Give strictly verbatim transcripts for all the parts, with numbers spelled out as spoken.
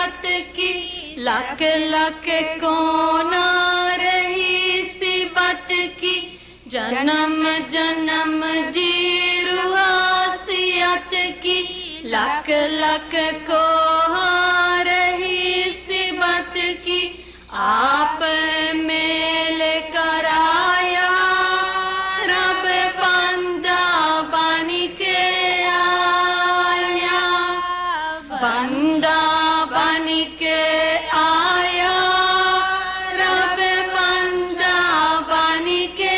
मुसीबत की लख लख कोना रही सिबत की जन्म जन्म दी रुहासियत की लख लख को रही सिबत की आप मेल कराया रब बंदा बन के आया बंदा बन के आया रब बंदा बन के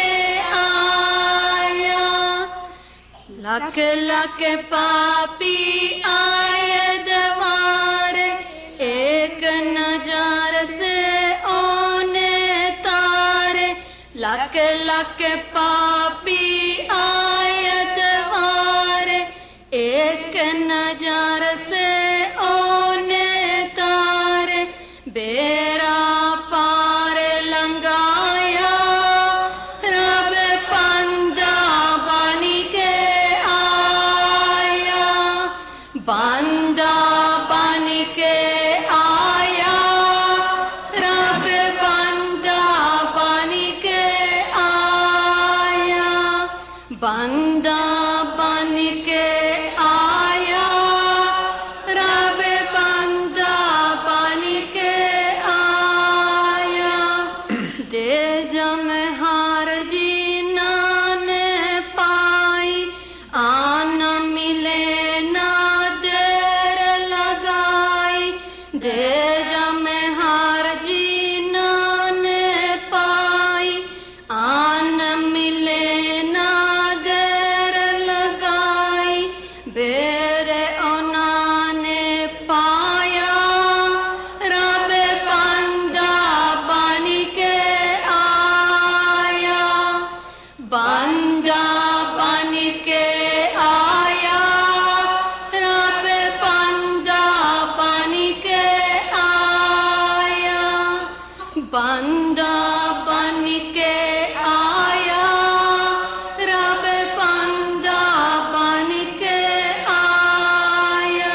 आया लख लख पापी आए दवार एक नजर से ओने तारे लख लख पापी आए दवार एक नजर से ओने तारे बेरा पार लंगाया रब बंदा बन के आया बंदा बन के आया रब बंदा बन के आया बंदा बन के आया रब बंदा बन के आया दे जम हार जीना ने पाई आना मिले ना देर लगाई दे जम हार जीना ने पाई आन मिले ना देर लगाई बेरे उन्होंने पाया रब बंदा बन के आया बंदा बन के आया रब बंदा बन के आया बंदा बन के आया रब बंदा बन के आया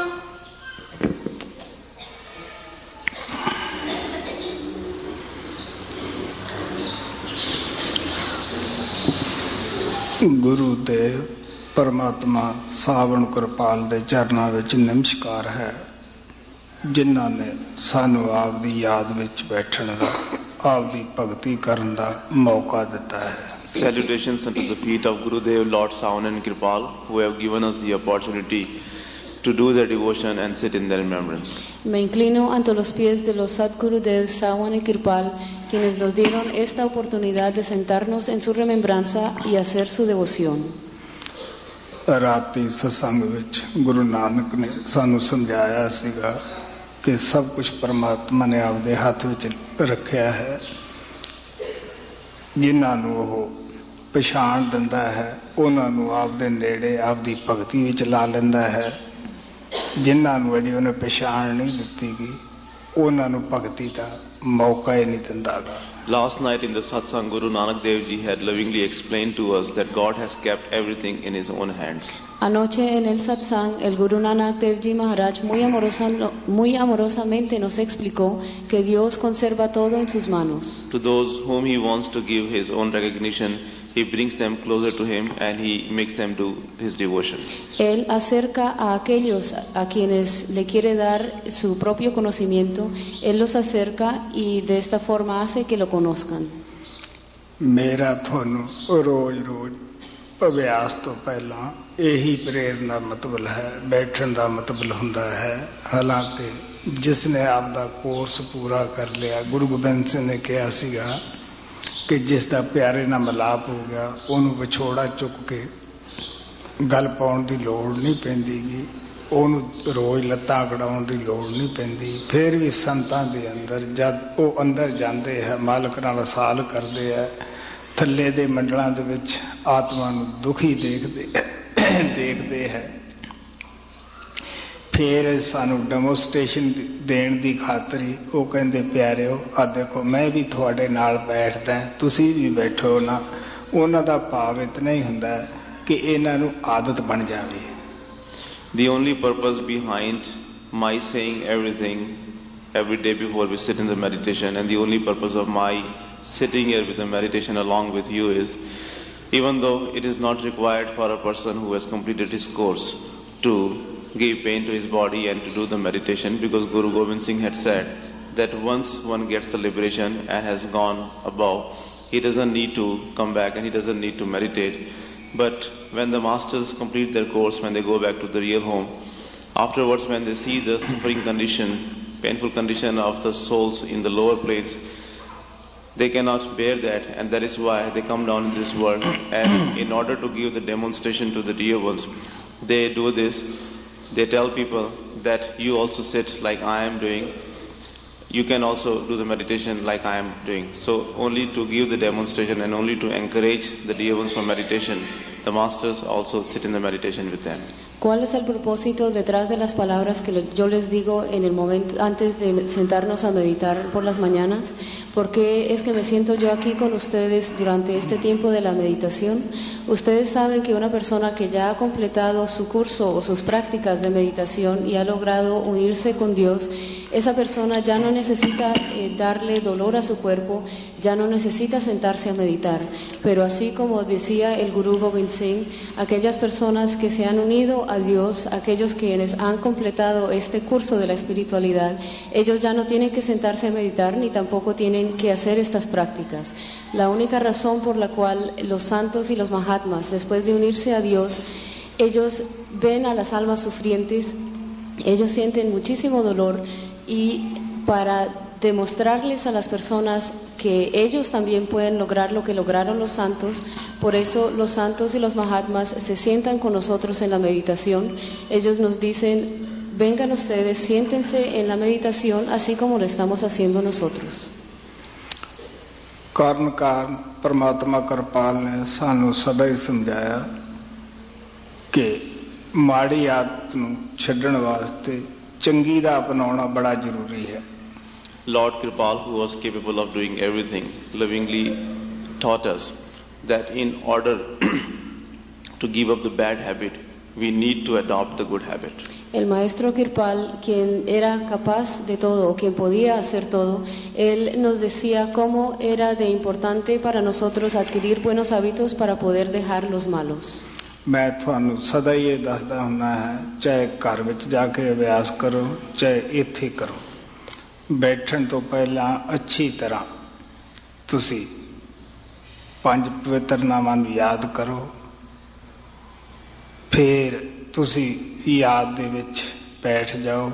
ਗੁਰੂਦੇਵ ਪਰਮਾਤਮਾ ਸਾਵਣ ਕਿਰਪਾਲ ਦੇ ਚਰਨਾਂ ਵਿੱਚ ਨਮਸਕਾਰ ਹੈ ਜਿਨ੍ਹਾਂ ਨੇ ਸਾਨੂੰ ਆਪ ਦੀ ਯਾਦ ਵਿੱਚ ਬੈਠਣ ਦਾ ਆਪ ਦੀ ਭਗਤੀ ਕਰਨ ਦਾ ਮੌਕਾ ਦਿੱਤਾ ਹੈ Salutations unto the feet of Gurudev, Lord Savan and Kripal, who have given us the opportunity to do their devotion and sit in their remembrance. Me inclino ante los pies de los Sadgurudev, Sawan y Kripal, quienes nos dieron esta oportunidad de sentarnos en su remembranza y hacer su devoción. ਰਾਤੀ ਸਤਸੰਗ ਵਿੱਚ ਗੁਰੂ ਨਾਨਕ ਨੇ ਸਾਨੂੰ ਸਮਝਾਇਆ ਸੀਗਾ ਕਿ ਸਭ ਕੁਝ ਪਰਮਾਤਮਾ ਨੇ ਆਪਦੇ ਹੱਥ ਵਿੱਚ ਰੱਖਿਆ ਹੈ ਜਿਨ੍ਹਾਂ ਨੂੰ ਉਹ ਪਛਾਣ ਦਿੰਦਾ ਹੈ ਉਹਨਾਂ ਨੂੰ ਆਪਦੇ ਨੇੜੇ ਆਪਦੀ ਭਗਤੀ ਵਿੱਚ ਲਾ ਲੈਂਦਾ ਹੈ ਜਿਨ੍ਹਾਂ ਨੂੰ ਅਜੇ ਉਹਨੇ ਪਛਾਣ ਨਹੀਂ ਦਿੱਤੀ ਗਈ ਉਹਨਾਂ ਨੂੰ ਭਗਤੀ ਦਾ ਮੌਕਾ ਹੀ ਨਹੀਂ ਦਿੰਦਾਗਾ Last night in the satsang, Guru Nanak Dev Ji had lovingly explained to us that God has kept everything in His own hands. Anoche en el satsang, el Guru Nanak Dev Ji Maharaj muy, amorosa, muy amorosamente nos explicó que Dios conserva todo en sus manos. To those whom He wants to give His own recognition, He brings them closer to Him and He makes them do His devotion. Él acerca a aquellos a quienes le quiere dar su propio conocimiento, Él los acerca y de esta forma hace que lo conozcan. ਮੇਰਾ ਤੁਹਾਨੂੰ ਰੋਜ਼ ਰੋਜ਼ ਅਭਿਆਸ ਤੋਂ ਪਹਿਲਾਂ ਇਹੀ ਪ੍ਰੇਰਨਾ ਮਤਲਬ ਹੈ ਬੈਠਣ ਦਾ ਮਤਲਬ ਹੁੰਦਾ ਹੈ ਹਾਲਾਂਕਿ ਜਿਸ ਨੇ ਆਪਦਾ ਕੋਰਸ ਪੂਰਾ ਕਰ ਲਿਆ ਗੁਰੂ ਗੋਬਿੰਦ ਸਿੰਘ ਨੇ ਕਿਹਾ ਸੀਗਾ ਕਿ ਜਿਸ ਦਾ ਪਿਆਰੇ ਨਾਲ ਮਿਲਾਪ ਹੋ ਗਿਆ ਉਹਨੂੰ ਵਿਛੋੜਾ ਚੁੱਕ ਕੇ ਗੱਲ ਪਾਉਣ ਦੀ ਲੋੜ ਨਹੀਂ ਪੈਂਦੀ ਗੀ ਉਹਨੂੰ ਰੋਜ਼ ਲੱਤਾਂ ਕਢਾਉਣ ਦੀ ਲੋੜ ਨਹੀਂ ਪੈਂਦੀ ਫਿਰ ਵੀ ਸੰਤਾਂ ਦੇ ਅੰਦਰ ਜਦ ਉਹ ਅੰਦਰ ਜਾਂਦੇ ਹੈ ਮਾਲਕ ਨਾਲ ਵਸਾਲ ਕਰਦੇ ਹੈ ਥੱਲੇ ਦੇ ਮੰਡਲਾਂ ਦੇ ਵਿੱਚ ਆਤਮਾ ਨੂੰ ਦੁਖੀ ਦੇਖਦੇ ਦੇਖਦੇ ਹੈ ਫਿਰ ਸਾਨੂੰ ਡੈਮੋਸਟ੍ਰੇਸ਼ਨ ਦੇਣ ਦੀ ਖਾਤਰ ਹੀ ਉਹ ਕਹਿੰਦੇ ਪਿਆਰਿਓ ਆ ਦੇਖੋ ਮੈਂ ਵੀ ਤੁਹਾਡੇ ਨਾਲ ਬੈਠਦਾ ਤੁਸੀਂ ਵੀ ਬੈਠੋ ਨਾ ਉਹਨਾਂ ਦਾ ਭਾਵ ਇਤਨਾ ਹੀ ਹੁੰਦਾ ਕਿ ਇਹਨਾਂ ਨੂੰ ਆਦਤ ਬਣ ਜਾਵੇ The only purpose behind my saying everything every day before we sit in the meditation, and the only purpose of my sitting here with the meditation along with you is, even though it is not required for a person who has completed his course to give pain to his body and to do the meditation, because Guru Gobind Singh had said that once one gets the liberation and has gone above, he doesn't need to come back and he doesn't need to meditate. But when the masters complete their course, when they go back to the real home, afterwards when they see the suffering condition, painful condition of the souls in the lower planes, they cannot bear that, and that is why they come down in this world. And in order to give the demonstration to the dear ones, they do this. They tell people that you also sit like I am doing. You can also do the meditation like I am doing. So only to give the demonstration and only to encourage the dear ones for meditation, the masters also sit in the meditation with them. ¿Cuál es el propósito detrás de las palabras que yo les digo en el momento antes de sentarnos a meditar por las mañanas? ¿Por qué es que me siento yo aquí con ustedes durante este tiempo de la meditación? Ustedes saben que una persona que ya ha completado su curso o sus prácticas de meditación y ha logrado unirse con Dios, esa persona ya no necesita eh, darle dolor a su cuerpo, ya no necesita sentarse a meditar. Pero así como decía el Gurú Gobind Singh, aquellas personas que se han unido a Dios, aquellos quienes han completado este curso de la espiritualidad, ellos ya no tienen que sentarse a meditar ni tampoco tienen que hacer estas prácticas. La única razón por la cual los santos y los mahatmas, después de unirse a Dios, ellos ven a las almas sufrientes, ellos sienten muchísimo dolor, y para demostrarles a las personas que ellos también pueden lograr lo que lograron los santos, por eso los santos y los mahatmas se sientan con nosotros en la meditación. Ellos nos dicen, vengan ustedes, siéntense en la meditación así como lo estamos haciendo nosotros. ਕਾਰਨ ਕਾਰਨ ਪਰਮਾਤਮਾ ਕਿਰਪਾਲ ਨੇ ਸਾਨੂੰ ਸਦਾ ਹੀ ਸਮਝਾਇਆ ਕਿ ਮਾੜੀ ਆਦਤ ਨੂੰ ਛੱਡਣ ਵਾਸਤੇ ਚੰਗੀ ਦਾ ਅਪਣਾਉਣਾ ਬੜਾ ਜ਼ਰੂਰੀ ਹੈ. Lord Kripal, who was capable of doing everything, lovingly taught us that in order to give up the bad habit, we need to adopt the good habit. El maestro Kirpal, quien era capaz de todo, o quien podía hacer todo, él nos decía cómo era de importante para nosotros adquirir buenos hábitos para poder dejar los malos. ਮੈਂ ਤੁਹਾਨੂੰ ਸਦਾ ਹੀ ਇਹ ਦੱਸਦਾ ਹੁੰਦਾ ਹੈ, ਚਾਹੇ ਘਰ ਵਿੱਚ ਜਾ ਕੇ ਅਭਿਆਸ ਕਰੋ, ਚਾਹੇ ਇੱਥੇ ਕਰੋ, ਬੈਠਣ ਤੋਂ ਪਹਿਲਾਂ ਅੱਛੀ ਤਰ੍ਹਾਂ ਤੁਸੀਂ ਪੰਜ ਪਵਿੱਤਰ ਨਾਮਾਂ ਨੂੰ ਯਾਦ ਕਰੋ, ਫਿਰ ਤੁਸੀਂ ਯਾਦ ਦੇ ਵਿੱਚ ਬੈਠ ਜਾਓ।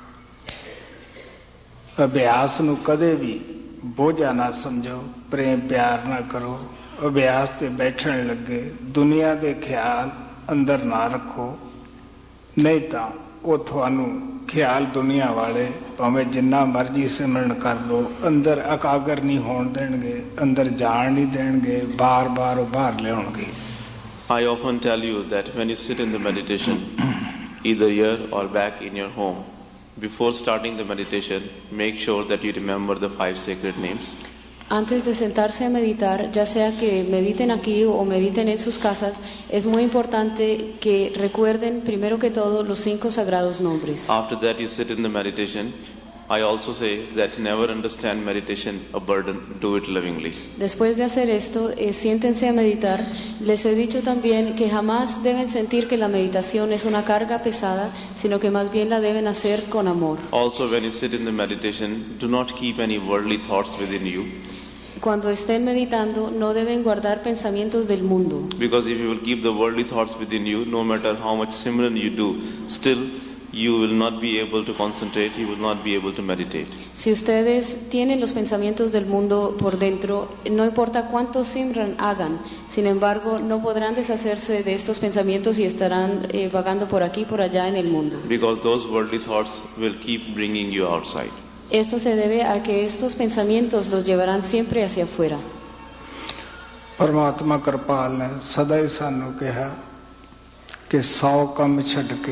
ਅਭਿਆਸ ਨੂੰ ਕਦੇ ਵੀ ਬੋਝਾ ਨਾ ਸਮਝੋ, ਪ੍ਰੇਮ ਪਿਆਰ ਨਾ ਕਰੋ। ਅਭਿਆਸ ਤੇ ਬੈਠਣ ਲੱਗੇ ਦੁਨੀਆ ਦੇ ਖਿਆਲ ਅੰਦਰ ਨਾ ਰੱਖੋ, ਨਹੀਂ ਤਾਂ ਉਹ ਤੁਹਾਨੂੰ ਖਿਆਲ ਦੁਨੀਆ ਵਾਲੇ ਭਾਵੇਂ ਜਿੰਨਾ ਮਰਜ਼ੀ ਸਿਮਰਨ ਕਰ ਲਓ, ਅੰਦਰ ਇਕਾਗਰ ਨਹੀਂ ਹੋਣ ਦੇਣਗੇ, ਅੰਦਰ ਜਾਣ ਨਹੀਂ ਦੇਣਗੇ, ਬਾਰ-ਬਾਰ ਉਹ ਬਾਹਰ ਲਿਆਉਣਗੇ। I often tell you that when you sit in the meditation, either here or back in your home, before starting the meditation, make sure that you remember the five sacred names. Antes de sentarse a meditar, ya sea que mediten aquí o mediten en sus casas, es muy importante que recuerden primero que todo los cinco sagrados nombres. After that you sit in the meditation. I also say that never understand meditation a burden, do it lovingly. Después de hacer esto, eh, siéntense a meditar. Les he dicho también que jamás deben sentir que la meditación es una carga pesada, sino que más bien la deben hacer con amor. Also, when you sit in the meditation, do not keep any worldly thoughts within you. Cuando estén meditando, no deben guardar pensamientos del mundo. Because if you will keep the worldly thoughts within you, no matter how much Simran you do, still you will not be able to concentrate, you will not be able to meditate. Si ustedes tienen los pensamientos del mundo por dentro, no importa cuánto Simran hagan, sin embargo, no podrán deshacerse de estos pensamientos y estarán eh, vagando por aquí, por allá en el mundo. Because those worldly thoughts will keep bringing you outside. Esto se debe a que estos pensamientos los llevarán siempre hacia afuera. ਪਰਮਾਤਮਾ ਕਿਰਪਾਲ ਨੇ ਸਦਾ ਹੀ ਸਾਨੂੰ ਕਿਹਾ ਕਿ ਸੌ ਕੰਮ ਛੱਡ ਕੇ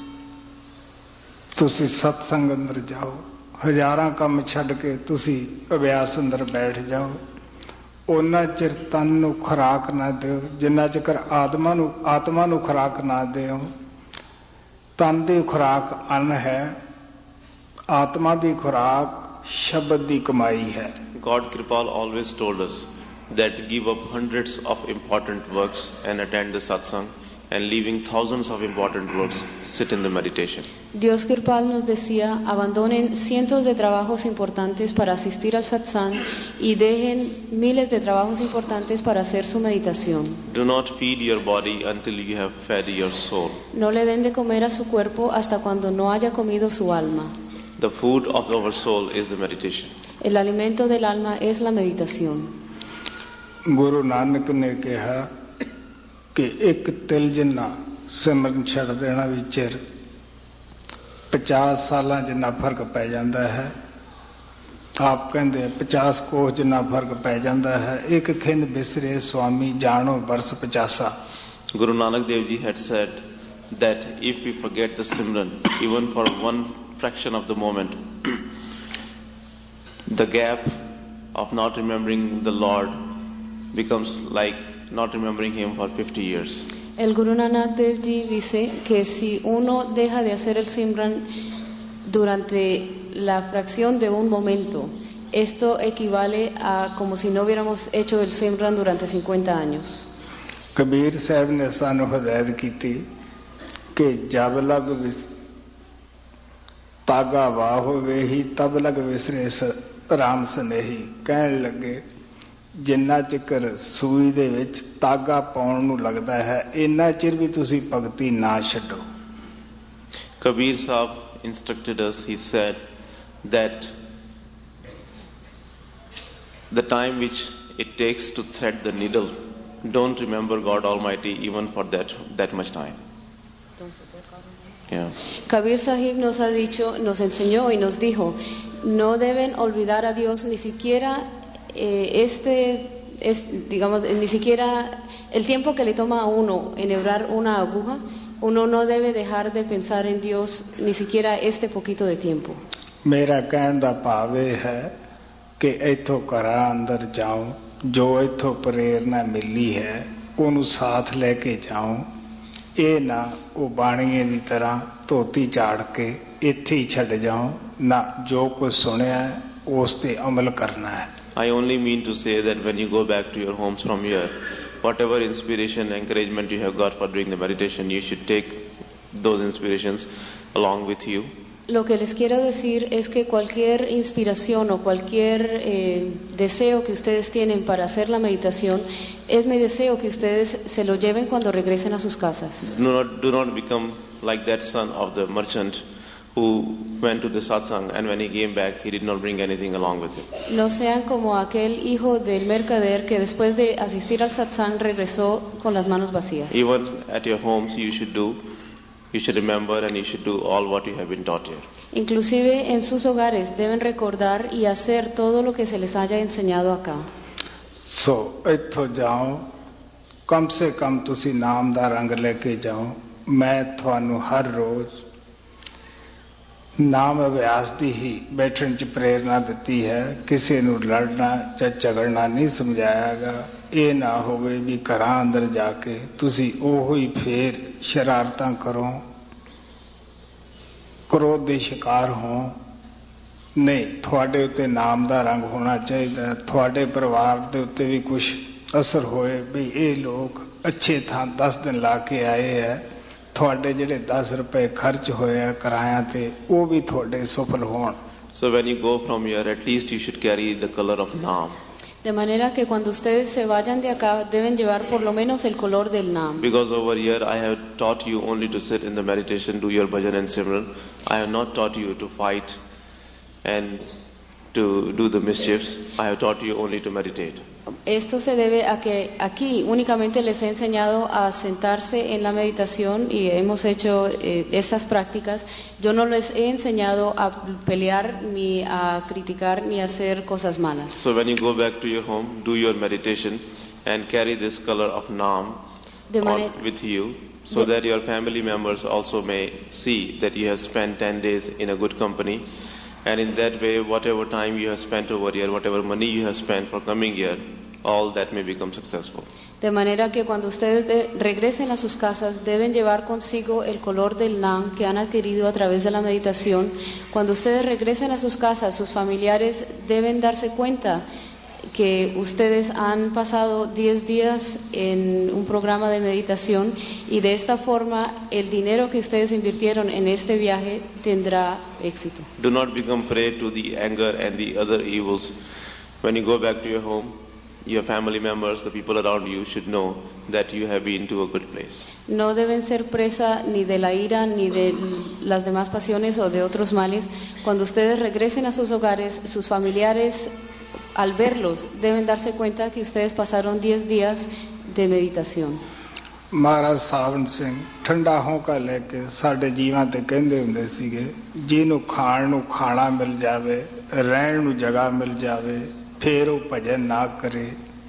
ਤੁਸੀਂ ਸਤਸੰਗ ਅੰਦਰ ਜਾਓ, ਹਜ਼ਾਰਾਂ ਕੰਮ ਛੱਡ ਕੇ ਤੁਸੀਂ ਅਭਿਆਸ ਅੰਦਰ ਬੈਠ ਜਾਓ। ਉਹਨਾਂ ਚਿਰ ਤਨ ਨੂੰ ਖੁਰਾਕ ਨਾ ਦਿਓ ਜਿੰਨਾ ਚਿਰ ਆਤਮਾ ਨੂੰ ਆਤਮਾ ਨੂੰ ਖੁਰਾਕ ਨਾ ਦਿਓ। ਤਨ ਦੀ ਖੁਰਾਕ ਅੰਨ ਹੈ, ਆਤਮਾ ਦੀ ਖੁਰਾਕ ਸ਼ਬਦ ਦੀ ਕਮਾਈ ਹੈ। God Kripal always told us that give up hundreds of important works and attend the satsang, and leaving thousands of important works, sit in the meditation. Dios Kirpal nos decía, abandonen cientos de trabajos importantes para asistir al satsang y dejen miles de trabajos importantes para hacer su meditación. Do not feed your body until you have fed your soul. No le den de comer a su cuerpo hasta cuando no haya comido su alma. The food of our soul is the meditation. El alimento del alma es la meditación. Guru ਨਾਨਕ ਨੇ ਕਿਹਾ ਕਿ ਇੱਕ ਤਿਲ ਜਿੰਨਾ ਸਿਮਰਨ ਛੱਡ ਦੇਣਾ ਵੀ ਚਿਰ ਪਚਾਸ ਸਾਲਾਂ ਜਿੰਨਾ ਫਰਕ ਪੈ ਜਾਂਦਾ ਹੈ। ਆਪ ਕਹਿੰਦੇ ਪਚਾਸ ਕੋਹ ਜਿੰਨਾ ਫਰਕ ਪੈ ਜਾਂਦਾ ਹੈ। ਇੱਕ ਖਿੰਨ ਬਿਸਰੇ ਸੁਆਮੀ ਜਾਣੋ ਬਰਸ ਪਚਾਸਾ। Guru Nanak Dev Ji had said that if we forget the Simran even for one fraction of the moment, the gap of not remembering the Lord becomes like not remembering him for fifty years. El Guru Nanak Dev Ji dice que si uno deja de hacer el Simran durante la fracción de un momento, esto equivale a como si no hubiéramos hecho el Simran durante cincuenta años. Kabir ਸਾਹਿਬ ਨੇ ਸਾਨੂੰ ਹਦਾਇਤ ਕੀਤੀ ਕਿ ਜਬ ਲਗ ਤਾਗਾ ਵਾਹ ਹੋਵੇ ਹੀ ਤਬ ਲਗ ਵਿਸਰੇ ਰਾਮ ਸਨੇਹੀ। ਕਹਿਣ ਲੱਗੇ ਜਿੰਨਾ ਚਿਰ ਸੂਈ ਦੇ ਵਿੱਚ ਤਾਗਾ ਪਾਉਣ ਨੂੰ ਲੱਗਦਾ ਹੈ ਇੰਨਾ ਚਿਰ ਵੀ ਤੁਸੀਂ ਭਗਤੀ ਨਾ ਛੱਡੋ। Kabir Sahib instructed us, he said that the time which it takes to thread the needle, don't remember God Almighty even for that that much time. Yeah. Kabir Sahib nos ha dicho, nos enseñó y nos dijo, no deben olvidar a Dios ni siquiera eh, este es, digamos, ni siquiera el tiempo que le toma a uno enhebrar una aguja. Uno no debe dejar de pensar en Dios ni siquiera este poquito de tiempo. ਮੇਰਾ ਕਹਿਣ ਦਾ ਭਾਵ ਇਹ ਹੈ ਕਿ ਇੱਥੋਂ ਘਰਾਂ ਅੰਦਰ ਜਾਓ, ਜੋ ਇੱਥੋਂ ਪ੍ਰੇਰਨਾ ਮਿਲੀ ਹੈ ਉਹਨੂੰ ਸਾਥ ਲੈ ਕੇ ਜਾਓ। ਇਹ ਨਾ ਉਹ ਬਾਣੀਏ ਦੀ ਤਰ੍ਹਾਂ ਧੋਤੀ ਝਾੜ ਕੇ ਇੱਥੇ ਹੀ ਛੱਡ ਜਾਓ, ਨਾ ਜੋ ਕੁਝ ਸੁਣਿਆ ਉਸ ਤੇ ਅਮਲ ਕਰਨਾ ਹੈ। I only mean to say that when you go back to your homes from here, whatever inspiration, encouragement you have got for doing the meditation, you should take those inspirations along with you. Lo que les quiero decir es que cualquier inspiración o cualquier eh, deseo que ustedes tienen para hacer la meditación, es mi deseo que ustedes se lo lleven cuando regresen a sus casas. Do not, do not become like that son of the merchant who went to the satsang and when he came back he did not bring anything along with him. No sean como aquel hijo del mercader que después de asistir al satsang regresó con las manos vacías. Even at your homes you should do, you should remember and you should do all what you have been taught here. Inclusive en sus hogares deben recordar y hacer todo lo que se les haya enseñado acá. ਸੋ ਇੱਥੋਂ ਜਾਓ, ਕਮ ਸੇ ਕਮ ਤੁਸੀਂ ਨਾਮ ਦਾ ਰੰਗ ਲੈ ਕੇ ਜਾਓ। ਮੈਂ ਤੁਹਾਨੂੰ ਹਰ ਰੋਜ਼ ਨਾਮ ਅਭਿਆਸ ਦੀ ਹੀ ਬੈਠਣ 'ਚ ਪ੍ਰੇਰਨਾ ਦਿੱਤੀ ਹੈ। ਕਿਸੇ ਨੂੰ ਲੜਨਾ ਜਾਂ ਝਗੜਨਾ ਨਹੀਂ ਸਮਝਾਇਆਗਾ। ਇਹ ਨਾ ਹੋਵੇ ਵੀ ਘਰਾਂ ਅੰਦਰ ਜਾ ਕੇ ਤੁਸੀਂ ਉਹੋ ਹੀ ਫੇਰ ਸ਼ਰਾਰਤਾਂ ਕਰੋ, ਕ੍ਰੋਧ ਦੇ ਸ਼ਿਕਾਰ ਹੋ। ਨਹੀਂ, ਤੁਹਾਡੇ ਉੱਤੇ ਨਾਮ ਦਾ ਰੰਗ ਹੋਣਾ ਚਾਹੀਦਾ। ਤੁਹਾਡੇ ਪਰਿਵਾਰ ਦੇ ਉੱਤੇ ਵੀ ਕੁਛ ਅਸਰ ਹੋਏ ਵੀ ਇਹ ਲੋਕ ਅੱਛੇ ਥਾਂ ਦਸ ਦਿਨ ਲਾ ਕੇ ਆਏ ਹੈ। ਤੁਹਾਡੇ ਜਿਹੜੇ ਦਸ ਰੁਪਏ ਖਰਚ ਹੋਏ ਆ ਕਿਰਾਇਆ ਤੇ ਉਹ ਵੀ ਤੁਹਾਡੇ ਸਫਲ ਹੋਣ। So when you go from here, at least you should carry the color of Naam. De manera que cuando ustedes se vayan de acá deben llevar por lo menos el color del Naam. Because over here I have taught you only to sit in the meditation, do your bhajan and simran. I have not taught you to fight and to do the mischiefs. I have taught you only to meditate. Esto se debe a que aquí únicamente les he enseñado a sentarse en la meditación y hemos hecho eh, estas prácticas. Yo no les he enseñado a pelear ni a criticar ni a hacer cosas malas. So when you go back to your home, do your meditation and carry this color of Naam on with you, so that your family members also may see that you have spent ten days in a good company. And in that way, whatever time you have spent over here, whatever money you have spent for coming here, all that may become successful. De manera que cuando ustedes de, regresen a sus casas deben llevar consigo el color del Nam que han adquirido a través de la meditación. Cuando ustedes regresen a sus casas, sus familiares deben darse cuenta que ustedes han pasado diez días en un programa de meditación y de esta forma el dinero que ustedes invirtieron en este viaje tendrá éxito. Do not become prey to the anger and the other evils. When you go back to your home, your family members, the people around you should know that you have been to a good place. No deben ser presa ni de la ira ni de las demás pasiones o de otros males. Cuando ustedes regresen a sus hogares, sus familiares al verlos deben darse cuenta que ustedes pasaron diez días de meditación. ਮਹਾਰਾਜ ਸਾਵਨ ਸਿੰਘ ਠੰਡਾ ਹੌਂਕਾ ਲੈ ਕੇ ਸਾਡੇ ਜੀਵਾਂ ਤੇ ਕਹਿੰਦੇ ਹੁੰਦੇ ਸੀਗੇ, ਜਿਹਨੂੰ ਖਾਣ ਨੂੰ ਖਾਣਾ ਮਿਲ ਜਾਵੇ, ਰਹਿਣ ਨੂੰ ਜਗ੍ਹਾ ਮਿਲ ਜਾਵੇ, ਫਿਰ ਉਹ ਭਜਨ ਨਾ ਕਰੇ।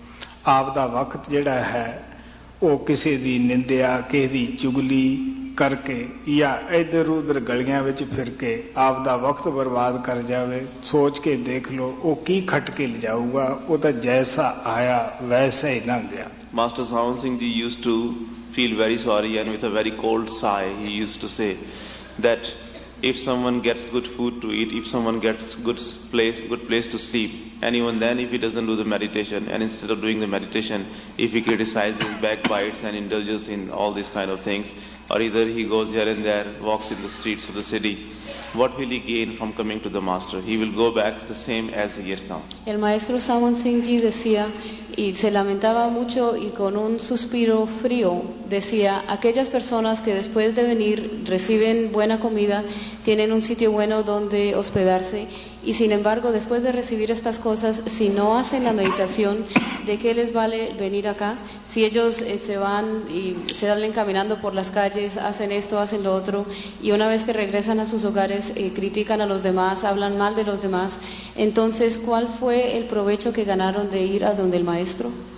ਆਪ ਦਾ ਵਕਤ ਜਿਹੜਾ ਹੈ ਉਹ ਕਿਸੇ ਦੀ ਨਿੰਦਿਆ, ਕਿਸੇ ਦੀ ਚੁਗਲੀ ਕਰਕੇ ਜਾਂ ਇੱਧਰ ਉੱਧਰ ਗਲੀਆਂ ਵਿੱਚ ਫਿਰ ਕੇ ਆਪ ਦਾ ਵਕਤ ਬਰਬਾਦ ਕਰ ਜਾਵੇ। ਸੋਚ ਕੇ ਦੇਖ ਲਓ ਉਹ ਕੀ ਖੱਟ ਕੇ ਲਿਜਾਊਗਾ, ਉਹ ਤਾਂ ਜੈਸਾ ਆਇਆ ਵੈਸਾ ਹੀ ਲੰਘ ਗਿਆ। Master Sawan Singh Ji used to feel very sorry, and with a very cold sigh he used to say that if someone gets good food to eat, if someone gets good place, good place to sleep, and even then if he doesn't do the meditation, and instead of doing the meditation, if he criticizes, backbites and indulges in all these kind of things, or either he goes here and there, walks in the streets of the city, what will he gain from coming to the master? He will go back the same as he had come. El maestro Sawan Singh Ji decía, y se lamentaba mucho y con un suspiro frío decía, aquellas personas que después de venir reciben buena comida, tienen un sitio bueno donde hospedarse, y sin embargo después de recibir estas cosas, si no hacen la meditación, ¿de qué les vale venir acá? Si ellos eh, se van y se salen caminando por las calles, hacen esto, hacen lo otro, y una vez que regresan a sus hogares eh, critican a los demás, hablan mal de los demás, entonces ¿cuál fue el provecho que ganaron de ir a donde el maestro?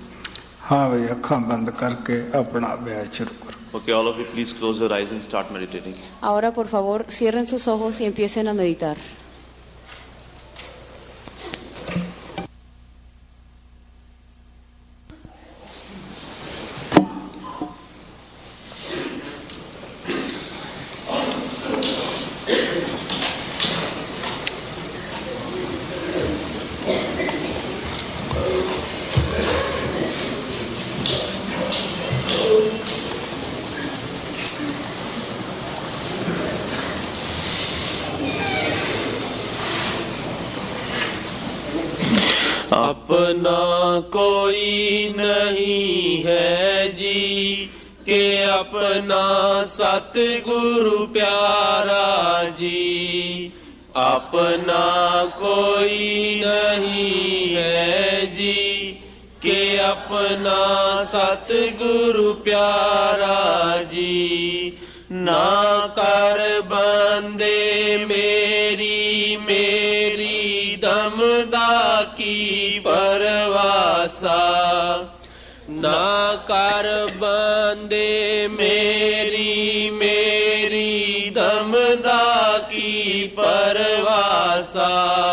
हाँ भाई, अखां बंद करके अपना अभ्यास शुरू करो। Okay, all of you please close your eyes and start meditating. Ahora por favor cierren sus ojos y empiecen a meditar. अपना कोई नहीं है जी के अपना सतगुरु प्यारा जी, अपना कोई नहीं है जी के अपना सतगुरु प्यारा जी। ना कर बंदे मेरी मेरी दमदा की परवासा, ना कर बंदे मेरी मेरी दमदा की परवासा।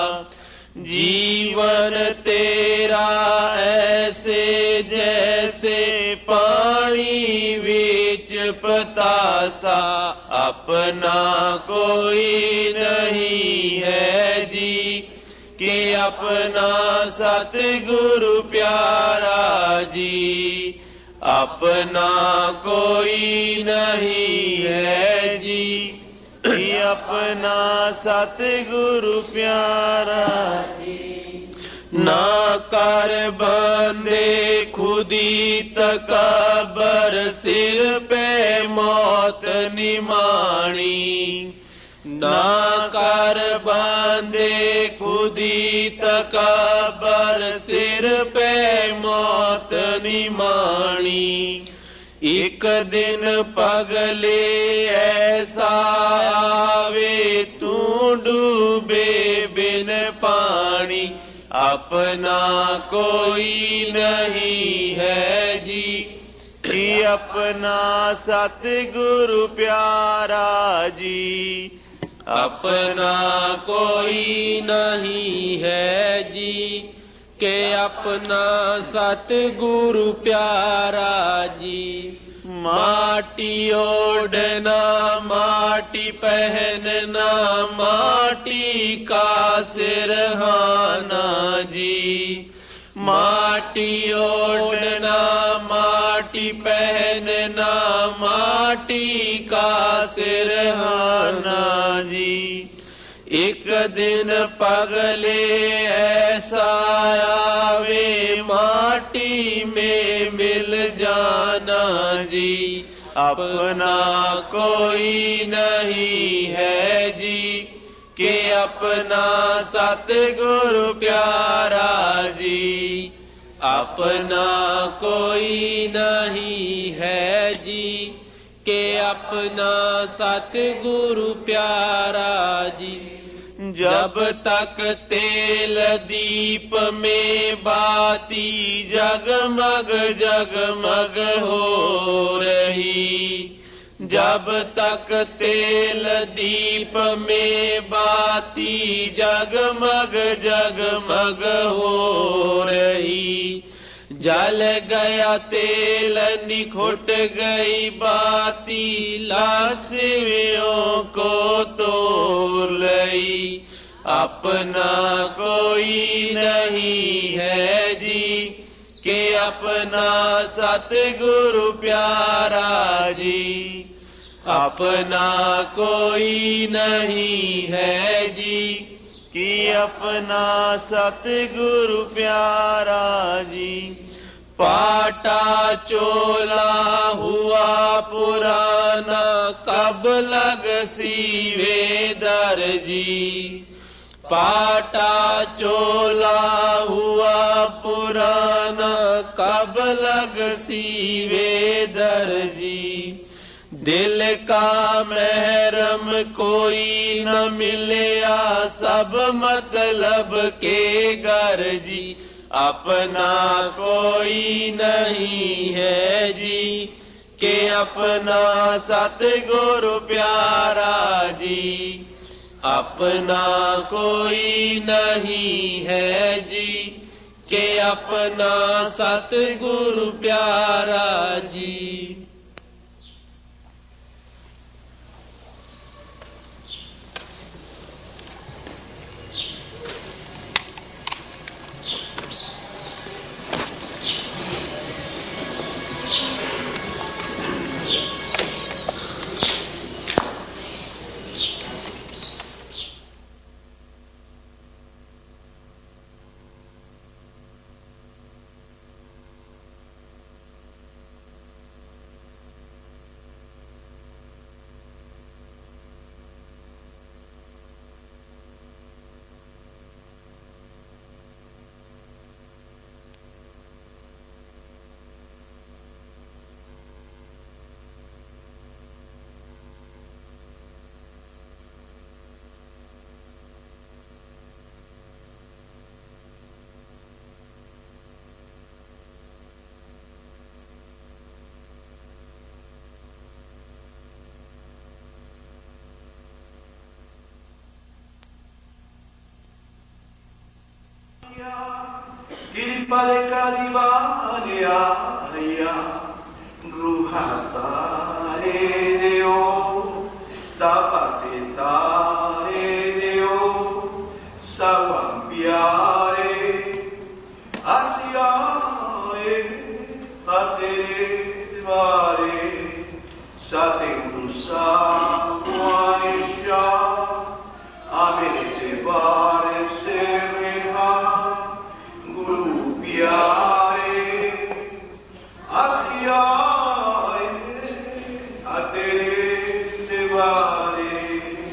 जीवन तेरा ऐसे जैसे पानी विच पतासा, अपना कोई नहीं है जी कि अपना सतगुरु प्यारा जी, अपना कोई नहीं है जी कि अपना सतगुरु प्यारा जी। ना कर बंदे खुदी तकबर सिर पे मौत निमानी, ना कर बंदे खुदी तकबर सिर पे मौत निमानी। एक दिन पगले ऐसा आवे तू डूबे बिन पानी, अपना कोई नहीं है जी कि अपना सतगुरु प्यारा जी, अपना कोई नहीं है जी के अपना सतगुरु प्यारा जी। माटी ओढ़ना माटी पहनना माटी का सिरहाना जी। माटी ओढ़ना माटी पहनना माटी का सिरहाना जी। एक दिन पगले ऐसा आवे माटी में मिल जाना जी। अपना कोई नहीं है जी कि अपना सतगुरु प्यारा जी। अपना कोई नहीं है जी कि अपना सतगुरु प्यारा जी। जब तक तेल दीप में बाती जगमग जगमग हो रही। जब तक तेल दीप में बाती जगमग जगमग हो रही। जल गया तेल निखुट गई बाती लाशियों को तोड़ लई। अपना कोई नहीं है जी कि अपना सतगुरु प्यारा जी। अपना कोई नहीं है जी कि अपना सतगुरु प्यारा जी। पाटा चोला हुआ पुराना कब लग सीवे दर्जी। पाटा चोला हुआ पुराना कब लग सीवे दर्जी। दिल का महरम कोई न मिलया सब मतलब के गर्जी। अपना कोई नहीं है जी कि अपना सतगुरु प्यारा जी। अपना कोई नहीं है जी कि अपना सतगुरु प्यारा जी। Kirpale kadivalia ya ruhatare deo tapate tare deo sawampiare asiae atere vare sate rusa waisha amete vare sereha piare asciae a te devare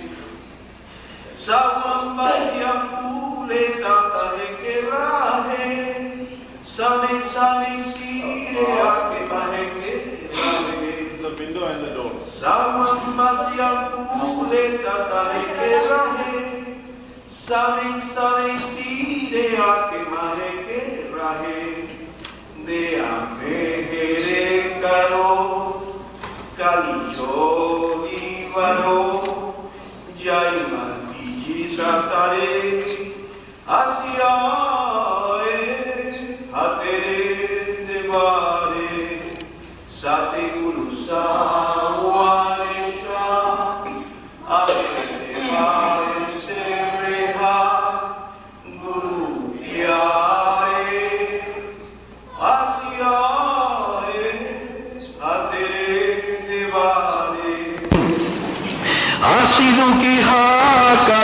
savambaya pule tatare che rahe same same sire a che mahe che rahe the window and the door savambaya pule tatare che rahe same same sire a che mahe de amere caro calicio livaro jai mantigi satare asiae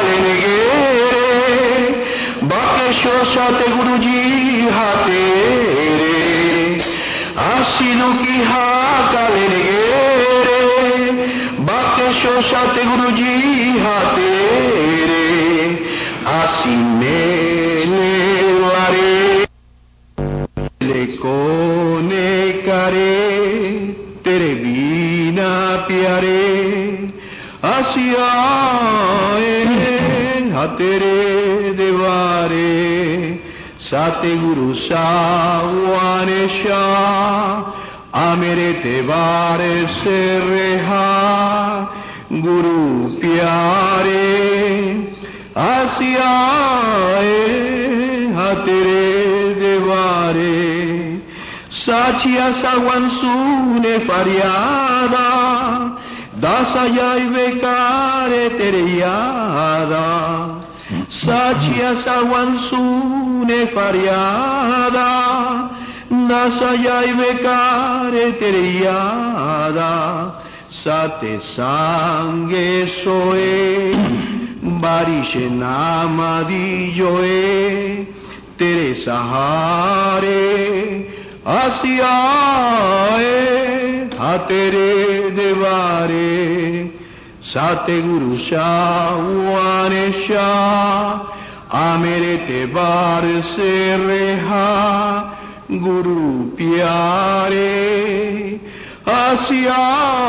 lenegere bakesho sate guruji hatere asino ki haka lenegere bakesho sate guruji hatere asine levare le kone kare tere bina pyare asiya hatere devare sate guru sawane sha amere devare se reha guru pyare asiya hatere devare Sachia sawansune fariada dasaya y becare teriada Sachia sawansune fariada dasaya y becare teriada Sate sangue soe barishe namadilloe Teresa hare Asya hatere devare sate guru shawane sha amere te bar se reha guru pyare asya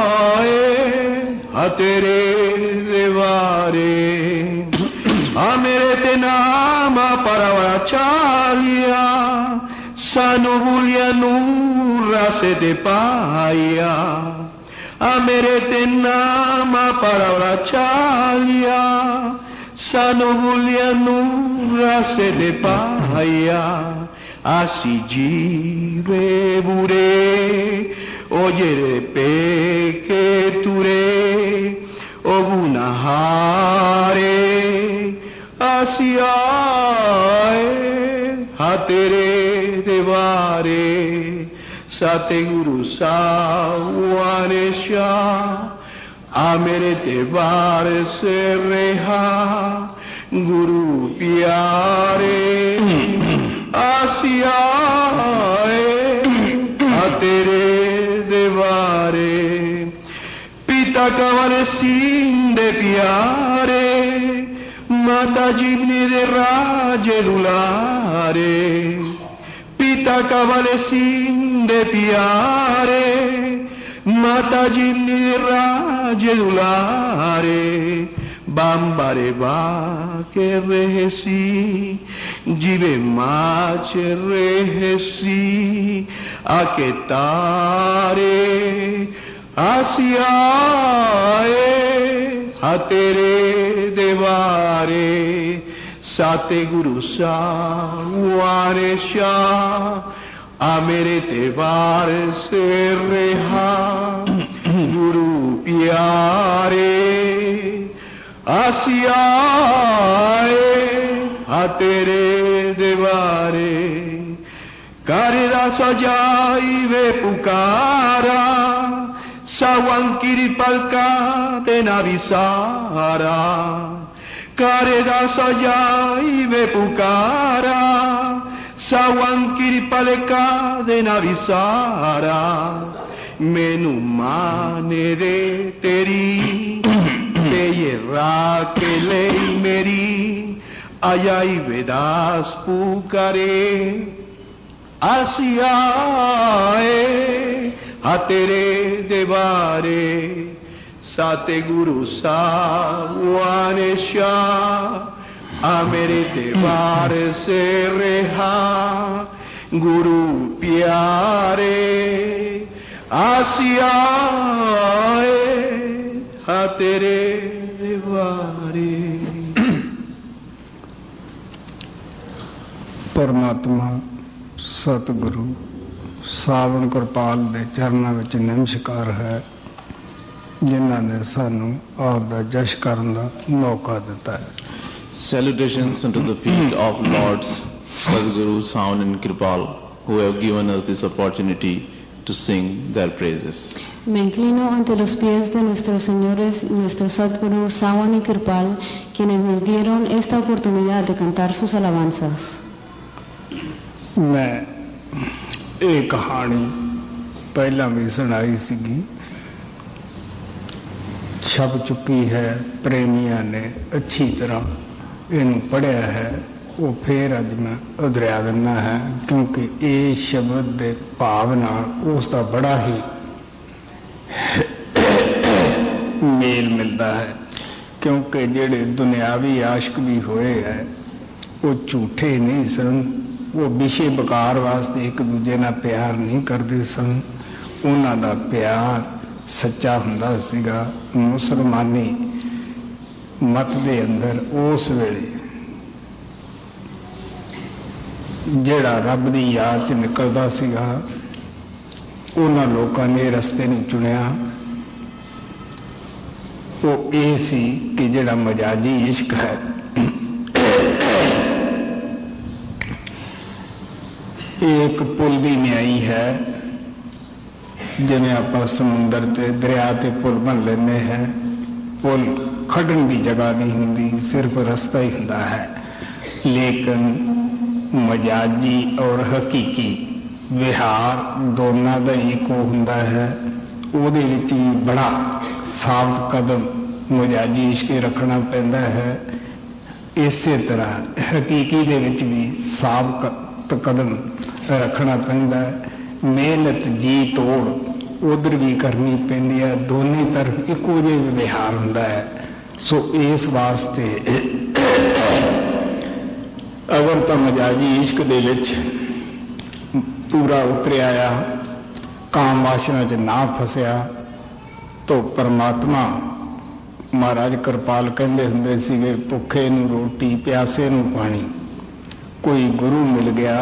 hatere devare amere te nama paravachalya Sanubulya nurra se te paya Amerete nama para brachalya Sanubulya nurra se te paya Así jive bure Oyere peke ture Ogunahare Así hatere devare sate guru sawane sha amere devar se reha guru pyare asya hatere devare pita kavare sinde pyare Mata jibni de raje dulare, pita cavalesin de piare, mata jibni de raje dulare, bambare va che rehesi, jibe mache rehesi, a che tare, asia hatere devare sate guru sawane sha amere devar se reha guru pyare asya hatere devare karida sajaive pukara Sawankiri palka de navisara Kareda sayai ve pukara Sawankiri palka de navisara Menumane de teri De yerra que lei meri Ayai vedas pukare Asiae hatere devare sate guru sawane sha amere devare se reha guru pyare asya hatere devare परमात्मा सतगुरु सावन कृपाल ਦੇ ਚਰਨਾਂ ਵਿੱਚ ਨਮਸਕਾਰ ਹੈ ਜਿਨ੍ਹਾਂ ਨੇ ਸਾਨੂੰ ਆਪ ਦਾ ਜਸ਼ ਕਰਨ ਦਾ ਮੌਕਾ ਦਿੱਤਾ ਹੈ Salutations unto the feet of Lords Sadguru, Savan and Kripal who have given us this opportunity to sing their praises. Me inclino ante los pies de nuestros señores, nuestros Sadguru Sawan y Kirpal, quienes nos dieron esta oportunidad de cantar sus alabanzas. मैं एक कहानी पहला भी सुनाई सीगी, छप चुकी है, प्रेमिया ने अच्छी तरह इन्हू पढ़िया है, वो फिर अज मैं उधरिया दिना है क्योंकि ये शब्द के भाव नाल उसका बड़ा ही मेल मिलता है। क्योंकि जेड़े दुनियावी आशिक भी होए है वो झूठे नहीं सन, वो विषय बकार वास्ते एक दूजे नाल प्यार नहीं करते सन, उन्हां दा प्यार सच्चा हुंदा सीगा। मुसलमानी मत दे अंदर उस वेले जेड़ा रब दी याद च निकलदा सीगा, उन्हां लोकां ने रस्ते नहीं चुनिया, वो ये सी कि जेड़ा मजाजी इश्क है एक पुल दी न्याई है, जिवें आपां समुंदर ते दरिया ते पुल बन लेने हैं, पुल खड़न की जगह नहीं हुंदी, सिर्फ रस्ता ही हुंदा है। लेकिन मजाजी और हकीकी विहार दोनों का इको हुंदा है। उहदे विच भी बड़ा साबत कदम मजाजी इश्क रखना पैंदा है, इसे तरह हकीकी दे विच भी साबत कदम रखना पैंदा है। मेहनत जी तोड़ उधर भी करनी पैंदी है, दोनों तरफ इको जिहा विहार हुंदा है। सो इस वास्ते अगर तो मजाजी इश्क दे विच पूरा उतरिया आ, काम वासना च ना फसिया, तो परमात्मा महाराज कृपाल कहंदे हुंदे सीगे, भुखे नूं रोटी प्यासे नूं पानी, कोई गुरु मिल गया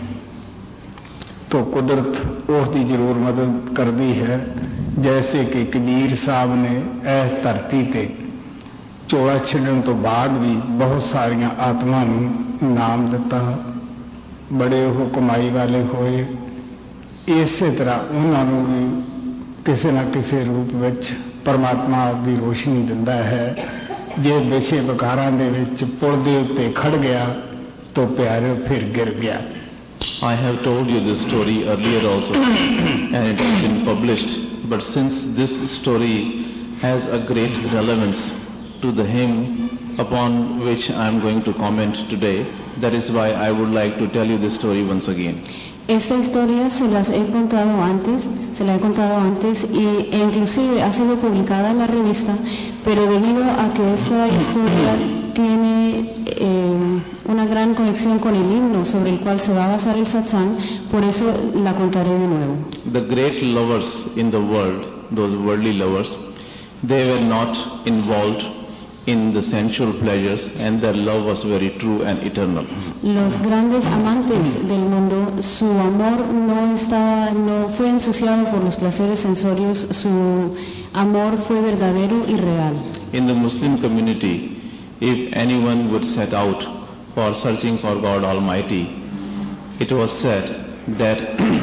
तो कुदरत उसकी जरूर मदद करती है। जैसे कि कबीर साहब ने इस धरती ते चोला छड्डण तो बाद भी बहुत सारिया आत्मा नूं नाम दिता, बड़े वो कमाई वाले होए, इस तरह उन्होंने भी किसी न किसी रूप विच परमात्मा आपकी रोशनी दिंदा है। जे विषय विकारां दे विच पुल दे उत्ते खड़ गया तो प्यारे फिर गिर गया। I have told you this story earlier also and it has been published, but since this story has a great relevance to the hymn upon which I am going to comment today, that is why I would like to tell you this story once again. Esta historia se las he contado antes, se la he contado antes y, e inclusive ha sido publicada en la revista, pero debido a que esta historia tiene eh, una gran conexión con el himno sobre el cual se va a basar el satsang, por eso la contaré de nuevo. The great lovers in the world, those worldly lovers, they were not involved in the sensual pleasures and their love was very true and eternal. Los grandes amantes del mundo, su amor no estaba, no fue ensuciado por los placeres sensorios, su amor fue verdadero y real. In the Muslim community, if anyone would set out for searching for God Almighty, it was said that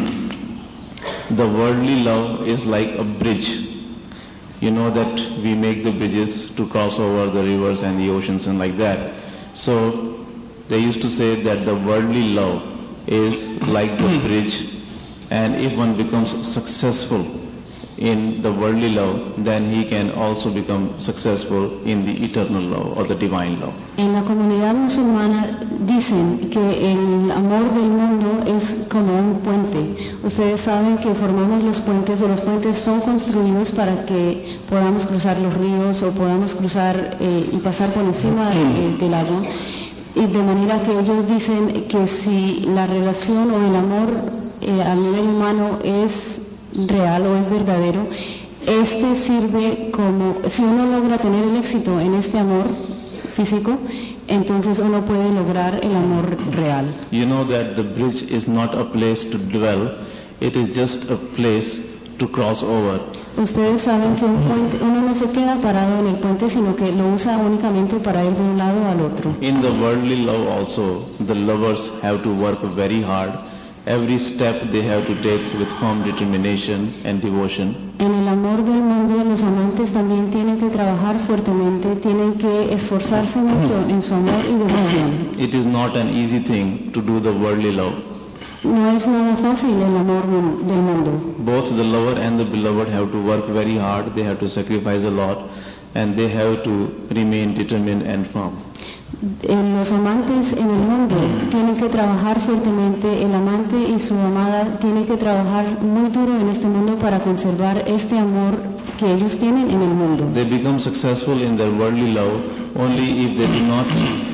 the worldly love is like a bridge. You know that we make the bridges to cross over the rivers and the oceans and like that. So they used to say that the worldly love is like the bridge, and if one becomes successful in the worldly love, then he can also become successful in the eternal love or the divine love. En la comunidad musulmana dicen que el amor del mundo es como un puente. Ustedes saben que formamos los puentes, o los puentes son construidos para que podamos cruzar los ríos o podamos cruzar eh, y pasar por encima eh, del agua. Y de manera que ellos dicen que si la relación o el amor eh, a nivel humano es real o es verdadero, este sirve como, si uno logra tener el éxito en este amor físico, entonces uno puede lograr el amor real. You know that the bridge is not a place to dwell, it is just a place to cross over. Ustedes saben que un puente, uno no se queda parado en el puente, sino que lo usa únicamente para ir de un lado al otro. In the worldly love also, the lovers have to work very hard. Every step they have to take with firm determination and devotion. En el amor del mundo, los amantes también tienen que trabajar fuertemente, tienen que esforzarse mucho en su amor y devoción. It is not an easy thing to do the worldly love. No es nada fácil el amor del mundo. Both the lover and the beloved have to work very hard, they have to sacrifice a lot, and they have to remain determined and firm. Los amantes en el mundo tienen que trabajar fuertemente, el amante y su amada tienen que trabajar muy duro en este mundo para conservar este amor que ellos tienen en el mundo. They become successful in their worldly love only if they do not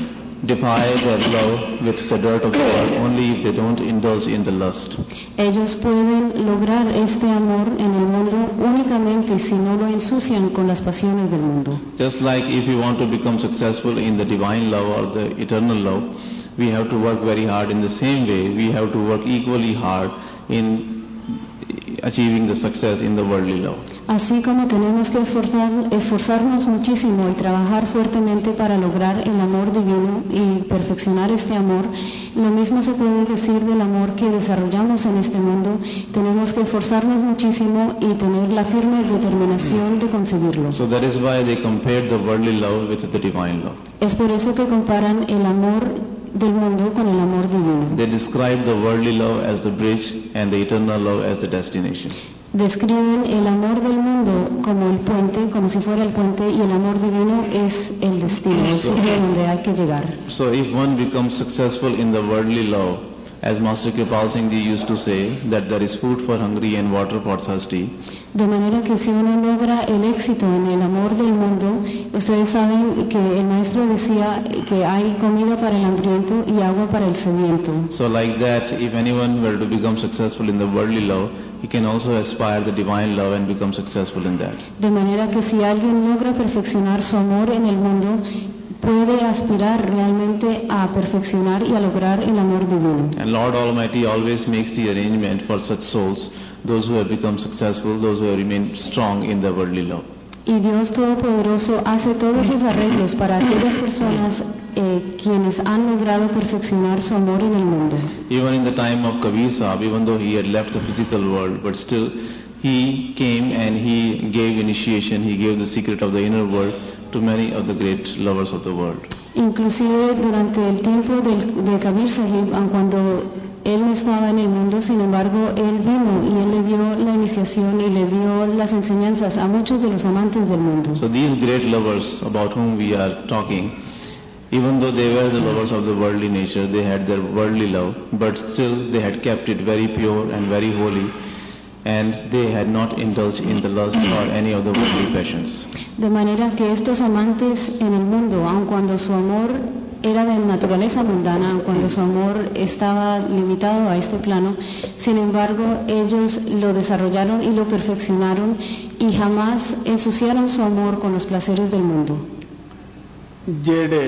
defy their love with the dirt of the world, only if they don't indulge in the lust. Ellos pueden lograr este amor en el mundo únicamente si no lo ensucian con las pasiones del mundo. Just like if we want to become successful in the divine love or the eternal love, we have to work very hard. In the same way, we have to work equally hard in achieving the success in the worldly love. Así como tenemos que esforzar, esforzarnos muchísimo y trabajar fuertemente para lograr el amor divino y perfeccionar este amor, lo mismo se puede decir del amor que desarrollamos en este mundo. Tenemos que esforzarnos muchísimo y tener la firme determinación de conseguirlo. So that is why they compared the worldly love with the divine love. Es por eso que comparan el amor del mundo con el amor divino. They describe the worldly love as the bridge and the eternal love as the destination. Describen el amor del mundo como el puente, como si fuera el puente, y el amor divino es el destino, es el sitio donde hay que llegar. So if one becomes successful in the worldly love, as Master Kripal Singh Ji used to say, that there is food for hungry and water for thirsty. De manera que si uno logra el éxito en el amor del mundo, ustedes saben que el maestro decía que hay comida para el hambriento y agua para el sediento. So like that, if anyone were to become successful in the worldly love, he can also aspire the divine love and become successful in that. De manera que si alguien logra perfeccionar su amor en el mundo, puede aspirar realmente a perfeccionar y a lograr el amor divino. And Lord Almighty always makes the arrangement for such souls, those who have become successful, those who have remained strong in the worldly love. Y Dios Todopoderoso hace todos los arreglos para aquellas personas eh, quienes han logrado perfeccionar su amor en el mundo. Even in the time of Kabir Sahib, even though he had left the physical world, but still he came and he gave initiation, he gave the secret of the inner world to many of the great lovers of the world. Inclusive durante el tiempo del, de Kabir Sahib, aun cuando él no estaba en el mundo, sin embargo, él vino y él le dio la iniciación y le dio las enseñanzas a muchos de los amantes del mundo. So these great lovers about whom we are talking, even though they were the lovers of the worldly nature, they had their worldly love, but still they had kept it very pure and very holy, and they had not indulged in the lust or any of the worldly passions. De manera que estos amantes en el mundo, aun cuando su amor era de naturaleza mundana, aun cuando su amor estaba limitado a este plano, sin embargo ellos lo desarrollaron y lo perfeccionaron y jamás ensuciaron su amor con los placeres del mundo. ਜਿਹੜੇ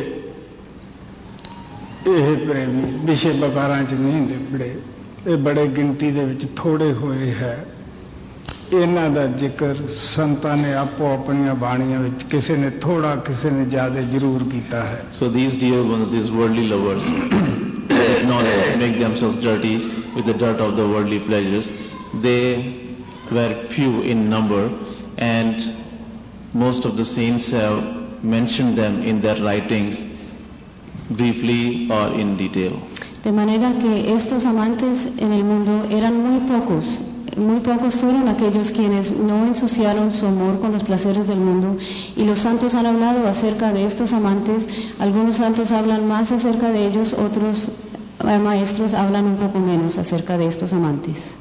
ਇਹ ਪ੍ਰੇਮੀ ਵਿਸ਼ੇ ਵਪਾਰਾਂ 'ਚ ਨਹੀਂ ਲਿਬੜੇ, ਇਹ ਬੜੇ ਗਿਣਤੀ ਦੇ ਵਿੱਚ ਥੋੜੇ ਹੋਏ ਹੈ। ਇਹਨਾਂ ਦਾ ਜ਼ਿਕਰ ਸੰਤਾਂ ਨੇ ਆਪੋ ਆਪਣੀਆਂ ਬਾਣੀਆਂ ਵਿੱਚ ਕਿਸੇ ਨੇ ਥੋੜਾ ਕਿਸੇ ਨੇ ਜ਼ਿਆਦਾ ਜ਼ਰੂਰ ਕੀਤਾ ਹੈ। So these dear ones, these worldly lovers, did not make themselves dirty with the dirt of the worldly pleasures. They were few in number, and most of the saints have mentioned them in their writings briefly or in detail. De manera que estos amantes en el mundo eran muy pocos. Muy pocos fueron aquellos quienes no ensuciaron su amor con los placeres del mundo, y los santos han hablado acerca de estos amantes. Algunos santos hablan más acerca de ellos, otros maestros hablan un poco menos acerca de estos amantes.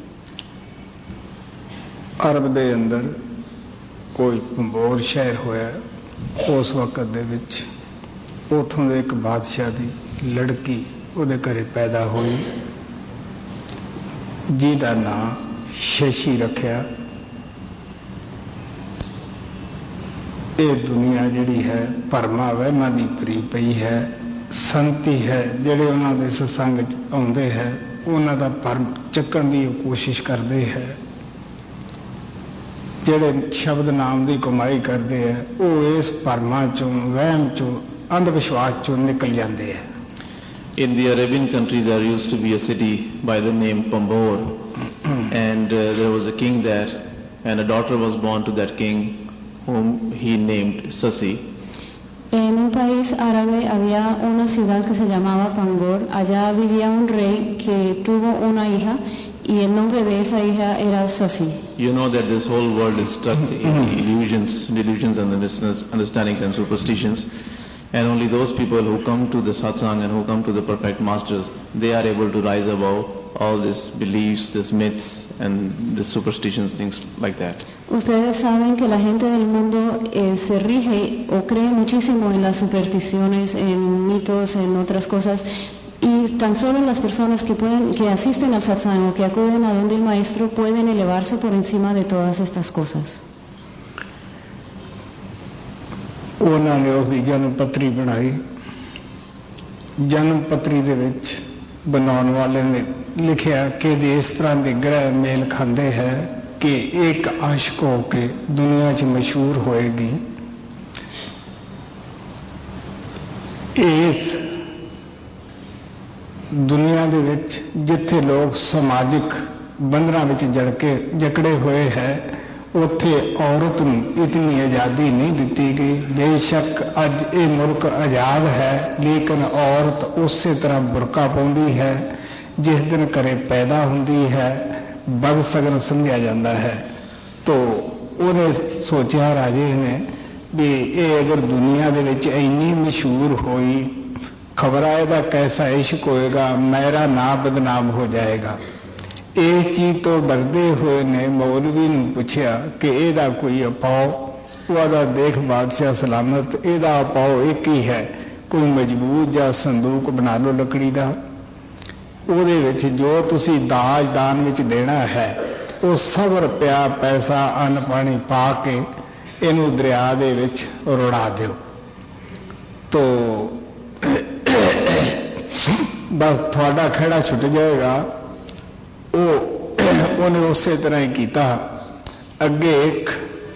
ਅਰਬ ਦੇ ਅੰਦਰ ਕੋਈ ਪੰਬੋਰ ਸ਼ਹਿਰ ਹੋਇਆ, ਉਸ ਵਕਤ ਦੇ ਵਿੱਚ ਉੱਥੋਂ ਦੇ ਇੱਕ ਬਾਦਸ਼ਾਹ ਦੀ ਲੜਕੀ ਉਹਦੇ ਘਰੇ ਪੈਦਾ ਹੋਈ, ਜਿਹਦਾ ਨਾਂ ਸ਼ਸ਼ੀ ਰੱਖਿਆ। ਇਹ ਦੁਨੀਆ ਜਿਹੜੀ ਹੈ ਭਰਮਾਂ ਵਹਿਮਾਂ ਦੀ ਭਰੀ ਪਈ ਹੈ। ਸੰਤੀ ਹੈ ਜਿਹੜੇ ਉਹਨਾਂ ਦੇ ਸਤਸੰਗ 'ਚ ਆਉਂਦੇ ਹੈ, ਉਹਨਾਂ ਦਾ ਭਰਮ ਚੱਕਣ ਦੀ ਕੋਸ਼ਿਸ਼ ਕਰਦੇ ਹੈ। ਜਿਹੜੇ ਸ਼ਬਦ ਨਾਮ ਦੀ ਕਮਾਈ ਕਰਦੇ ਹੈ, ਉਹ ਇਸ ਭਰਮਾਂ 'ਚੋਂ ਵਹਿਮ 'ਚੋਂ ਅੰਧ ਵਿਸ਼ਵਾਸ 'ਚੋਂ ਨਿਕਲ ਜਾਂਦੇ ਹੈ। In the Arabian country there used to be a city by the name Pambor, and uh, there was a king there and a daughter was born to that king, whom he named Sasi. En un país árabe había una ciudad que se llamaba Pangor. Allá vivía un rey que tuvo una hija y el nombre de esa hija era Sasi. You know that this whole world is stuck in illusions, delusions and understandings and superstitions. And only those people who come to the satsang and who come to the perfect masters, they are able to rise above all these beliefs, these myths and the superstitions, things like that. Ustedes saben que la gente del mundo eh, se rige o cree muchísimo en las supersticiones, en mitos, en otras cosas, y tan solo las personas que pueden, que asisten al satsang o que acuden a donde el maestro pueden elevarse por encima de todas estas cosas. ਉਹਨਾਂ ਨੇ ਉਸ ਦੀ ਜਨਮ ਪੱਤਰੀ ਬਣਾਈ। ਜਨਮ ਪੱਤਰੀ ਦੇ ਵਿੱਚ ਬਣਾਉਣ ਵਾਲੇ ਨੇ ਲਿਖਿਆ ਕਿ ਇਸ ਤਰ੍ਹਾਂ ਦੇ ਗ੍ਰਹਿ ਮੇਲ ਖਾਂਦੇ ਹੈ ਕਿ ਇੱਕ ਆਸ਼ਕ ਹੋ ਕੇ ਦੁਨੀਆ 'ਚ ਮਸ਼ਹੂਰ ਹੋਏਗੀ। ਇਸ ਦੁਨੀਆ ਦੇ ਵਿੱਚ ਜਿੱਥੇ ਲੋਕ ਸਮਾਜਿਕ ਬੰਧਨਾਂ ਵਿੱਚ ਜੜ ਕੇ ਜਕੜੇ ਹੋਏ ਹੈ, ਉੱਥੇ ਔਰਤ ਨੂੰ ਇਤਨੀ ਆਜ਼ਾਦੀ ਨਹੀਂ ਦਿੱਤੀ ਗਈ। ਬੇਸ਼ੱਕ ਅੱਜ ਇਹ ਮੁਲਕ ਆਜ਼ਾਦ ਹੈ, ਲੇਕਿਨ ਔਰਤ ਉਸੇ ਤਰ੍ਹਾਂ ਬੁਰਕਾ ਪਾਉਂਦੀ ਹੈ। ਜਿਸ ਦਿਨ ਘਰੇ ਪੈਦਾ ਹੁੰਦੀ ਹੈ ਬਦਸਗਨ ਸਮਝਿਆ ਜਾਂਦਾ ਹੈ। ਤੋ ਉਹਨੇ ਸੋਚਿਆ ਰਾਜੇ ਨੇ ਵੀ ਇਹ ਅਗਰ ਦੁਨੀਆ ਦੇ ਵਿੱਚ ਇੰਨੀ ਮਸ਼ਹੂਰ ਹੋਈ, ਖਬਰਾਂ ਇਹਦਾ ਕੈਸਾ ਇਸ਼ਕ ਹੋਏਗਾ, ਮੇਰਾ ਨਾਂ ਬਦਨਾਮ ਹੋ ਜਾਏਗਾ। ਇਸ ਚੀਜ਼ ਤੋਂ ਡਰਦੇ ਹੋਏ ਨੇ ਮੌਲਵੀ ਨੂੰ ਪੁੱਛਿਆ ਕਿ ਇਹਦਾ ਕੋਈ ਉਪਾਅ। ਉਹਦਾ ਦੇਖ ਬਾਦਸ਼ਾਹ ਸਲਾਮਤ, ਇਹਦਾ ਉਪਾਅ ਇੱਕ ਹੀ ਹੈ, ਕੋਈ ਮਜ਼ਬੂਤ ਜਾਂ ਸੰਦੂਕ ਬਣਾ ਲਓ ਲੱਕੜੀ ਦਾ, ਉਹਦੇ ਵਿੱਚ ਜੋ ਤੁਸੀਂ ਦਾਜ ਦਾਨ ਵਿੱਚ ਦੇਣਾ ਹੈ ਉਹ ਸਭ ਰੁਪਇਆ ਪੈਸਾ ਅੰਨ ਪਾਣੀ ਪਾ ਕੇ ਇਹਨੂੰ ਦਰਿਆ ਦੇ ਵਿੱਚ ਰੁੜਾ ਦਿਓ। ਤੋ ਬਸ ਤੁਹਾਡਾ ਖਹਿੜਾ ਛੁੱਟ ਜਾਏਗਾ। ਉਹ ਉਹਨੇ ਉਸੇ ਤਰ੍ਹਾਂ ਹੀ ਕੀਤਾ। ਅੱਗੇ ਇੱਕ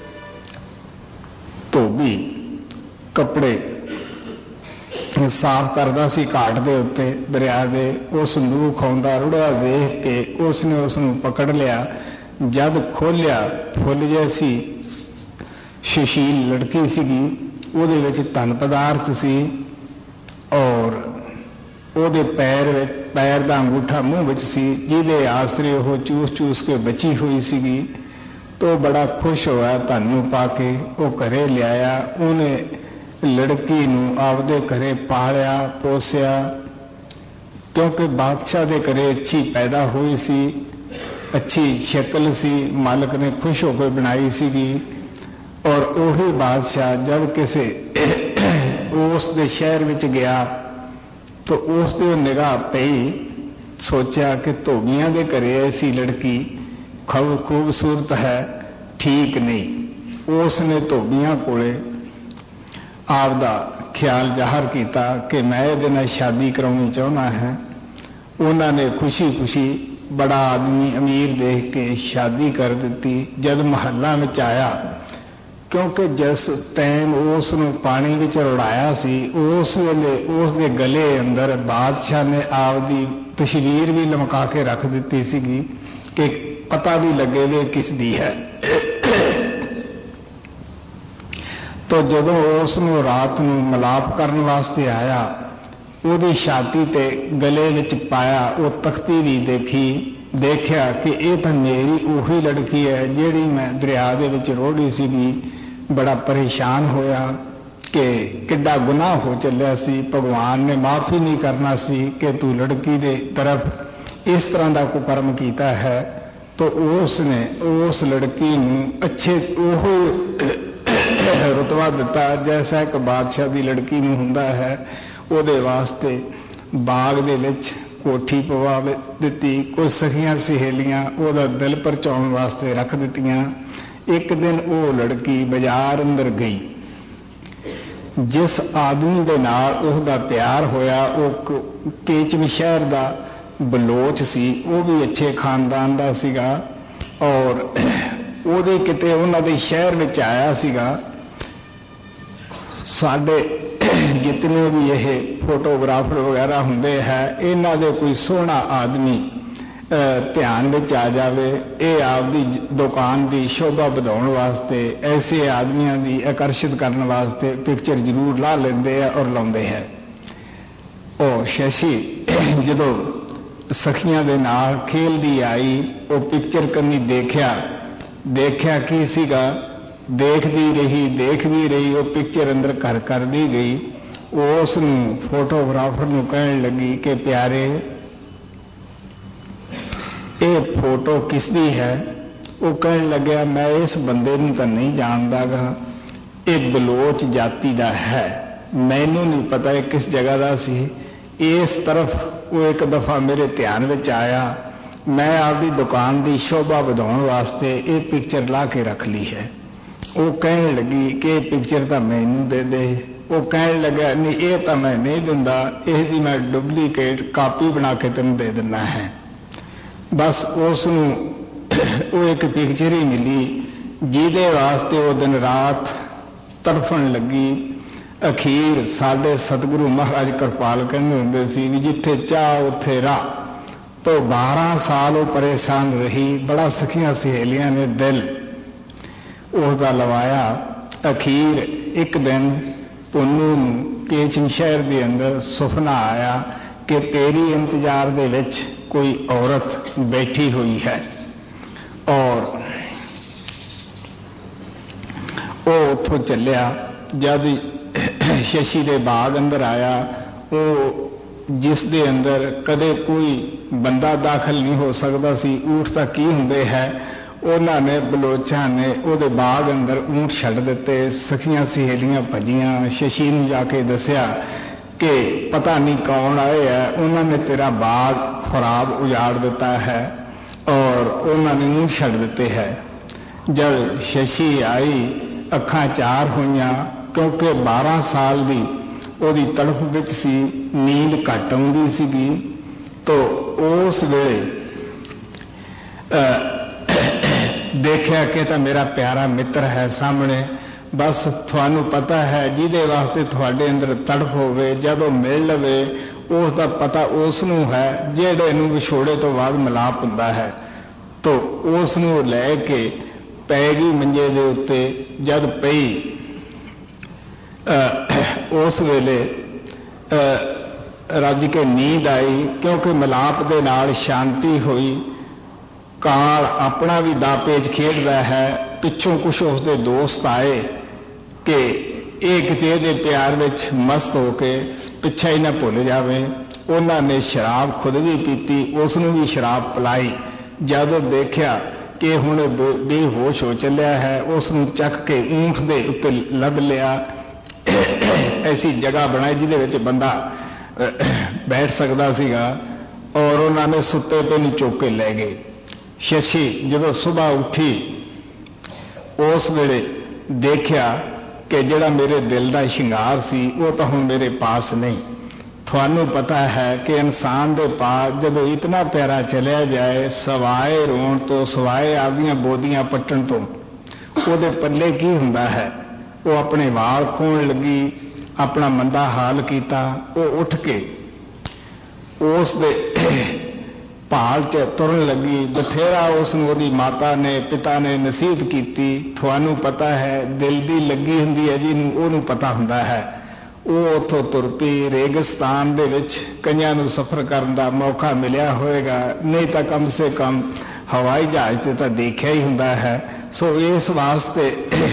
ਧੋਬੀ ਕੱਪੜੇ ਸਾਫ਼ ਕਰਦਾ ਸੀ ਘਾਟ ਦੇ ਉੱਤੇ ਦਰਿਆ ਦੇ। ਉਹ ਸੰਦੂਕ ਆਉਂਦਾ ਰੁੜਿਆ ਵੇਖ ਕੇ ਉਸਨੇ ਉਸ ਨੂੰ ਪਕੜ ਲਿਆ। ਜਦ ਖੋਲ੍ਹਿਆ ਫੁੱਲ ਜੈਸੀ ਸੁਸ਼ੀਲ ਲੜਕੀ ਸੀਗੀ, ਉਹਦੇ ਵਿੱਚ ਧਨ ਪਦਾਰਥ ਸੀ ਔਰ ਉਹਦੇ ਪੈਰ ਵਿੱਚ ਪੈਰ ਦਾ ਅੰਗੂਠਾ ਮੂੰਹ ਵਿੱਚ ਸੀ, ਜਿਹਦੇ ਆਸਰੇ ਉਹ ਚੂਸ ਚੂਸ ਕੇ ਬਚੀ ਹੋਈ ਸੀਗੀ। ਤੋ ਬੜਾ ਖੁਸ਼ ਹੋਇਆ ਧਨ ਨੂੰ ਪਾ ਕੇ। ਉਹ ਘਰੇ ਲਿਆਇਆ। ਉਹਨੇ ਲੜਕੀ ਨੂੰ ਆਪਦੇ ਘਰੇ ਪਾਲਿਆ ਪੋਸਿਆ, ਕਿਉਂਕਿ ਬਾਦਸ਼ਾਹ ਦੇ ਘਰੇ ਅੱਛੀ ਪੈਦਾ ਹੋਈ ਸੀ, ਅੱਛੀ ਸ਼ਕਲ ਸੀ, ਮਾਲਕ ਨੇ ਖੁਸ਼ ਹੋ ਕੇ ਬਣਾਈ ਸੀਗੀ। ਔਰ ਉਹੀ ਬਾਦਸ਼ਾਹ ਜਦ ਕਿਸੇ ਉਸ ਦੇ ਸ਼ਹਿਰ ਵਿੱਚ ਗਿਆ ਤਾਂ ਉਸ ਦੇ ਨਿਗਾਹ ਪਈ। ਸੋਚਿਆ ਕਿ ਧੋਬੀਆਂ ਦੇ ਘਰੇ ਐਸੀ ਲੜਕੀ ਖੂਬ ਖੂਬਸੂਰਤ ਹੈ, ਠੀਕ ਨਹੀਂ। ਉਸ ਨੇ ਧੋਬੀਆਂ ਕੋਲੇ ਆਪਦਾ ਖਿਆਲ ਜ਼ਾਹਰ ਕੀਤਾ ਕਿ ਮੈਂ ਇਹਦੇ ਨਾਲ ਸ਼ਾਦੀ ਕਰਾਉਣੀ ਚਾਹੁੰਦਾ ਹਾਂ। ਉਹਨਾਂ ਨੇ ਖੁਸ਼ੀ ਖੁਸ਼ੀ ਬੜਾ ਆਦਮੀ ਅਮੀਰ ਦੇਖ ਕੇ ਸ਼ਾਦੀ ਕਰ ਦਿੱਤੀ। ਜਦ ਮਹੱਲਾ ਵਿੱਚ ਆਇਆ, ਕਿਉਂਕਿ ਜਿਸ ਟਾਈਮ ਉਸ ਨੂੰ ਪਾਣੀ ਵਿੱਚ ਰੁੜਾਇਆ ਸੀ ਉਸ ਵੇਲੇ ਉਸ ਦੇ ਗਲੇ ਅੰਦਰ ਬਾਦਸ਼ਾਹ ਨੇ ਆਪਦੀ ਤਸਵੀਰ ਵੀ ਲਮਕਾ ਕੇ ਰੱਖ ਦਿੱਤੀ ਸੀਗੀ ਕਿ ਪਤਾ ਵੀ ਲੱਗੇ ਵੀ ਕਿਸ ਦੀ ਹੈ। ਤੋ ਜਦੋਂ ਉਸ ਨੂੰ ਰਾਤ ਨੂੰ ਮਿਲਾਪ ਕਰਨ ਵਾਸਤੇ ਆਇਆ, ਉਹਦੀ ਛਾਤੀ ਤੇ ਗਲੇ ਵਿੱਚ ਪਾਇਆ ਉਹ ਤਖਤੀ ਵੀ ਦੇਖੀ। ਦੇਖਿਆ ਕਿ ਇਹ ਤਾਂ ਮੇਰੀ ਉਹੀ ਲੜਕੀ ਹੈ ਜਿਹੜੀ ਮੈਂ ਦਰਿਆ ਦੇ ਵਿੱਚ ਰੋੜੀ ਸੀਗੀ। ਬੜਾ ਪਰੇਸ਼ਾਨ ਹੋਇਆ ਕਿ ਕਿੱਡਾ ਗੁਨਾਹ ਹੋ ਚੱਲਿਆ ਸੀ। ਭਗਵਾਨ ਨੇ ਮਾਫੀ ਨਹੀਂ ਕਰਨਾ ਸੀ ਕਿ ਤੂੰ ਲੜਕੀ ਦੇ ਤਰਫ ਇਸ ਤਰ੍ਹਾਂ ਦਾ ਕੁਕਰਮ ਕੀਤਾ ਹੈ। ਤੋ ਉਸ ਨੇ ਉਸ ਲੜਕੀ ਨੂੰ ਅੱਛੇ ਉਹ ਰੁਤਬਾ ਦਿੱਤਾ ਜੈਸਾ ਇੱਕ ਬਾਦਸ਼ਾਹ ਦੀ ਲੜਕੀ ਨੂੰ ਹੁੰਦਾ ਹੈ। ਉਹਦੇ ਵਾਸਤੇ ਬਾਗ ਦੇ ਵਿੱਚ ਕੋਠੀ ਪਵਾ ਦਿੱਤੀ। ਕੋਈ ਸਖੀਆਂ ਸਹੇਲੀਆਂ ਉਹਦਾ ਦਿਲ ਪਰਚਾਉਣ ਵਾਸਤੇ ਰੱਖ ਦਿੱਤੀਆਂ। ਇੱਕ ਦਿਨ ਉਹ ਲੜਕੀ ਬਾਜ਼ਾਰ ਅੰਦਰ ਗਈ। ਜਿਸ ਆਦਮੀ ਦੇ ਨਾਲ ਉਹਦਾ ਪਿਆਰ ਹੋਇਆ ਉਹ ਕੇਚਮ ਸ਼ਹਿਰ ਦਾ ਬਲੋਚ ਸੀ, ਉਹ ਵੀ ਅੱਛੇ ਖਾਨਦਾਨ ਦਾ ਸੀਗਾ ਔਰ ਉਹਦੇ ਕਿਤੇ ਉਹਨਾਂ ਦੇ ਸ਼ਹਿਰ ਵਿੱਚ ਆਇਆ ਸੀਗਾ। ਸਾਡੇ ਜਿਤਨੇ ਵੀ ਇਹ ਫੋਟੋਗ੍ਰਾਫਰ ਵਗੈਰਾ ਹੁੰਦੇ ਹੈ, ਇਹਨਾਂ ਦੇ ਕੋਈ ਸੋਹਣਾ ਆਦਮੀ ध्यान ਵਿੱਚ आ जावे। ये आपदी दुकान की शोभा ਵਧਾਉਣ वास्ते ऐसे आदमियों की आकर्षित करने वास्ते पिक्चर जरूर ला लेंदे है और लाउंदे है। ਉਹ शशि ਜਦੋਂ सखियां ਦੇ ਨਾਲ खेलदी आई वो पिक्चर कन्नी देखिया देखिया की सीगा देखदी रही देखदी रही वो पिक्चर अंदर घर कर दी गई। उस फोटोग्राफर नूं कहण लगी कि प्यारे ये फोटो किसदी है? वो कहण लग्या मैं इस बंदे नूं तां नहीं जानदा गा, ये बलोच जाति दा है, मैनू नहीं पता ये किस जगह का सी। इस तरफ वो एक दफ़ा मेरे ध्यान में आया, मैं आपकी दुकान की शोभा बढ़ाने वास्ते ये पिक्चर ला के रख ली है। वो कहने लगी कि पिक्चर तो मैनू दे दे। वो कहने लगा नहीं ये तो मैं नहीं दिंदा, इसकी मैं डुप्लीकेट कापी बना के तेन दे देना है। बस उसनू वो एक पिक्चर ही मिली जिहदे वास्ते वो दिन रात तड़फन लगी। अखीर साडे सतगुरु महाराज कृपाल कहंदे हुंदे सी भी जिथे चाह उत्थे राह। तो बारह साल वो परेशान रही, बड़ा सखियां सहेलियां ने दिल उसका लवाया। अखीर एक दिन पुन्नू केचन शहर के अंदर सुपना आया कि तेरी इंतजार दे विच कोई औरत बैठी हुई है और वो उथों चलिया। जब शशि दे बाग अंदर आया, वो जिस दे अंदर कदे कोई बंदा दाखिल नहीं हो सकता सी, ऊँट तां की हुंदे है, उन्होंने बलोचा ने उहदे बाग अंदर ऊँट छड्ड दिते। सखियां सहेलियां भजियां, शशि नूं जाके दसिया कि पता नहीं कौन आए है, उन्होंने तेरा बाग खराब उजाड़ दिता है और उन्होंने ऊँट छड्ड दिते है। जब शशि आई अखां चार हुईयां, क्योंकि बारह साल की उहदी तड़फ विच सी, नींद घट आउंदी सीगी। तो उस वेले देखिया कि तो मेरा प्यारा मित्र है सामने, बस थानू पता है जिहदे वास्ते तुहाडे अंदर तड़फ होवे जदों मिल लवे उसका पता उसनू है जिहड़े नूं विछोड़े तो बाद मिलाप हुंदा है। तो उसनू लैके पै गई मंजे दे उत्ते। जद पई उस वेले रज के नींद आई, क्योंकि मिलाप दे नाल शांति हुई। काल अपना भी दापेज खेडदा है, पिछों कुछ उसके दोस्त आए कि एक किते दे प्यार विच मस्त होके पिछा ही ना भुल जावे। उन्होंने शराब खुद भी पीती, उसनू भी शराब पिलाई। जब देखिया कि हुण बेहोश हो चलिया है, उसनू चक के ऊँट दे उत्ते लद लिया। ऐसी जगह बनाई जिहदे विच बंदा बैठ सकता सीगा और उन्होंने सुते पे नूं चुक के लै गए। शशि जदों सुबह उठी उस वेले देखिया कि जिहड़ा मेरे दिल का शिंगार सी वो तो हुण मेरे पास नहीं। थानू पता है कि इंसान के पास जदों इतना प्यारा चलिया जाए, सवाए रोण तो सवाए आपदियां बोदियां पट्टण तो उहदे पल्ले की हुंदा है। वो अपने वाल खोण लगी, अपना मंदा हाल किया। वो उठ के उस दे भाल च तुरन लगी। बथेरा उसनूं उहदी माता ने पिता ने नसीहत की। थानू पता है दिल दी लगी हुंदी है जिहनूं उहनूं पता हुंदा है। वो उत्थों तुर पई। रेगिस्तान दे विच कईयां नूं सफ़र करन दा मौका मिलिया होएगा, नहीं तो कम से कम हवाई जहाज ते तां देखिया ही हुंदा है। सो इस वास्ते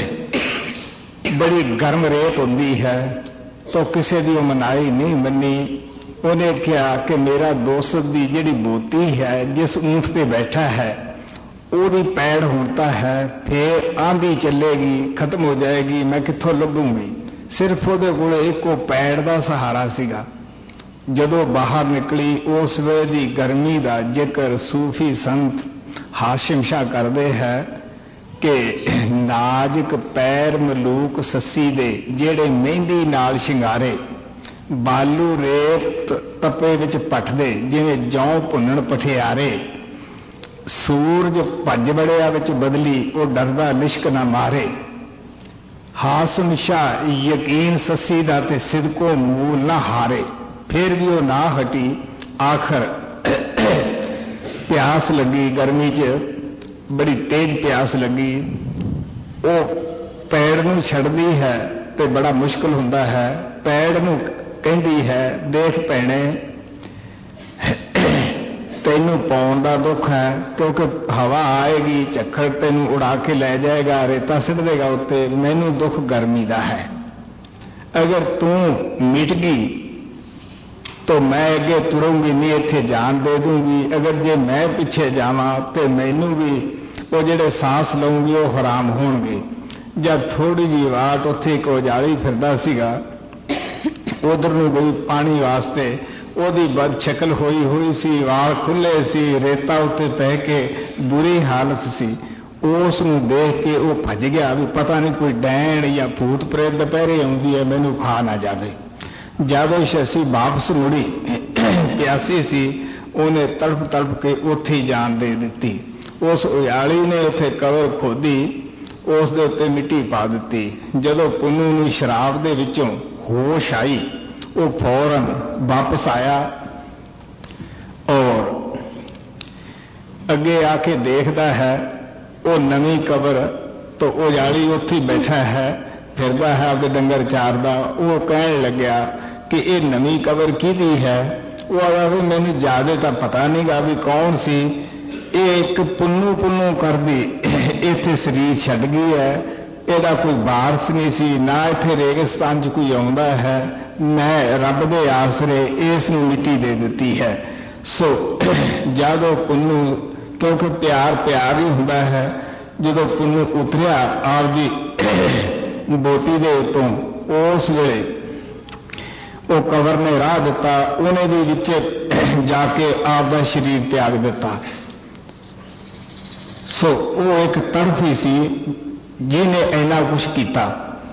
बड़ी गर्म रेत होंदी है, तो किसी की मनाई नहीं मनी। उन्हें कहा कि मेरा दोस्त की जिहड़ी बोती है जिस ऊँट से बैठा है ਉਹਦੀ पैड़ होता है, फिर आंधी चलेगी, खत्म हो जाएगी, मैं कित्थों लभूंगी। सिर्फ ਉਹਦੇ ਕੋਲ ਇੱਕੋ पैड़ का सहारा सीगा। जदों बाहर निकली उस वे दी गर्मी का जिक्र सूफी संत हाशिम शाह करते हैं कि नाजुक पैर मलूक सस्सी दे जेड़े मेहंदी नाल शिंगारे, बालू रेत तपे विच पटदे जिवें जौ भुनण पठियारे, सूरज भज बड़िया विच बदली वो डरदा लिश्क ना मारे। हासम शाह यकीन सस्सी दा ते सिदको मूल ना हारे, फिर भी वो ना हटी। आखिर ਪਿਆਸ ਲੱਗੀ, ਗਰਮੀ 'ਚ ਬੜੀ ਤੇਜ਼ ਪਿਆਸ ਲੱਗੀ, ਉਹ ਪੈੜ ਨੂੰ ਛੱਡਦੀ ਹੈ ਤੇ ਬੜਾ ਮੁਸ਼ਕਲ ਹੁੰਦਾ ਹੈ। ਪੈੜ ਨੂੰ ਕਹਿੰਦੀ ਹੈ, ਦੇਖ ਭੈਣੇ, ਤੈਨੂੰ ਪਾਉਣ ਦਾ ਦੁੱਖ ਹੈ, ਕਿਉਂਕਿ ਹਵਾ ਆਏਗੀ, ਝੱਖੜ ਤੈਨੂੰ ਉਡਾ ਕੇ ਲੈ ਜਾਏਗਾ, ਰੇਤਾ ਸਿੱਟ ਦੇਗਾ ਉੱਤੇ। ਮੈਨੂੰ ਦੁੱਖ ਗਰਮੀ ਦਾ ਹੈ। ਅਗਰ ਤੂੰ ਮਿਟ ਗਈ तो मैं अगे तुरूंगी नहीं, इत्थे जान दे दूंगी। अगर जे मैं पिछे जावां तो मैनू भी वो जेड़े सांस लऊंगी वो हराम होणगे। जब थोड़ी जी वाट उत्थे एक उजाली फिरदा सीगा, उधर नूं गई पानी वास्ते, ओदी बद शक्ल होई हुई सी, वाल खुले सी, रेता उत्ते पै के बुरी हालत सी। उस नूं देख के वो भज गया भी पता नहीं कोई डैण या भूत प्रेत दुपहरे आउंदी है, मैनू खा ना जावे। जब शशि वापस मुड़ी, प्यासी सी, उन्हें तड़प तड़प के उत्थे ही जान दे दी। उस उजाली ने उत्थे कबर खोदी, उस दे उत्ते मिट्टी पा दी। जदों पुन्नू नूं शराब दे विचों होश आई, वो फौरन वापस आया और अगे आके देखता है वो नवी कबर, तो उजाली उत्थे ही बैठा है, फिरदा है अपने डंगर चारदा। वो कहन लग्या कि ये नवी कबर किहदी है? वो आया भी मैनू ज्यादा तो पता नहीं गा भी कौन सी, ये एक पुन्नू पुन्नू कर दी इत्थे शरीर छड्ड गई है, ਇਹਦਾ कोई वारस नहीं सी, ना इत्थे रेगिस्तान च कोई आउंदा है, मैं रब दे आसरे इस नूं मिट्टी दे दिती है। सो जदों पुन्नू, क्योंकि प्यार प्यार ही हुंदा है, जदों पुन्नू उतरिया आपदी बोटी दे उत्तों, उस वेले वो कबर ने राह दिता, उन्हें भी विचे जाके आपदा शरीर त्याग दिता। सो वो एक तड़फ ही सी जिन्हें इन्ना कुछ किया।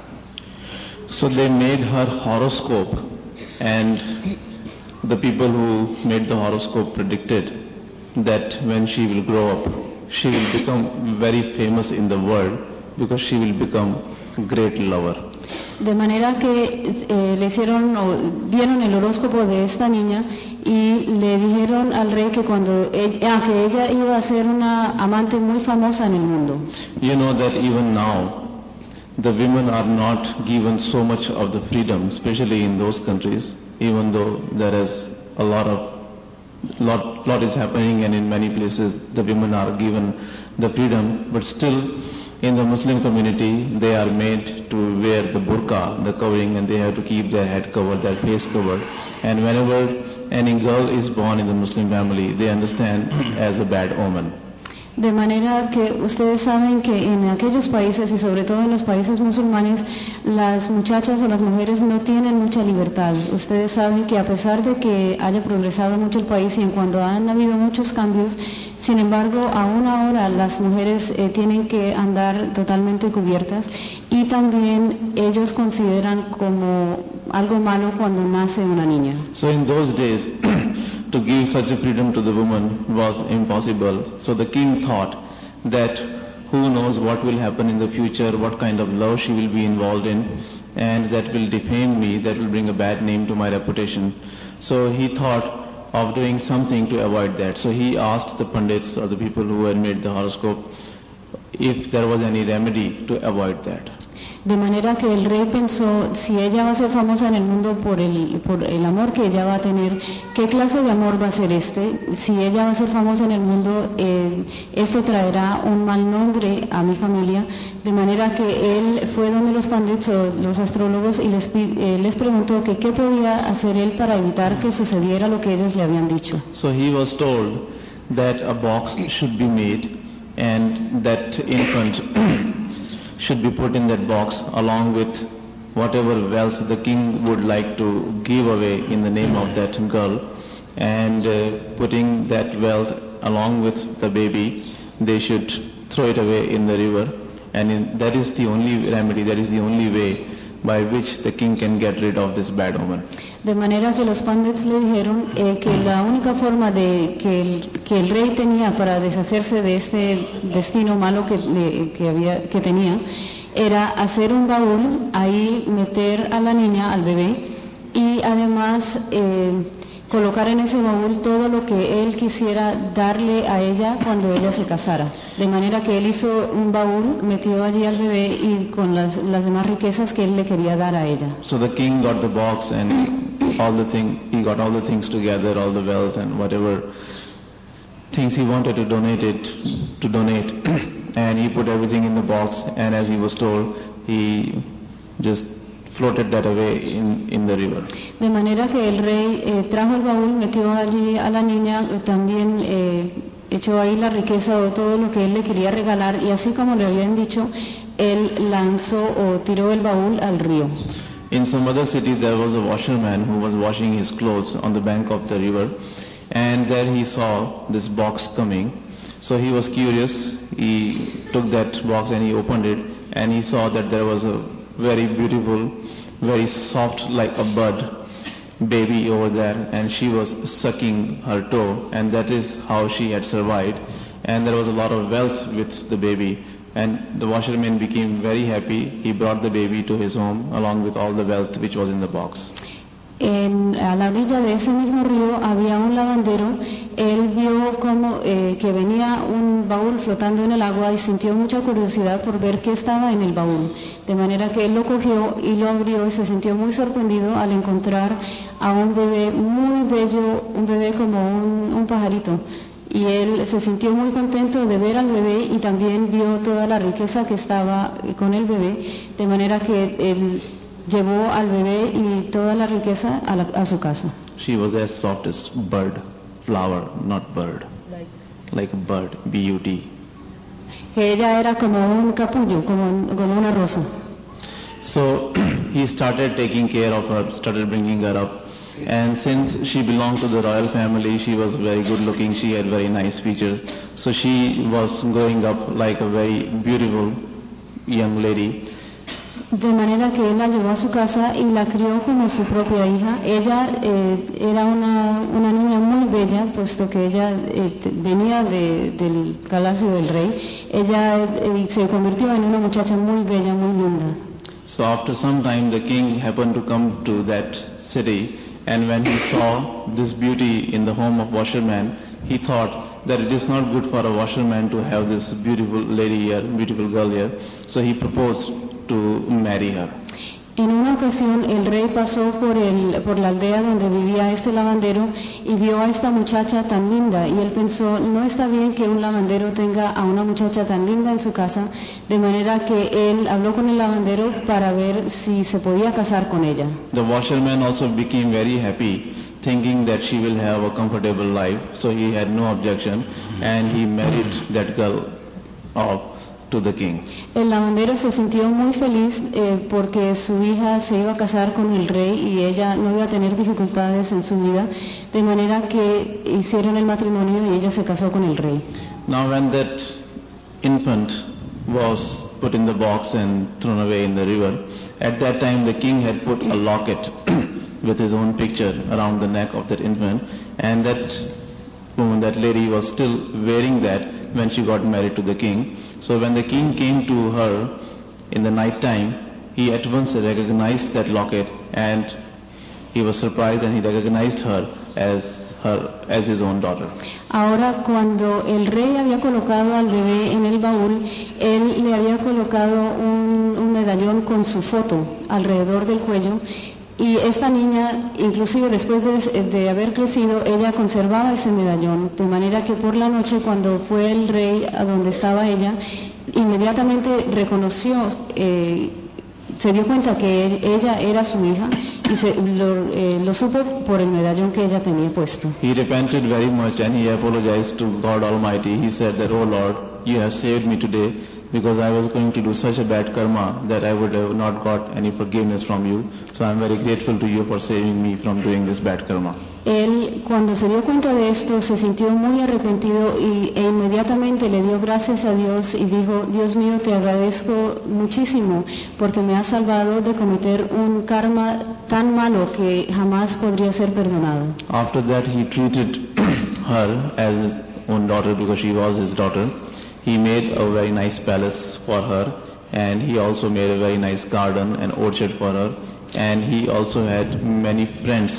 So they made her horoscope, and the people who made the horoscope predicted that when she will grow up, she will become very famous in the world because she will become a great lover. De manera que eh, le hicieron, o vieron el horóscopo de esta niña y le dijeron al rey que cuando ella, ah, que ella iba a ser una amante muy famosa en el mundo. You know that even now the women are not given so much of the freedom, especially in those countries, even though there is a lot of lot lot is happening, and in many places the women are given the freedom, but still in the Muslim community they are made to wear the burqa, the covering, and they have to keep their head covered, their face covered. And whenever any girl is born in the Muslim family, they understand as a bad omen. De manera que ustedes saben que en aquellos países y sobre todo en los países musulmanes, las muchachas o las mujeres no tienen mucha libertad. Ustedes saben que a pesar de que haya progresado mucho el país y en cuando han habido muchos cambios, sin embargo, aún ahora las mujeres eh, tienen que andar totalmente cubiertas, y también ellos consideran como algo malo cuando nace una niña. So in those days, to give such a freedom to the woman was impossible. So the king thought that who knows what will happen in the future, what kind of love she will be involved in, and that will defame me, that will bring a bad name to my reputation. So he thought of doing something to avoid that. So he asked the pundits or the people who had made the horoscope if there was any remedy to avoid that. De manera que el rey pensó, si ella va a ser famosa en el mundo por el, por el amor que ella va a tener, ¿qué clase de amor va a ser este? Si ella va a ser famosa en el mundo, eh, esto traerá un mal nombre a mi familia. De manera que él fue donde los pandits o los astrólogos y les, eh, les preguntó que qué podía hacer él para evitar que sucediera lo que ellos le habían dicho. So he was told that a box should be made and that infant should be put in that box along with whatever wealth the king would like to give away in the name of that girl, and uh, putting that wealth along with the baby, they should throw it away in the river, and in, that is the only remedy, that is the only way by which the king can get rid of this bad omen. De manera que los pandits le dijeron eh, que la única forma de que el, que el rey tenía para deshacerse de este destino malo que, eh, que, había, que tenía era hacer un baúl, ahí meter a la niña, al bebé, y además eh, colocar en ese baúl todo lo que él quisiera darle a ella cuando ella se casara. De manera que él hizo un baúl, metió allí al bebé y con las, las demás riquezas que él le quería dar a ella. So the king got the box and all the thing, he got all the things together, all the wealth and whatever things he wanted to donate it, to donate, and he put everything in the box, and as he was told, he just floated that away in, in the river. De manera que el rey eh, trajo el baúl, metió allí a la niña, eh, también eh, echó ahí la riqueza o todo lo que él le quería regalar, y así como le habían dicho, él lanzó o tiró el baúl al río. In some other city there was a washerman who was washing his clothes on the bank of the river, and there he saw this box coming. So he was curious, he took that box and he opened it, and he saw that there was a very beautiful, very soft like a bud baby over there, and she was sucking her toe, and that is how she had survived. And there was a lot of wealth with the baby, and the washerman became very happy. He brought the baby to his home along with all the wealth which was in the box. En, a la orilla de ese mismo río había un lavandero. Él vio como eh, que venía un baúl flotando en el agua y sintió mucha curiosidad por ver qué estaba en el baúl. De manera que él lo cogió y lo abrió y se sintió muy sorprendido al encontrar a un bebé muy bello, un bebé como un, un pajarito. Y él se sintió muy contento de ver al bebé y también vio toda la riqueza que estaba con el bebé. De manera que él llevó al bebé y toda la riqueza a, la, a su casa. She was as soft as bird, flower, not bird, like, like a bird, B U D. Que ella era como un capullo, como, como una rosa. So he started taking care of her, started bringing her up. And since she belonged to the royal family, she was very good looking, she had very nice features. So she was growing up like a very beautiful young lady. De manera que él la llevó a su casa y la crió como su propia hija. Ella eh, era una, una niña muy bella, puesto que ella eh, venía de, del palacio del rey. Ella eh, se convirtió en una muchacha muy bella, muy linda. So after some time the king happened to come to that city, and when he saw this beauty in the home of washerman, he thought that it is not good for a washerman to have this beautiful lady here, beautiful girl here. So he proposed to marry her. En una ocasión el rey pasó por, el, por la aldea donde vivía este lavandero y vio a esta muchacha tan linda, y él pensó, no está bien que un lavandero tenga a una muchacha tan linda en su casa, de manera que él habló con el lavandero para ver si se podía casar con ella. The washerman also became very happy, thinking that she will have a comfortable life, so he had no objection, and he married that girl off to the king. El lavandero se sintió muy feliz eh, porque su hija se iba a casar con el rey y ella no iba a tener dificultades en su vida, de manera que hicieron el matrimonio y ella se casó con el rey. Now when that infant was put in the box and thrown away in the river, at that time the king had put a locket with his own picture around the neck of that infant, and that woman, that lady, was still wearing that when she got married to the king. So when the king came to her in the night time, he at once recognized that locket, and he was surprised, and he recognized her as her as his own daughter. Ahora, cuando el rey había colocado al bebé en el baúl, él le había colocado un, un medallón con su foto alrededor del cuello. Y esta niña, inclusive después de, de haber crecido, ella conservaba ese medallón, de manera que por la noche, cuando fue el rey a donde estaba ella, inmediatamente reconoció, eh, se dio cuenta que ella era su hija y se, lo, eh, lo supo por el medallón que ella tenía puesto. He repented very much and he apologized to God Almighty. He said that, "Oh Lord, you have saved me today, because I was going to do such a bad karma that I would have not got any forgiveness from you. So I am very grateful to you for saving me from doing this bad karma." Él, cuando se dio cuenta de esto, se sintió muy arrepentido y, e inmediatamente le dio gracias a Dios y dijo, Dios mío, te agradezco muchísimo porque me has salvado de cometer un karma tan malo que jamás podría ser perdonado. After that he treated her as his own daughter, because she was his daughter. He made a very nice palace for her, and he also made a very nice garden and orchard for her, and he also had many friends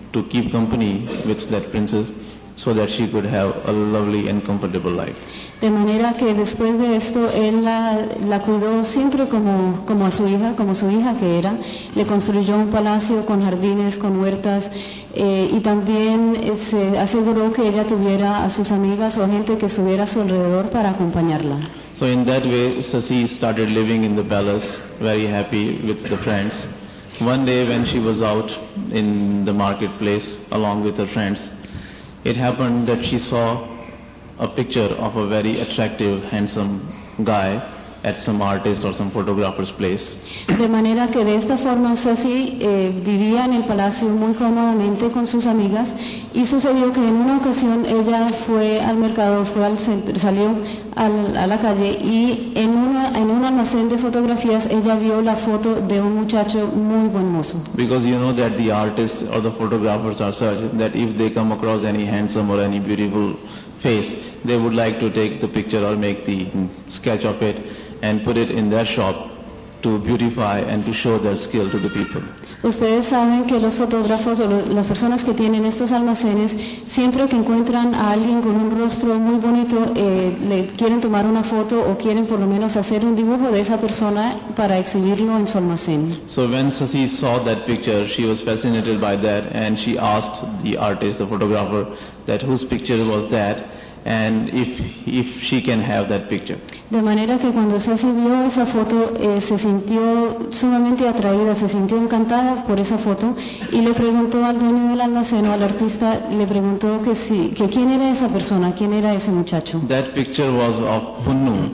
to keep company with that princess so that she could have a lovely and comfortable life. De manera que después de esto él la, la cuidó siempre como, como a su hija, como su hija que era. Le construyó un palacio con jardines, con huertas eh, y también eh, se aseguró que ella tuviera a sus amigas o a gente que estuviera a su alrededor para acompañarla. So in that way, Sasi started living in the palace, very happy with the friends. One day when she was out in the marketplace along with her friends, it happened that she saw a picture of a very attractive, handsome guy at some artist or some photographer's place. De manera que de esta forma Sasi eh, vivía en el palacio muy cómodamente con sus amigas y sucedió que en una ocasión ella fue al mercado, fue al centro, salió al, a la calle y en, una, en un almacén de fotografías ella vio la foto de un muchacho muy buen mozo. Because you know that the artists or the photographers are such that if they come across any handsome or any beautiful face, they would like to take the picture or make the sketch of it and put it in their shop to beautify and to show their skill to the people. Ustedes saben que los fotógrafos o lo, las personas que tienen estos almacenes, siempre que encuentran a alguien con un rostro muy bonito, eh, le quieren tomar una foto o quieren por lo menos hacer un dibujo de esa persona para exhibirlo en su almacén. So when Sasi saw that picture, she was fascinated by that and she asked the artist, the photographer, that whose picture was that and if, if she can have that picture. De manera que cuando Sasi vio esa foto eh, se sintió sumamente atraída, se sintió encantada por esa foto y le preguntó al dueño del almacén o al artista, le preguntó que, si, que quién era esa persona, quién era ese muchacho. That picture was of Punnu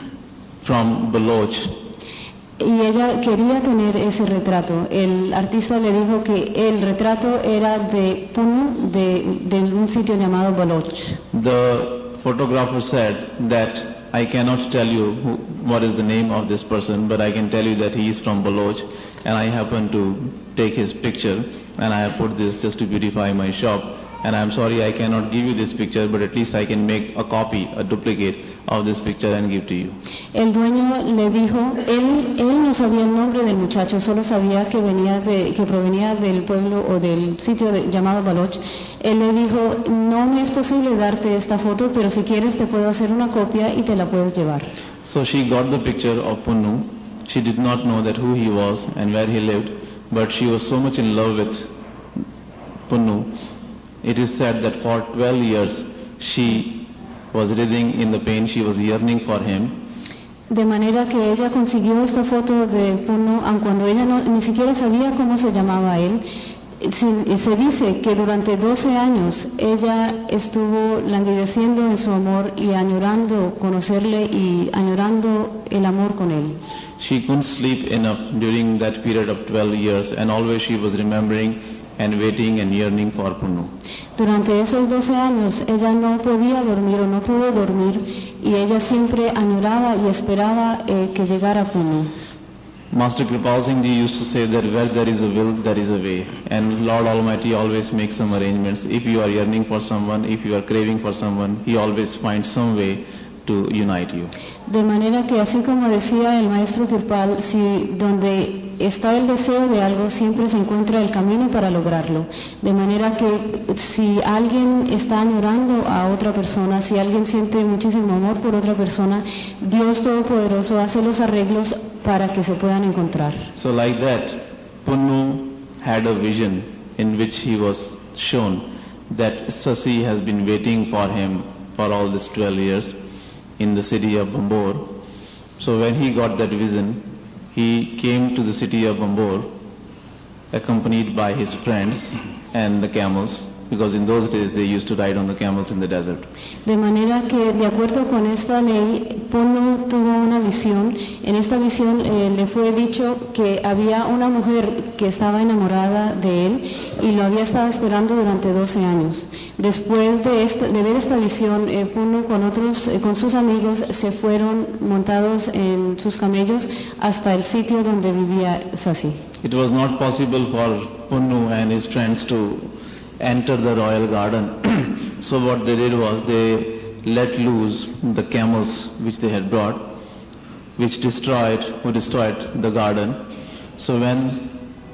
from Baloch. Y ella quería tener ese retrato. El artista le dijo que el retrato era de Punnu, de, de un sitio llamado Baloch. The photographer said that I cannot tell you who, what is the name of this person, but I can tell you that he is from Baloch and I happen to take his picture and I have put this just to beautify my shop. And I'm sorry I cannot give you this picture, but at least I can make a copy, a duplicate of this picture and give to you. El dueño le dijo, él, él no sabía el nombre del muchacho, solo sabía que venía de, que provenía del pueblo o del sitio de, llamado Baloch. Él le dijo, no me es posible darte esta foto, pero si quieres te puedo hacer una copia y te la puedes llevar. So she got the picture of Punnu. She did not know that who he was and where he lived, but she was so much in love with Punnu. It is said that for twelve years she was writhing in the pain, she was yearning for him. De manera que ella consiguió esta foto de Punnu, aun cuando ella no, ni siquiera sabía cómo se llamaba él. Se, se dice que durante doce años ella estuvo languideciendo en su amor y añorando conocerle y añorando el amor con él. She couldn't sleep enough during that period of twelve years and always she was remembering and waiting and yearning for Punnu. Durante esos doce años ella no podía dormir o no pudo dormir y ella siempre añoraba y esperaba eh, que llegara Punnu. Master Kripal Singh Ji used to say that where there is a will, there is a way. And Lord Almighty always makes some arrangements. If you are yearning for someone, if you are craving for someone, He always finds some way to unite you. De manera que así como decía el maestro Kirpal, si donde está el deseo de algo siempre se encuentra el camino para lograrlo. De manera que si alguien está añorando a otra persona, si alguien siente muchísimo amor por otra persona, Dios Todopoderoso hace los arreglos para que se puedan encontrar. So like that, Punnu had a vision in which he was shown that Sasi has been waiting for him for all these twelve years in the city of Bambor. So when he got that vision, he came to the city of Bambor accompanied by his friends and the camels, because in those days they used to ride on the camels in the desert. De manera que, de acuerdo con esta ley, Punnu tuvo una visión. En esta visión eh, le fue dicho que había una mujer que estaba enamorada de él y lo había estado esperando durante doce años. Después de, esta, de ver esta visión, eh, Punnu con otros, eh, con sus amigos se fueron montados en sus camellos hasta el sitio donde vivía Sasi. It was not possible for Punnu and his friends to enter the royal garden. So what they did was they let loose the camels which they had brought, which destroyed, who destroyed the garden. So when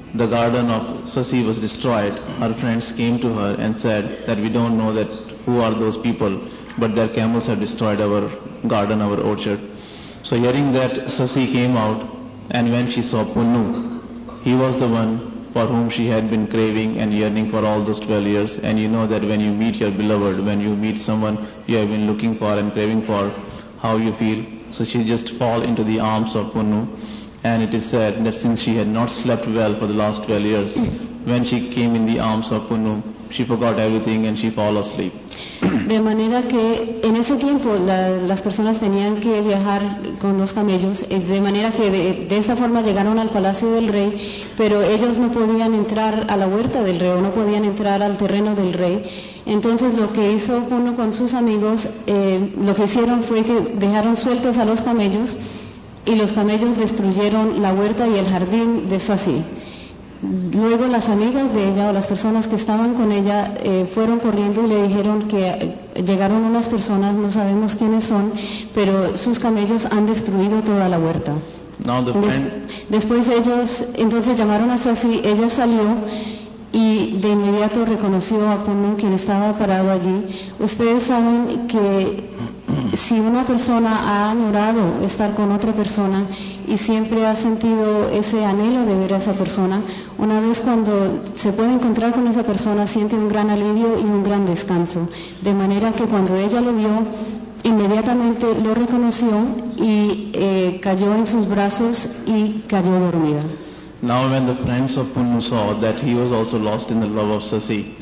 the garden of Sasi was destroyed, her friends came to her and said that we don't know that who are those people, but their camels have destroyed our garden, our orchard. So hearing that, Sasi came out, and when she saw Punnu, he was the one for whom she had been craving and yearning for all those twelve years. And you know that when you meet your beloved, when you meet someone you have been looking for and craving for, how you feel. So she just fall into the arms of Punnu. And it is said that since she had not slept well for the last twelve years, when she came in the arms of Punnu, she forgot everything and she fell asleep. De manera que en ese tiempo la, las personas tenían que viajar con los camellos, de manera que de, de esta forma llegaron al palacio del rey, pero ellos no podían entrar a la huerta del rey, o no podían entrar al terreno del rey. Entonces lo que hizo Punnu con sus amigos, eh, lo que hicieron fue que dejaron sueltos a los camellos, y los camellos destruyeron la huerta y el jardín de Sasi. Luego las amigas de ella o las personas que estaban con ella eh, fueron corriendo y le dijeron que eh, llegaron unas personas, no sabemos quiénes son, pero sus camellos han destruido toda la huerta. Now the Des, friend, después ellos entonces llamaron a Sasi, ella salió y de inmediato reconoció a Punnu, quien estaba parado allí. Ustedes saben que si una persona ha añorado estar con otra persona y siempre ha sentido ese anhelo de ver a esa persona, una vez cuando se puede encontrar con esa persona siente un gran alivio y un gran descanso. De manera que cuando ella lo vio, inmediatamente lo reconoció y eh, cayó en sus brazos y cayó dormida. now when the friends of Punnu saw that he was also lost in the love of Sasi,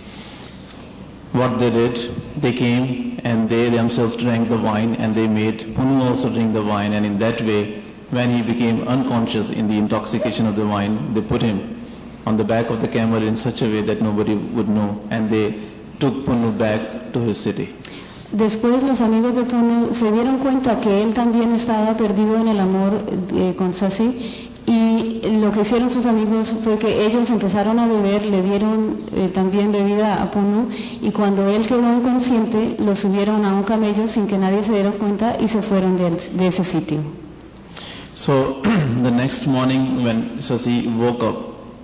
what they did, they came and they themselves drank the wine, and they made Punnu also drink the wine, and in that way, when he became unconscious in the intoxication of the wine, they put him on the back of the camel in such a way that nobody would know, and they took Punnu back to his city. Después los amigos de Punnu se dieron cuenta que él también estaba perdido en el amor eh, con Sasi, y lo que hicieron sus amigos fue que ellos empezaron a beber, le dieron eh, también bebida a Punnu, y cuando él quedó inconsciente lo subieron a un camello sin que nadie se diera cuenta y se fueron de, de ese sitio. So the next morning when Sasi woke up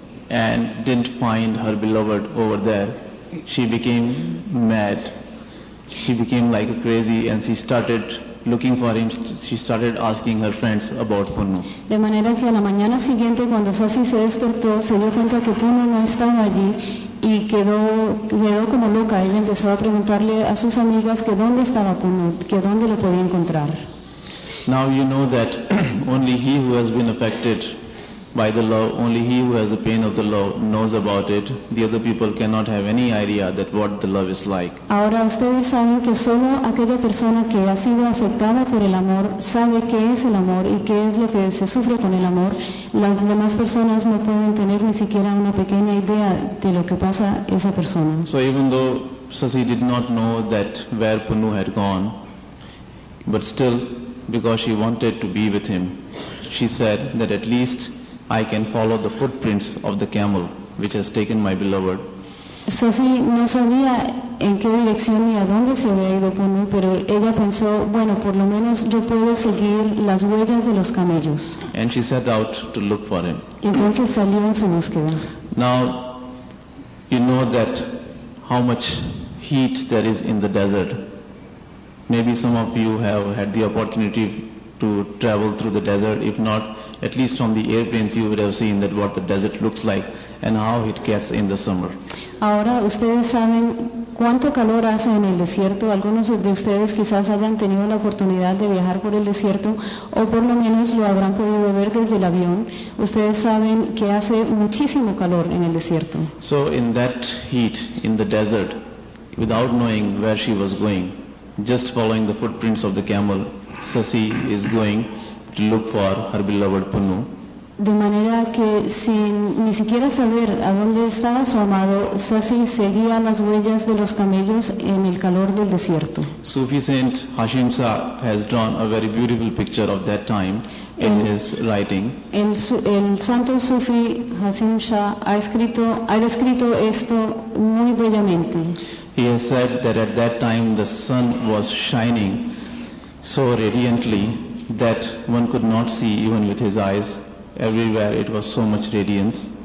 and didn't find her beloved over there, she became mad. She became like crazy and she started looking for him. She started asking her friends about Punnu. De manera que a la mañana siguiente, cuando Sasi se despertó, se dio cuenta que Punnu no estaba allí y quedó, quedó como loca. Ella empezó a preguntarle a sus amigas que dónde estaba Punnu, que dónde lo podía encontrar. Now you know that only he who has been affected by the love, only he who has the pain of the love knows about it. The other people cannot have any idea that what the love is like. Ahora ustedes saben que solo aquella persona que ha sido afectada por el amor sabe qué es el amor y qué es lo que se sufre con el amor. Las demás personas no pueden tener ni siquiera una pequeña idea de lo que pasa esa persona. So even though Sasi did not know that where Punnu had gone, but still, because she wanted to be with him, she said that at least I can follow the footprints of the camel which has taken my beloved. Sasi no sabía en qué dirección ni a dónde se había ido Punnu, pero ella pensó, bueno, por lo menos yo puedo seguir las huellas de los camellos. And she set out to look for him. Entonces salió en su búsqueda. Now, you know that how much heat there is in the desert. Maybe some of you have had the opportunity to travel through the desert. If not, at least from the airplanes you would have seen that what the desert looks like and how it gets in the summer. Ahora ustedes saben cuánto calor hace en el desierto. Algunos de ustedes quizás hayan tenido la oportunidad de viajar por el desierto o por lo menos lo habrán podido ver desde el avión. Ustedes saben que hace muchísimo calor en el desierto. So in that heat in the desert, without knowing where she was going, just following the footprints of the camel, Sasi is going to look for her beloved Punnu. De manera que sin ni siquiera saber a dónde estaba su amado, Sasi seguía las huellas de los camellos en el calor del desierto. Sufi Saint Hashim Shah has drawn a very beautiful picture of that time in El- his writing. El, su- el santo sufi Hashim Shah ha escrito, ha descrito esto muy bellamente. He has said that at that time the sun was shining so radiantly that one could not see even with his eyes. Everywhere it was so much radiance.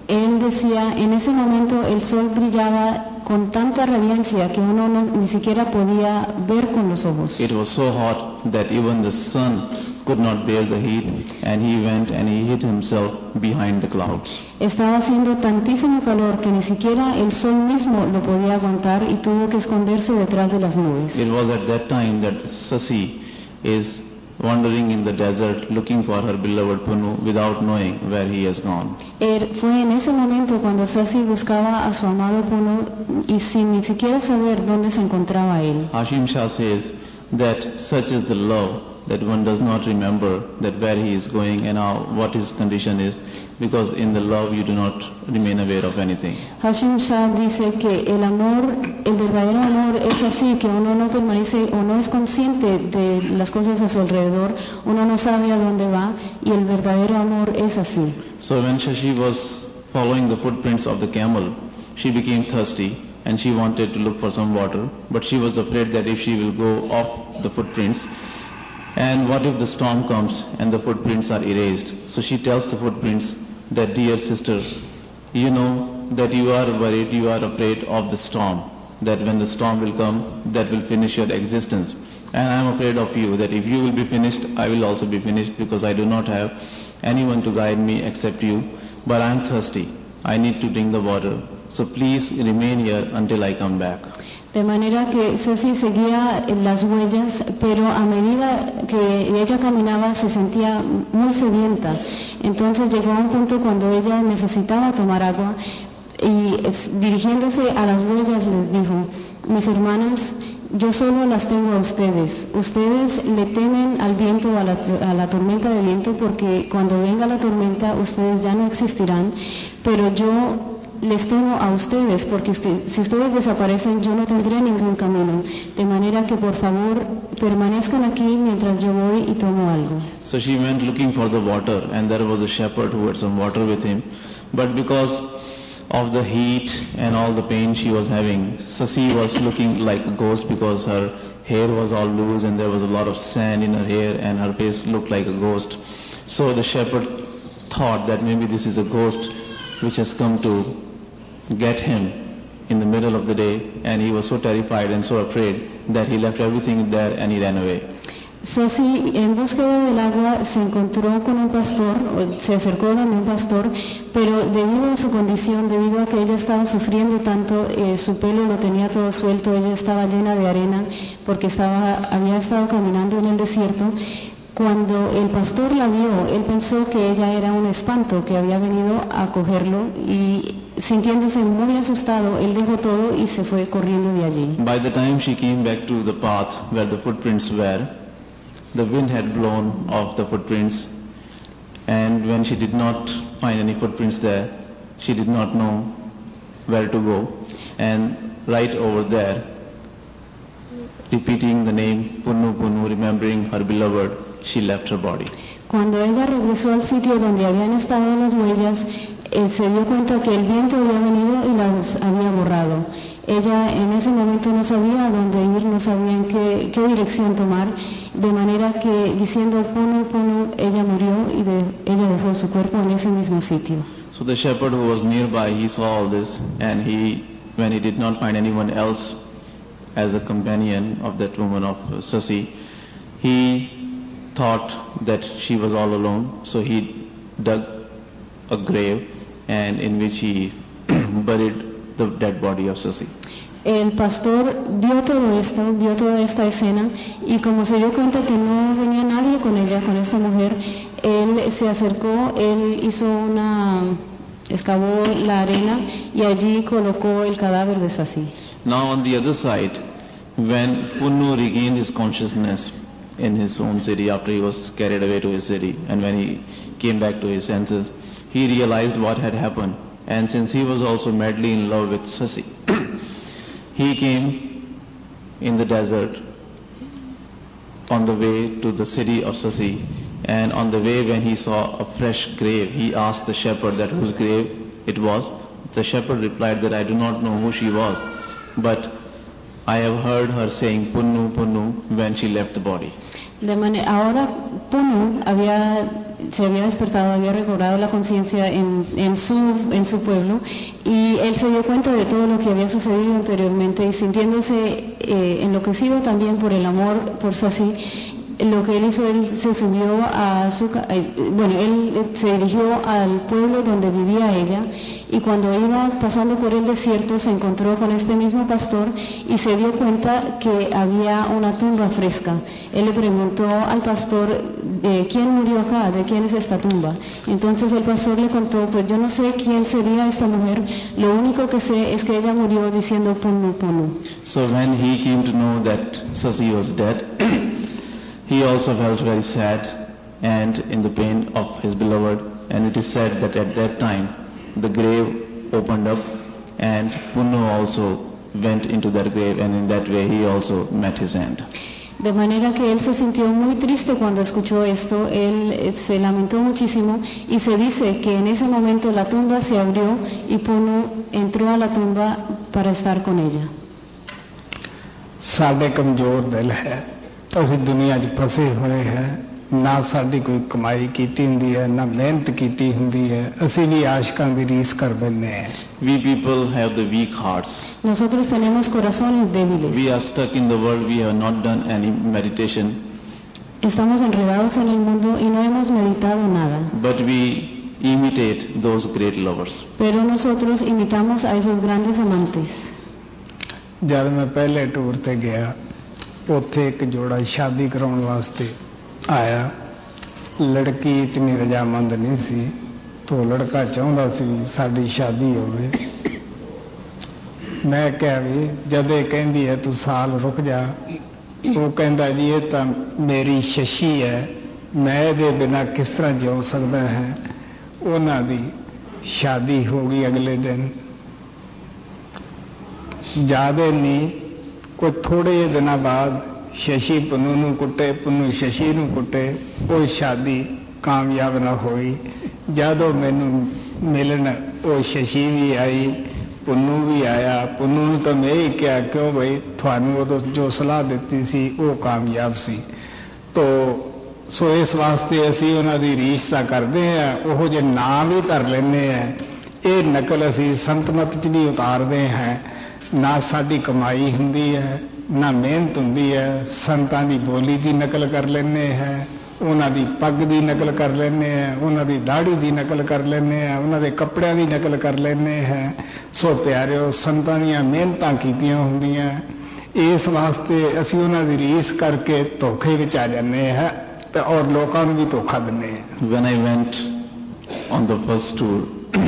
él decía, en ese momento el sol brillaba con tanta radiancia que uno no, ni siquiera podía ver con los ojos. It was so hot that even the sun could not bear the heat, and he went and he hid himself behind the clouds. Estaba haciendo tantísimo calor que ni siquiera el sol mismo lo podía aguantar y tuvo que esconderse detrás de las nubes. It was at that time that Sasi is wandering in the desert looking for her beloved Punu without knowing where he has gone. Er, fue en ese momento cuando Sasi buscaba a su amado Punu y sin ni siquiera saber dónde se encontraba él. Hashim Shah says that such is the love that one does not remember that where he is going and how, what his condition is, because in the love you do not remain aware of anything. Hashim Shah dice que el amor, el verdadero amor es así, que uno no permanece o no es consciente de las cosas a su alrededor, uno no sabe a dónde va, y el verdadero amor es así. So when Shashi was following the footprints of the camel, she became thirsty and she wanted to look for some water, but she was afraid that if she will go off the footprints, and what if the storm comes and the footprints are erased? So she tells the footprints that, dear sister, you know that you are worried, you are afraid of the storm, that when the storm will come, that will finish your existence. And I am afraid of you, that if you will be finished, I will also be finished, because I do not have anyone to guide me except you, but I am thirsty. I need to drink the water. So please remain here until I come back. De manera que Ceci seguía las huellas, pero a medida que ella caminaba se sentía muy sedienta. Entonces llegó a un punto cuando ella necesitaba tomar agua y dirigiéndose a las huellas les dijo, mis hermanas, yo solo las tengo a ustedes. Ustedes le temen al viento o a la, a la tormenta de viento porque cuando venga la tormenta ustedes ya no existirán, pero yo les temo a ustedes porque usted, si ustedes desaparecen yo no tendré ningún camino, de manera que por favor permanezcan aquí mientras yo voy y tomo algo. So she went looking for the water, and there was a shepherd who had some water with him, but because of the heat and all the pain she was having, Sasi was looking like a ghost because her hair was all loose and there was a lot of sand in her hair and her face looked like a ghost. So the shepherd thought that maybe this is a ghost which has come to get him in the middle of the day, and he was so terrified and so afraid that he left everything there and he ran away. Ceci, en búsqueda del agua, se encontró con un pastor, se acercó donde un pastor, pero debido a su condición, debido a que ella estaba sufriendo tanto, eh, su pelo lo tenía todo suelto, ella estaba llena de arena porque estaba, había estado caminando en el desierto. Cuando el pastor la vio, él pensó que ella era un espanto que había venido a cogerlo y sintiéndose muy asustado, él dejó todo y se fue corriendo de allí. By the time she came back to the path where the footprints were, the wind had blown off the footprints, and when she did not find any footprints there, she did not know where to go. And right over there, repeating the name Punu Punu, remembering her beloved, she left her body. Cuando ella regresó al sitio donde habían estado las huellas, eh, se dio cuenta que el viento había venido y las había borrado. Ella en ese momento no sabía a dónde ir, no sabía en qué, qué dirección tomar, de manera que diciendo Punu Punu, ella murió y de, ella dejó su cuerpo en ese mismo sitio. So the shepherd who was nearby, he saw all this, and he, when he did not find anyone else as a companion of that woman of Sasi, he thought that she was all alone, so he dug a grave and in which he buried the dead body of Sasi. El pastor vio todo esto, vio toda esta escena y como se dio cuenta que no venía nadie con ella, con esta mujer, él se acercó, él hizo una, excavó la arena y allí colocó el cadáver de Sasi. Now on the other side, when Punu regained his consciousness in his own city after he was carried away to his city, and when he came back to his senses, he realized what had happened, and since he was also madly in love with Sasi, he came in the desert on the way to the city of Sasi, and on the way when he saw a fresh grave, he asked the shepherd that whose grave it was. The shepherd replied that I do not know who she was, but I have heard her saying Punu Punu when she left the body. De manera, ahora Punu había se había despertado, había recobrado la conciencia en, en, su, en su pueblo, y él se dio cuenta de todo lo que había sucedido anteriormente y sintiéndose eh, enloquecido también por el amor por Sasi. Lo que él hizo, él se subió a su, eh, bueno, él se dirigió al pueblo donde vivía ella, y cuando iba pasando por el desierto se encontró con este mismo pastor y se dio cuenta que había una tumba fresca. Él le preguntó al pastor, ¿de quién murió acá? ¿De quién es esta tumba? Entonces el pastor le contó, pues yo no sé quién sería esta mujer, lo único que sé es que ella murió diciendo Punu Punu. So when he came to know that Sasi was dead, he also felt very sad and in the pain of his beloved, and it is said that at that time the grave opened up and Punu also went into that grave, and in that way he also met his end. De manera que él se sintió muy triste cuando escuchó esto, él se lamentó muchísimo y se dice que en ese momento la tumba se abrió y Punu entró a la tumba para estar con ella. ਸਾਡੇ ਕਮਜ਼ੋਰ ਦਿਲ ਹੈ, ਅਸੀਂ ਦੁਨੀਆ 'ਚ ਫਸੇ ਹੋਏ ਹੈ, ਨਾ ਸਾਡੀ ਕੋਈ ਕਮਾਈ ਕੀਤੀ ਹੁੰਦੀ ਹੈ, ਨਾ ਮਿਹਨਤ ਕੀਤੀ ਹੁੰਦੀ ਹੈ, ਅਸੀਂ ਵੀ ਆਸ਼ਕਾਂ ਦੀ ਰੀਸ ਕਰ ਬੈਠੇ ਹਾਂ. We people have the weak hearts. Nosotros tenemos corazones débiles. We are stuck in the world, we have not done any meditation. Estamos enredados en el mundo y no hemos meditado nada. But we imitate those great lovers. Pero nosotros imitamos a esos grandes amantes. ਜਦ ਮੈਂ ਪਹਿਲੇ ਟੂਰ ਤੇ ਗਿਆ, ਉੱਥੇ ਇੱਕ ਜੋੜਾ ਸ਼ਾਦੀ ਕਰਾਉਣ ਵਾਸਤੇ ਆਇਆ। ਲੜਕੀ ਇਤਨੀ ਰਜਾਮੰਦ ਨਹੀਂ ਸੀ, ਤੋ ਲੜਕਾ ਚਾਹੁੰਦਾ ਸੀ ਸਾਡੀ ਸ਼ਾਦੀ ਹੋਵੇ। ਮੈਂ ਕਿਹਾ ਵੀ ਜਦ ਇਹ ਕਹਿੰਦੀ ਹੈ ਤੂੰ ਸਾਲ ਰੁਕ ਜਾ, ਉਹ ਕਹਿੰਦਾ ਜੀ ਇਹ ਤਾਂ ਮੇਰੀ ਸ਼ਸ਼ੀ ਹੈ, ਮੈਂ ਇਹਦੇ ਬਿਨਾਂ ਕਿਸ ਤਰ੍ਹਾਂ ਜਿਉ ਸਕਦਾ ਹੈ। ਉਹਨਾਂ ਦੀ ਸ਼ਾਦੀ ਹੋ ਗਈ ਅਗਲੇ ਦਿਨ। ਜ਼ਿਆਦਾ ਨਹੀਂ, ਕੋਈ ਥੋੜ੍ਹੇ ਜਿਹੇ ਦਿਨਾਂ ਬਾਅਦ ਸ਼ਸ਼ੀ ਪੁੰਨੂ ਨੂੰ ਕੁੱਟੇ, ਪੁੰਨੂ ਸ਼ਸ਼ੀ ਨੂੰ ਕੁੱਟੇ, ਉਹ ਸ਼ਾਦੀ ਕਾਮਯਾਬ ਨਾ ਹੋਈ। ਜਦੋਂ ਮੈਨੂੰ ਮਿਲਣ ਉਹ ਸ਼ਸ਼ੀ ਵੀ ਆਈ, ਪੁੰਨੂ ਵੀ ਆਇਆ। ਪੁੰਨੂ ਨੂੰ ਤਾਂ ਮੈਂ ਹੀ ਕਿਹਾ ਕਿਉਂ ਬਈ ਤੁਹਾਨੂੰ ਉਦੋਂ ਜੋ ਸਲਾਹ ਦਿੱਤੀ ਸੀ ਉਹ ਕਾਮਯਾਬ ਸੀ। ਤੋ ਸੋ ਇਸ ਵਾਸਤੇ ਅਸੀਂ ਉਹਨਾਂ ਦੀ ਰੀਸ ਤਾਂ ਕਰਦੇ ਹਾਂ, ਉਹੋ ਜਿਹੇ ਨਾਂ ਵੀ ਧਰ ਲੈਂਦੇ ਹਾਂ। ਇਹ ਨਕਲ ਅਸੀਂ ਸੰਤਮਤ 'ਚ ਵੀ ਉਤਾਰਦੇ ਹਾਂ। ਨਾ ਸਾਡੀ ਕਮਾਈ ਹੁੰਦੀ ਹੈ, ਨਾ ਮਿਹਨਤ ਹੁੰਦੀ ਹੈ। ਸੰਤਾਂ ਦੀ ਬੋਲੀ ਦੀ ਨਕਲ ਕਰ ਲੈਂਦੇ ਹੈ, ਉਹਨਾਂ ਦੀ ਪੱਗ ਦੀ ਨਕਲ ਕਰ ਲੈਂਦੇ ਹੈ, ਉਹਨਾਂ ਦੀ ਦਾੜੀ ਦੀ ਨਕਲ ਕਰ ਲੈਂਦੇ ਹੈ, ਉਹਨਾਂ ਦੇ ਕੱਪੜਿਆਂ ਦੀ ਨਕਲ ਕਰ ਲੈਂਦੇ ਹੈ। ਸੋ ਪਿਆਰਿਓ, ਸੰਤਾਂ ਦੀਆਂ ਮਿਹਨਤਾਂ ਕੀਤੀਆਂ ਹੁੰਦੀਆਂ, ਇਸ ਵਾਸਤੇ ਅਸੀਂ ਉਹਨਾਂ ਦੀ ਰੀਸ ਕਰਕੇ ਧੋਖੇ ਵਿੱਚ ਆ ਜਾਂਦੇ ਹਾਂ ਤੇ ਔਰ ਲੋਕਾਂ ਨੂੰ ਵੀ ਧੋਖਾ ਦਿੰਦੇ ਹਾਂ। When I went on the first tour,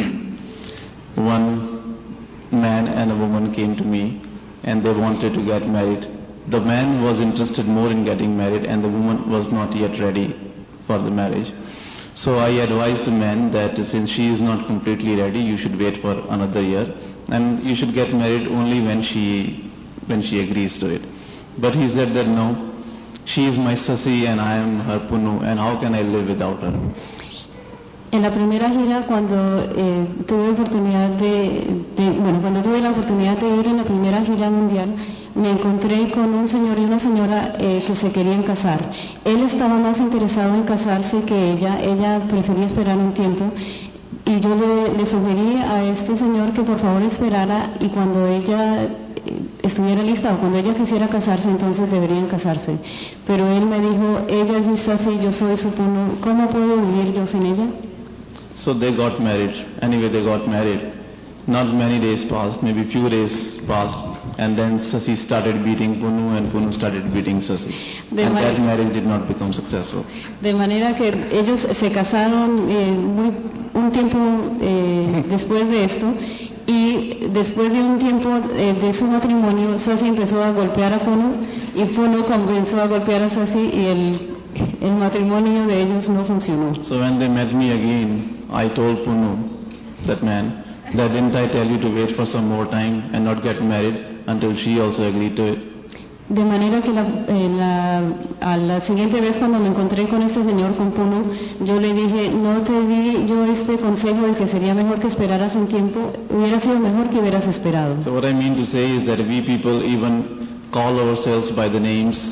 one man and a woman came to me and they wanted to get married. The man was interested more in getting married and the woman was not yet ready for the marriage. So I advised the man that since she is not completely ready, you should wait for another year and you should get married only when she when she agrees to it. But he said that no, she is my Sasi and I am her Punu, and how can I live without her? En la primera gira, cuando eh, tuve oportunidad de, de, bueno, cuando tuve la oportunidad de ir en la primera gira mundial, me encontré con un señor y una señora eh, que se querían casar. Él estaba más interesado en casarse que ella, ella prefería esperar un tiempo, y yo le, le sugerí a este señor que por favor esperara y cuando ella estuviera lista o cuando ella quisiera casarse, entonces deberían casarse. Pero él me dijo, ella es mi Sasi, yo soy su Punu, ¿cómo puedo vivir yo sin ella? So they got married. Anyway, they got married. Not many days passed, maybe few days passed, and then Sasi started beating Punu and Punu started beating Sasi. De and that marriage did not become successful. De manera que ellos se casaron eh, muy, un tiempo eh, después de esto, y después de un tiempo eh, de su matrimonio, Sasi empezó a golpear a Punu y Punu comenzó a golpear a Sasi y el, el matrimonio de ellos no funcionó. So when they met me again, I told Punu, that man, that didn't I tell you to wait for some more time and not get married until she also agreed to it? De manera que la, eh, la, a la siguiente vez cuando me encontré con este señor, con Punu, yo le dije, no te di yo este consejo de que sería mejor que esperaras un tiempo, hubiera sido mejor que hubieras esperado. So what I mean to say is that we people even call ourselves by the names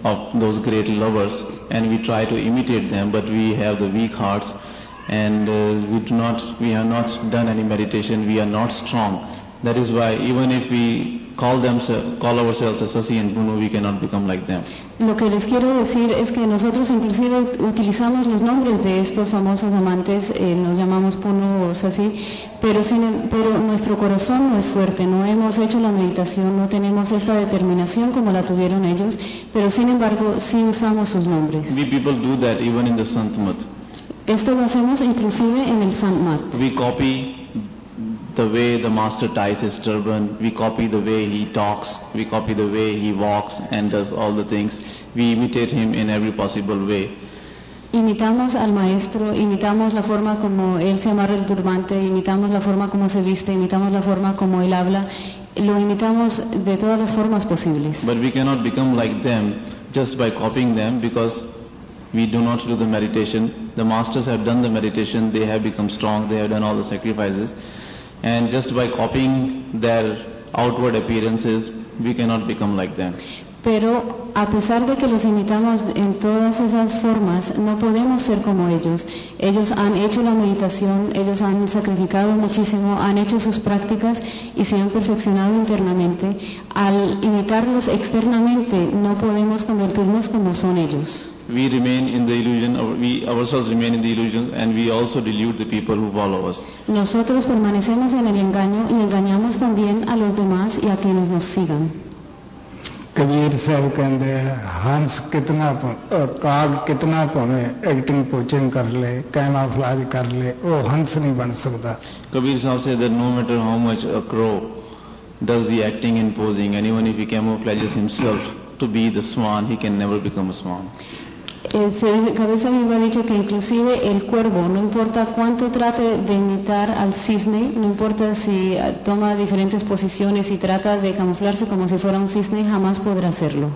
of those great lovers, and we try to imitate them, but we have the weak hearts, and uh, we do not, we have not done any meditation, we are not strong. That is why even if we call them, call ourselves as Sasi and Bunu, we cannot become like them. Lo que les quiero decir es que nosotros inclusive utilizamos los nombres de estos famosos amantes, eh, nos llamamos Puno o Sasi, pero, sin, pero nuestro corazón no es fuerte, no hemos hecho la meditación, no tenemos esta determinación como la tuvieron ellos, pero sin embargo sí usamos sus nombres. We people do that even in the Santmat. Esto lo hacemos inclusive en el Santmat. We copy the way the master ties his turban, we copy the way he talks, we copy the way he walks and does all the things. We imitate him in every possible way. Imitamos al maestro, imitamos la forma como él se amarra el turbante, imitamos la forma como se viste, imitamos la forma como él habla, lo imitamos de todas las formas posibles. But we cannot become like them just by copying them, because we do not do the meditation. The masters have done the meditation, they have become strong, they have done all the sacrifices. And just by copying their outward appearances, we cannot become like them. Pero a pesar de que los imitamos en todas esas formas, no podemos ser como ellos. Ellos han hecho la meditación, ellos han sacrificado muchísimo, han hecho sus prácticas y se han perfeccionado internamente. Al imitarlos externamente, no podemos convertirnos como son ellos. We remain in the illusion, we ourselves remain in the illusion, and we also delude the people who follow us. Nosotros permanecemos en el engaño y engañamos también a los demás y a quienes nos sigan. Kabir साहब कहते हैं हंस कितना काग कितना भावे acting poaching कर ले कैमोफ्लेज कर ले वो हंस नहीं बन सकता. Kabir Sahib said that no matter how much a crow does the acting and posing, and even if he camouflages himself to be the swan, he can never become a swan. El Kabir Sahib ha dicho que inclusive el cuervo, no importa cuánto trate de imitar al cisne, no importa si toma diferentes posiciones y trata de camuflarse como si fuera un cisne, jamás podrá hacerlo.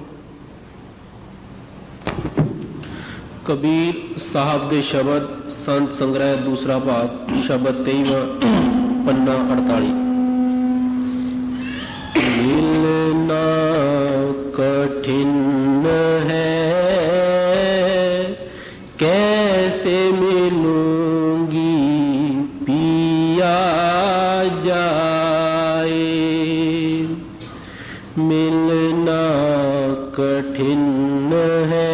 Kabir साहब दे शब्द संत संग्रह दूसरा भाग शब्द तेईवां पन्ना अड़ताली. मिलना कठिन है कैसे मिलूंगी पिया जाए. मिलना कठिन है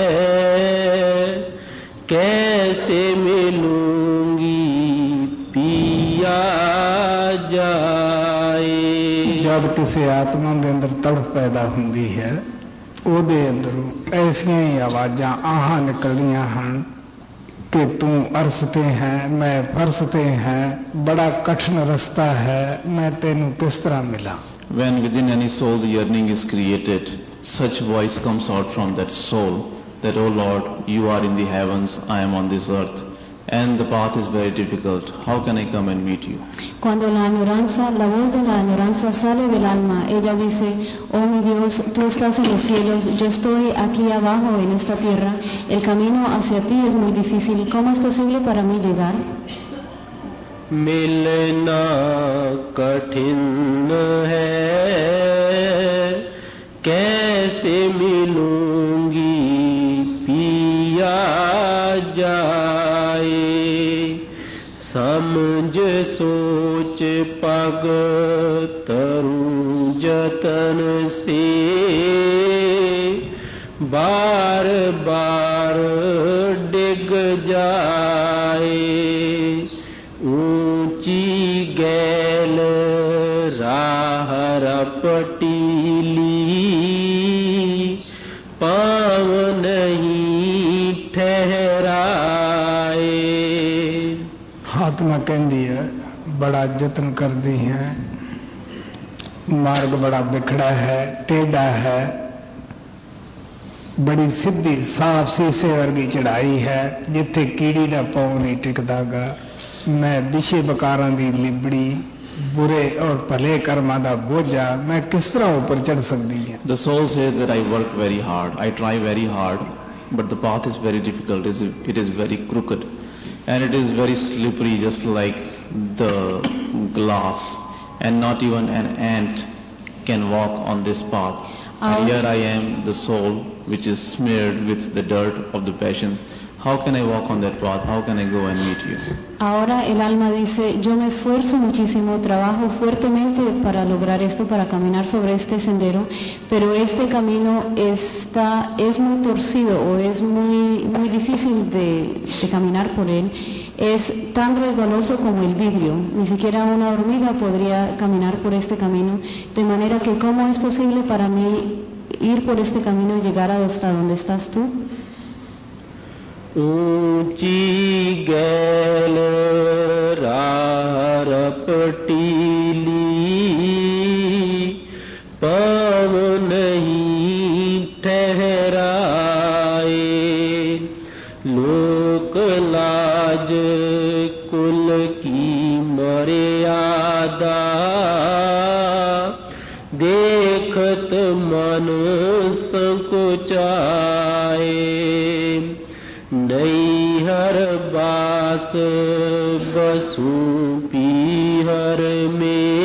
कैसे मिलूंगी पिया जाए. जब किसी आत्मा के अंदर तड़प पैदा होती है ਉਹਦੇ ਅੰਦਰੋਂ ਐਸੀਆਂ ਹੀ ਆਵਾਜ਼ਾਂ ਆਹਾਂ ਨਿਕਲਦੀਆਂ ਹਨ ਕਿ ਤੂੰ ਅਰਸ ਤੇ ਹੈ ਮੈਂ ਫਰਸ ਤੇ ਹੈ ਬੜਾ ਕਠਿਨ ਰਸਤਾ ਹੈ ਮੈਂ ਤੈਨੂੰ ਕਿਸ ਤਰ੍ਹਾਂ ਮਿਲਾਂ. When within any soul the yearning is created, such voice comes out from that soul that, oh Lord, you are in the heavens, I am on this earth, and the path is very difficult. How can I come and meet you? Cuando la añoranza, la voz de la añoranza sale del alma, ella dice, oh mi Dios, tú estás en los cielos, yo estoy aquí abajo en esta tierra, el camino hacia ti es muy difícil, ¿cómo es posible para mí llegar? मिलना कठिन है कैसे मिलूंगी पिया जाए. समझ सोच पग तरूं जतन से बार बार डिग जाए. ऊंची गैल राह रपटीली पाँव नहीं ठहराए. आत्मा कहती है बड़ा जतन करती है मार्ग बड़ा बिखड़ा है टेढ़ा है बड़ी सीधी साफ शीशे वर्गी चढ़ाई है जिथे कीड़ी का पाँव नहीं टिकदागा. मैं विषय बकारां दी लिबड़ी बुरे और भले कर्मां दा बोझा मैं किस तरह ऊपर चढ़ सकती है. The soul says that I work very hard, I try very hard, but the path is very difficult, it is very crooked, and it is very slippery, just like the glass, and not even an ant can walk on this path. And here I am, the soul, which is smeared with the dirt of the passions. How can I walk on that path? How can I go and meet you? Ahora el alma dice, yo me esfuerzo muchísimo, trabajo fuertemente para lograr esto, para caminar sobre este sendero, pero este camino está, es muy torcido o es muy, muy difícil de, de caminar por él. Es tan resbaloso como el vidrio, ni siquiera una hormiga podría caminar por este camino, de manera que ¿cómo es posible para mí ir por este camino y llegar hasta donde estás tú? ऊंची गैल राह रपटीली पाव नहीं ठहराए लोक लाज कुल की मर्यादा देखत मन संकोचाए नैहर बास बसु पीहर में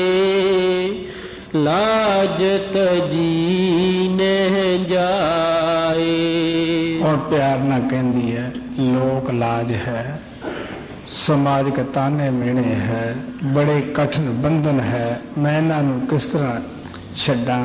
लाजत जी न जाए। और प्यार ना कहती है लोक लाज है, समाज के ताने मेने है, बड़े कठिन बंधन है, मैं इन्हां किस तरह छड्डा।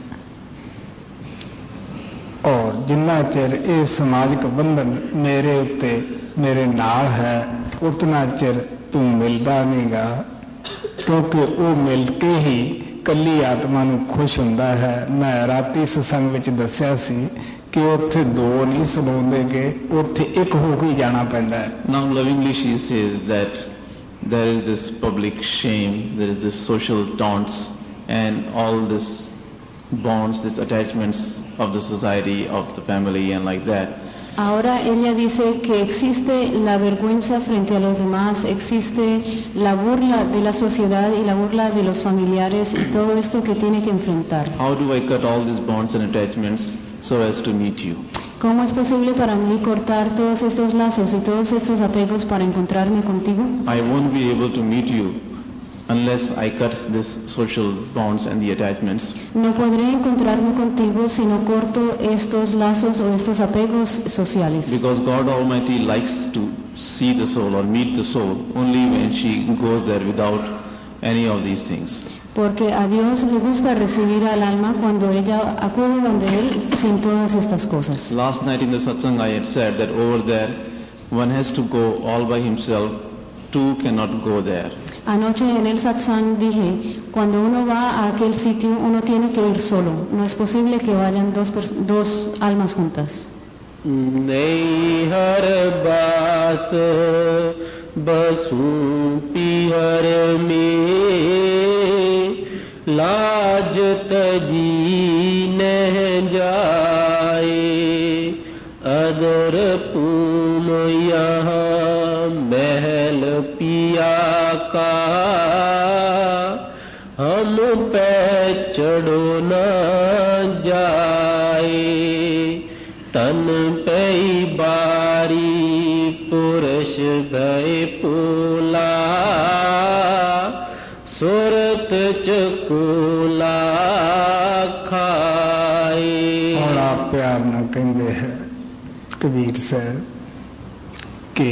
और जिन्ना चिर ये समाजिक बंधन मेरे उत्ते मेरे नाल है उतना चिर तू मिलदा नहींगा, क्योंकि वो मिल के ही कली आत्मा नूं खुश हुंदा है। मैं राती सत्संग विच दस्सिया सी कि उत्थे दो नहीं सुनाउंदे गे, उत्थे एक हो के जाना पैंदा है। Now lovingly she says that there is this public shame, there is this social taunts and all this bonds, these attachments of the society, of the family and like that. Ahora ella dice que existe la vergüenza frente a los demás, existe la burla de la sociedad y la burla de los familiares y todo esto que tiene que enfrentar. How do I cut all these bonds and attachments so as to meet you? ¿Cómo es posible para mí cortar todos estos lazos y todos estos apegos para encontrarme contigo? I won't be able to meet you unless I cut these social bonds and the attachments. No podré encontrarme contigo si no corto estos lazos o estos apegos sociales. Because God Almighty likes to see the soul or meet the soul only when she goes there without any of these things. Porque a Dios le gusta recibir al alma cuando ella acude donde Él sin todas estas cosas. Last night in the satsang I had said that over there one has to go all by himself, two cannot go there. Anoche en el satsang dije, cuando uno va a aquel sitio uno tiene que ir solo, no es posible que vayan dos, dos almas juntas. नैहर बास बसु पीहर में लाज तजी न जाए अदर पूम यहाँ महल पिया का हम पे चढ़ो न जाए तन पे बारी पुरुष भय पोला सुरत चकोला खाए। और आप प्यार न कहते हैं कबीर साहब के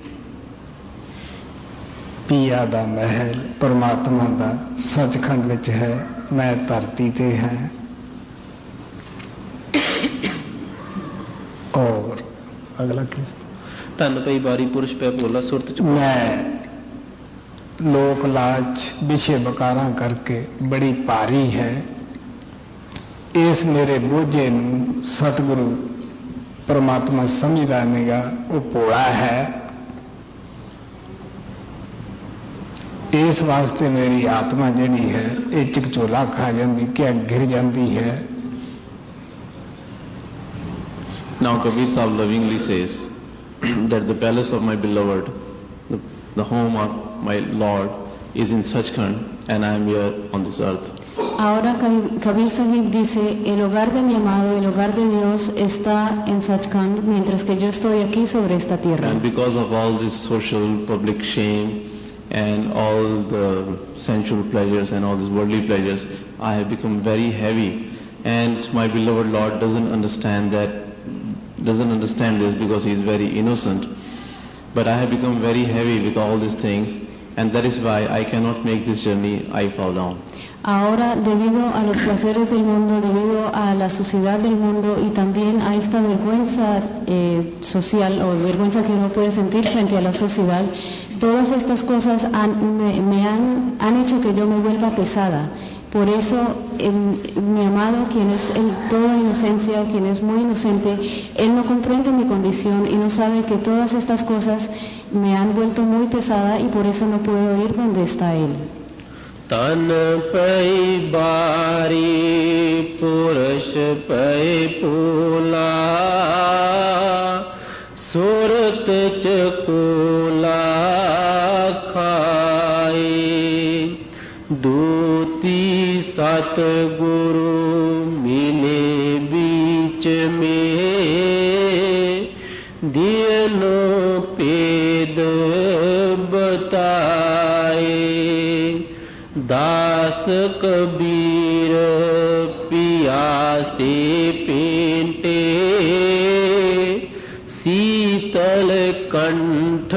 पिया दा महल परमात्मा दा सचखंड विच है, मैं धरती ते है। और अगला किस तन पई बारी पुरुष पे बोला सुरत च मैं लोक लाज विषय बकारा करके बड़ी भारी है, इस मेरे बोझे नूं सतगुरु परमात्मा समझदा नहींगा, वो भोला है। इस वास्ते मेरी आत्मा जिहड़ी है ये चिकचोला खा जाती, क्या गिर जाती है। Now Kabir Sahib lovingly says that the palace of my beloved, the, the home of my Lord is in Sachkhand and I am here on this earth. Ahora Kabir Sahib dice, el hogar de mi amado, el hogar de Dios está en Sachkhand, mientras que yo estoy aquí sobre esta tierra. And because of all this social public shame and all the sensual pleasures and all these worldly pleasures, I have become very heavy And my beloved Lord doesn't understand that, doesn't understand this because he is very innocent. But I have become very heavy with all these things, and that is why I cannot make this journey. I fall down. Ahora, debido a los placeres del mundo, debido a la suciedad del mundo y también a esta vergüenza eh, social o vergüenza que uno puede sentir frente a la sociedad, todas estas cosas han, me, me han, han hecho que yo me vuelva pesada. Por eso, eh, mi amado, quien es en toda inocencia, quien es muy inocente, él no comprende mi condición y no sabe que todas estas cosas me han vuelto muy pesada y por eso no puedo ir donde está él. तन पै बारी पुरुष पै पूला सुरत चकूला खाए दूती सत गुरु मिले बीच में दियनो पेद बताए दास कबीर पियासे पेंटे शीतल कंठ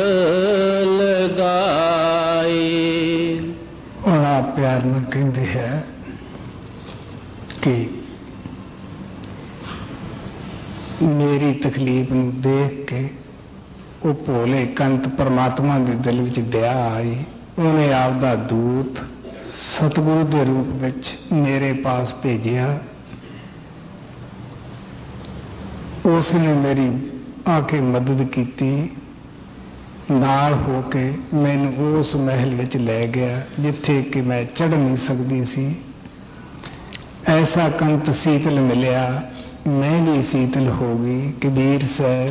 लगाए। और आप प्यार में कहते हैं कि मेरी तकलीफ ਨੂੰ देख के वो भोले कंत परमात्मा ਦੇ ਦਿਲ ਵਿੱਚ ਦਇਆ ਆਈ। ਉਹਨੇ ਆਪਦਾ ਦੂਤ ਸਤਿਗੁਰੂ ਦੇ ਰੂਪ ਵਿੱਚ ਮੇਰੇ ਪਾਸ ਭੇਜਿਆ। ਉਸ ਨੇ ਮੇਰੀ ਆ ਕੇ ਮਦਦ ਕੀਤੀ, ਨਾਲ ਹੋ ਕੇ ਮੈਨੂੰ ਉਸ ਮਹਿਲ ਵਿੱਚ ਲੈ ਗਿਆ ਜਿੱਥੇ ਕਿ ਮੈਂ ਚੜ੍ਹ ਨਹੀਂ ਸਕਦੀ ਸੀ। ਐਸਾ ਕੰਤ ਸੀਤਲ ਮਿਲਿਆ, ਮੈਂ ਵੀ ਸੀਤਲ ਹੋ ਗਈ। ਕਬੀਰ ਸਾਹਿਬ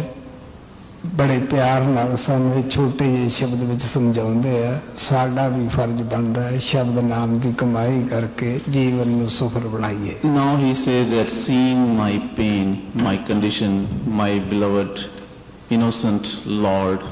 ਬੜੇ ਪਿਆਰ ਨਾਲ ਸਾਨੂੰ ਛੋਟੇ ਜਿਹੇ ਸ਼ਬਦ ਵਿੱਚ ਸਮਝਾਉਂਦੇ ਆ। ਸਾਡਾ ਵੀ ਫਰਜ਼ ਬਣਦਾ ਹੈ ਸ਼ਬਦ ਨਾਮ ਦੀ ਕਮਾਈ ਕਰਕੇ ਜੀਵਨ ਨੂੰ ਸਫਲ ਬਣਾਈਏ। Now he says that seeing my pain, my condition, my beloved innocent Lord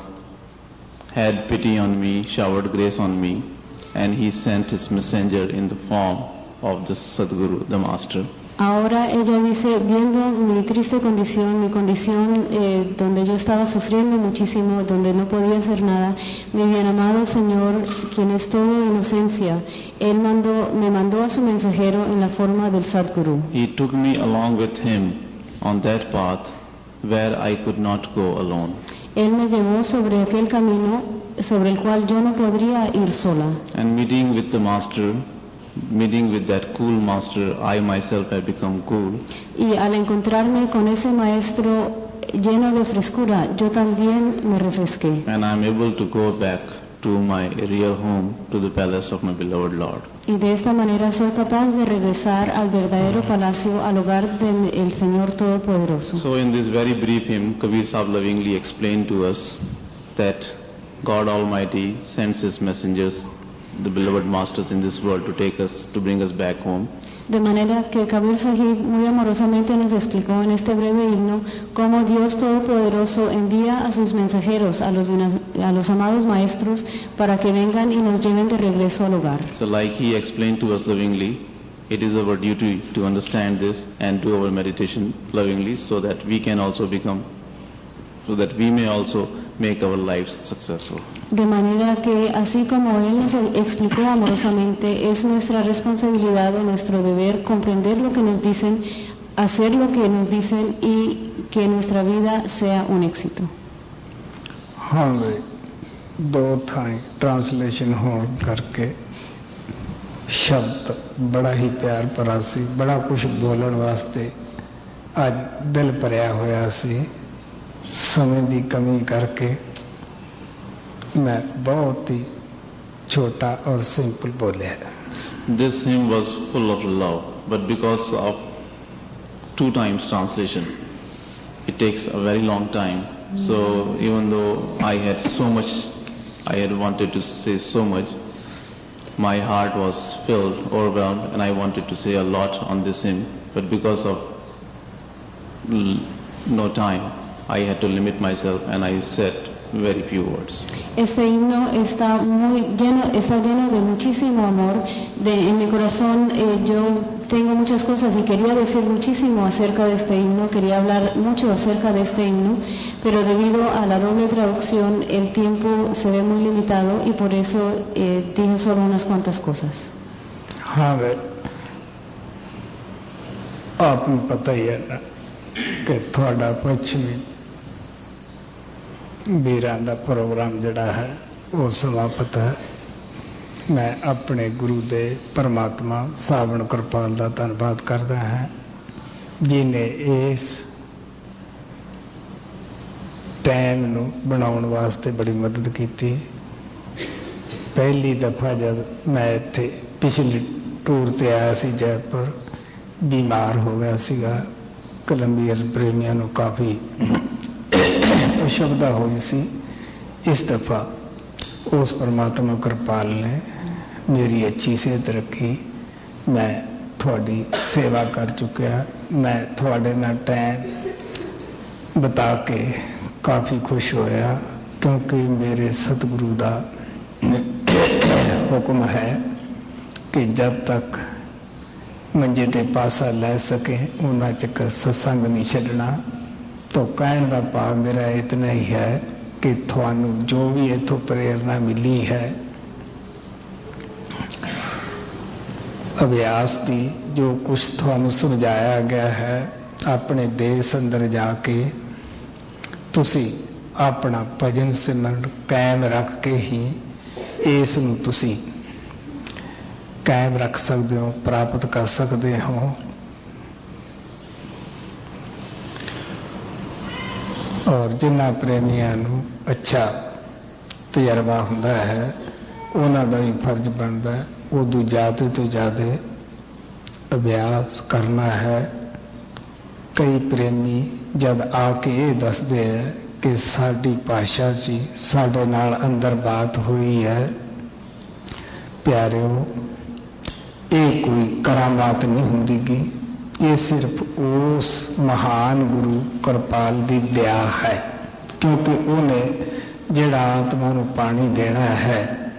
had pity on me, showered grace on me, and he sent his messenger in the form of the Sadguru, the Master. Ahora ella dice, viendo mi triste condición, mi condición eh, donde yo estaba sufriendo muchísimo, donde no podía hacer nada, mi bien amado Señor, quien es todo inocencia, Él mandó, me mandó a su mensajero en la forma del Sadguru. He took me along with him on that path where I could not go alone. Él me llevó sobre aquel camino sobre el cual yo no podría ir sola. And meeting with the Master, meeting with that cool master, I myself have become cool. Y al encontrarme con ese maestro lleno de frescura, yo también me refresqué. And I am able to go back to my real home, to the palace of my beloved Lord. Y de esta manera soy capaz de regresar al verdadero palacio, al hogar del Señor Todopoderoso. So in this very brief hymn, Kabir Sahib lovingly explained to us that God Almighty sends His messengers, the beloved masters in this world, to take us, to bring us back home. De manera que Kabir Sahib muy amorosamente nos explicó en este breve himno cómo Dios Todopoderoso envía a sus mensajeros, a los, a los amados maestros, para que vengan y nos lleven de regreso al hogar. So like he explained to us lovingly, it is our duty to understand this and do our meditation lovingly so that we can also become, so that we may also make our lives successful. De manera que, así como Él nos explicó amorosamente, es nuestra responsabilidad o nuestro deber comprender lo que nos dicen, hacer lo que nos dicen y que nuestra vida sea un éxito. हाँ भाई, दो Thai translation होने करके शब्द बड़ा ही प्यार भरा सी, बड़ा कुछ बोलने वास्ते आज दिल भरिया होया सी। समय की कमी करके मैं बहुत ही छोटा और सिंपल बोले। This hymn was full of love, but because of two times translation, it takes a very long time. So even though I had so much, I had wanted to say so much, my heart was filled, overwhelmed, and I wanted to say a lot on this hymn, but because of no time, I had to limit myself, and I said very few words. Este himno está muy lleno, está lleno de muchísimo amor. De, en mi corazón eh, yo tengo muchas cosas y quería decir muchísimo acerca de este himno, quería hablar mucho acerca de este himno, pero debido a la doble traducción el tiempo se ve muy limitado y por eso eh, dije solo unas cuantas cosas. हाँ वे आपको पता ही है ना कि थोड़ा पश्चिमी ਵੀਰਾਂ ਦਾ ਪ੍ਰੋਗਰਾਮ ਜਿਹੜਾ ਹੈ ਉਹ ਸਮਾਪਤ ਹੈ। ਮੈਂ ਆਪਣੇ ਗੁਰੂ ਦੇ ਪਰਮਾਤਮਾ ਸਾਵਣ ਕਿਰਪਾਲ ਦਾ ਧੰਨਵਾਦ ਕਰਦਾ ਹਾਂ ਜਿਨੇ ਇਸ ਟਾਈਮ ਨੂੰ ਬਣਾਉਣ ਵਾਸਤੇ ਬੜੀ ਮਦਦ ਕੀਤੀ। ਪਹਿਲੀ ਦਫਾ ਜਦ ਮੈਂ ਇੱਥੇ ਪਿਛਲੇ ਟੂਰ ਤੇ ਆਇਆ ਸੀ ਜੈਪੁਰ, ਬਿਮਾਰ ਹੋ ਗਿਆ ਸੀਗਾ, ਕੋਲੰਬੀਅਨ ਪ੍ਰੇਮੀਆਂ ਨੂੰ ਕਾਫੀ ਅਸ਼ੁਭਤਾ ਹੋਈ ਸੀ। ਇਸ ਦਫਾ ਉਸ ਪਰਮਾਤਮਾ ਕਿਰਪਾਲ ਨੇ ਮੇਰੀ ਅੱਛੀ ਸਿਹਤ ਰੱਖੀ। ਮੈਂ ਤੁਹਾਡੀ ਸੇਵਾ ਕਰ ਚੁੱਕਿਆ। ਮੈਂ ਤੁਹਾਡੇ ਨਾਲ ਟਾਈਮ ਬਿਤਾ ਕੇ ਕਾਫੀ ਖੁਸ਼ ਹੋਇਆ ਕਿਉਂਕਿ ਮੇਰੇ ਸਤਿਗੁਰੂ ਦਾ ਹੁਕਮ ਹੈ ਕਿ ਜਦ ਤੱਕ ਮੰਜੇ ਤੇ ਪਾਸਾ ਲੈ ਸਕੇ ਉਹਨਾਂ ਚਿਰ ਸਤਸੰਗ ਨਹੀਂ ਛੱਡਣਾ। तो कहने का भाव मेरा इतना ही है कि थानू जो भी इथों प्रेरणा मिली है अभ्यास की, जो कुछ थानू समझाया गया है, अपने देश अंदर जाके तुसी अपना भजन सिमरन कायम रख के ही इस नू तुसी कायम रख सकते हो, प्राप्त कर सकते हो। और जिन्ना प्रेमियों ਨੂੰ अच्छा तजर्बा ਹੁੰਦਾ है ਉਹਨਾਂ ਦਾ ਵੀ फर्ज बनता है उदू ज़्यादा तो ज़्यादा अभ्यास करना है। कई प्रेमी जब आके ये दसते हैं कि साड़ी भाषा जी साढ़े नाल अंदर बात हुई है, प्यारिओ ये कोई करामात नहीं होंगी, ये सिर्फ उस महान गुरु कृपाल की दया है क्योंकि उन्हें जिहड़ा आत्मा नूं पानी देना है,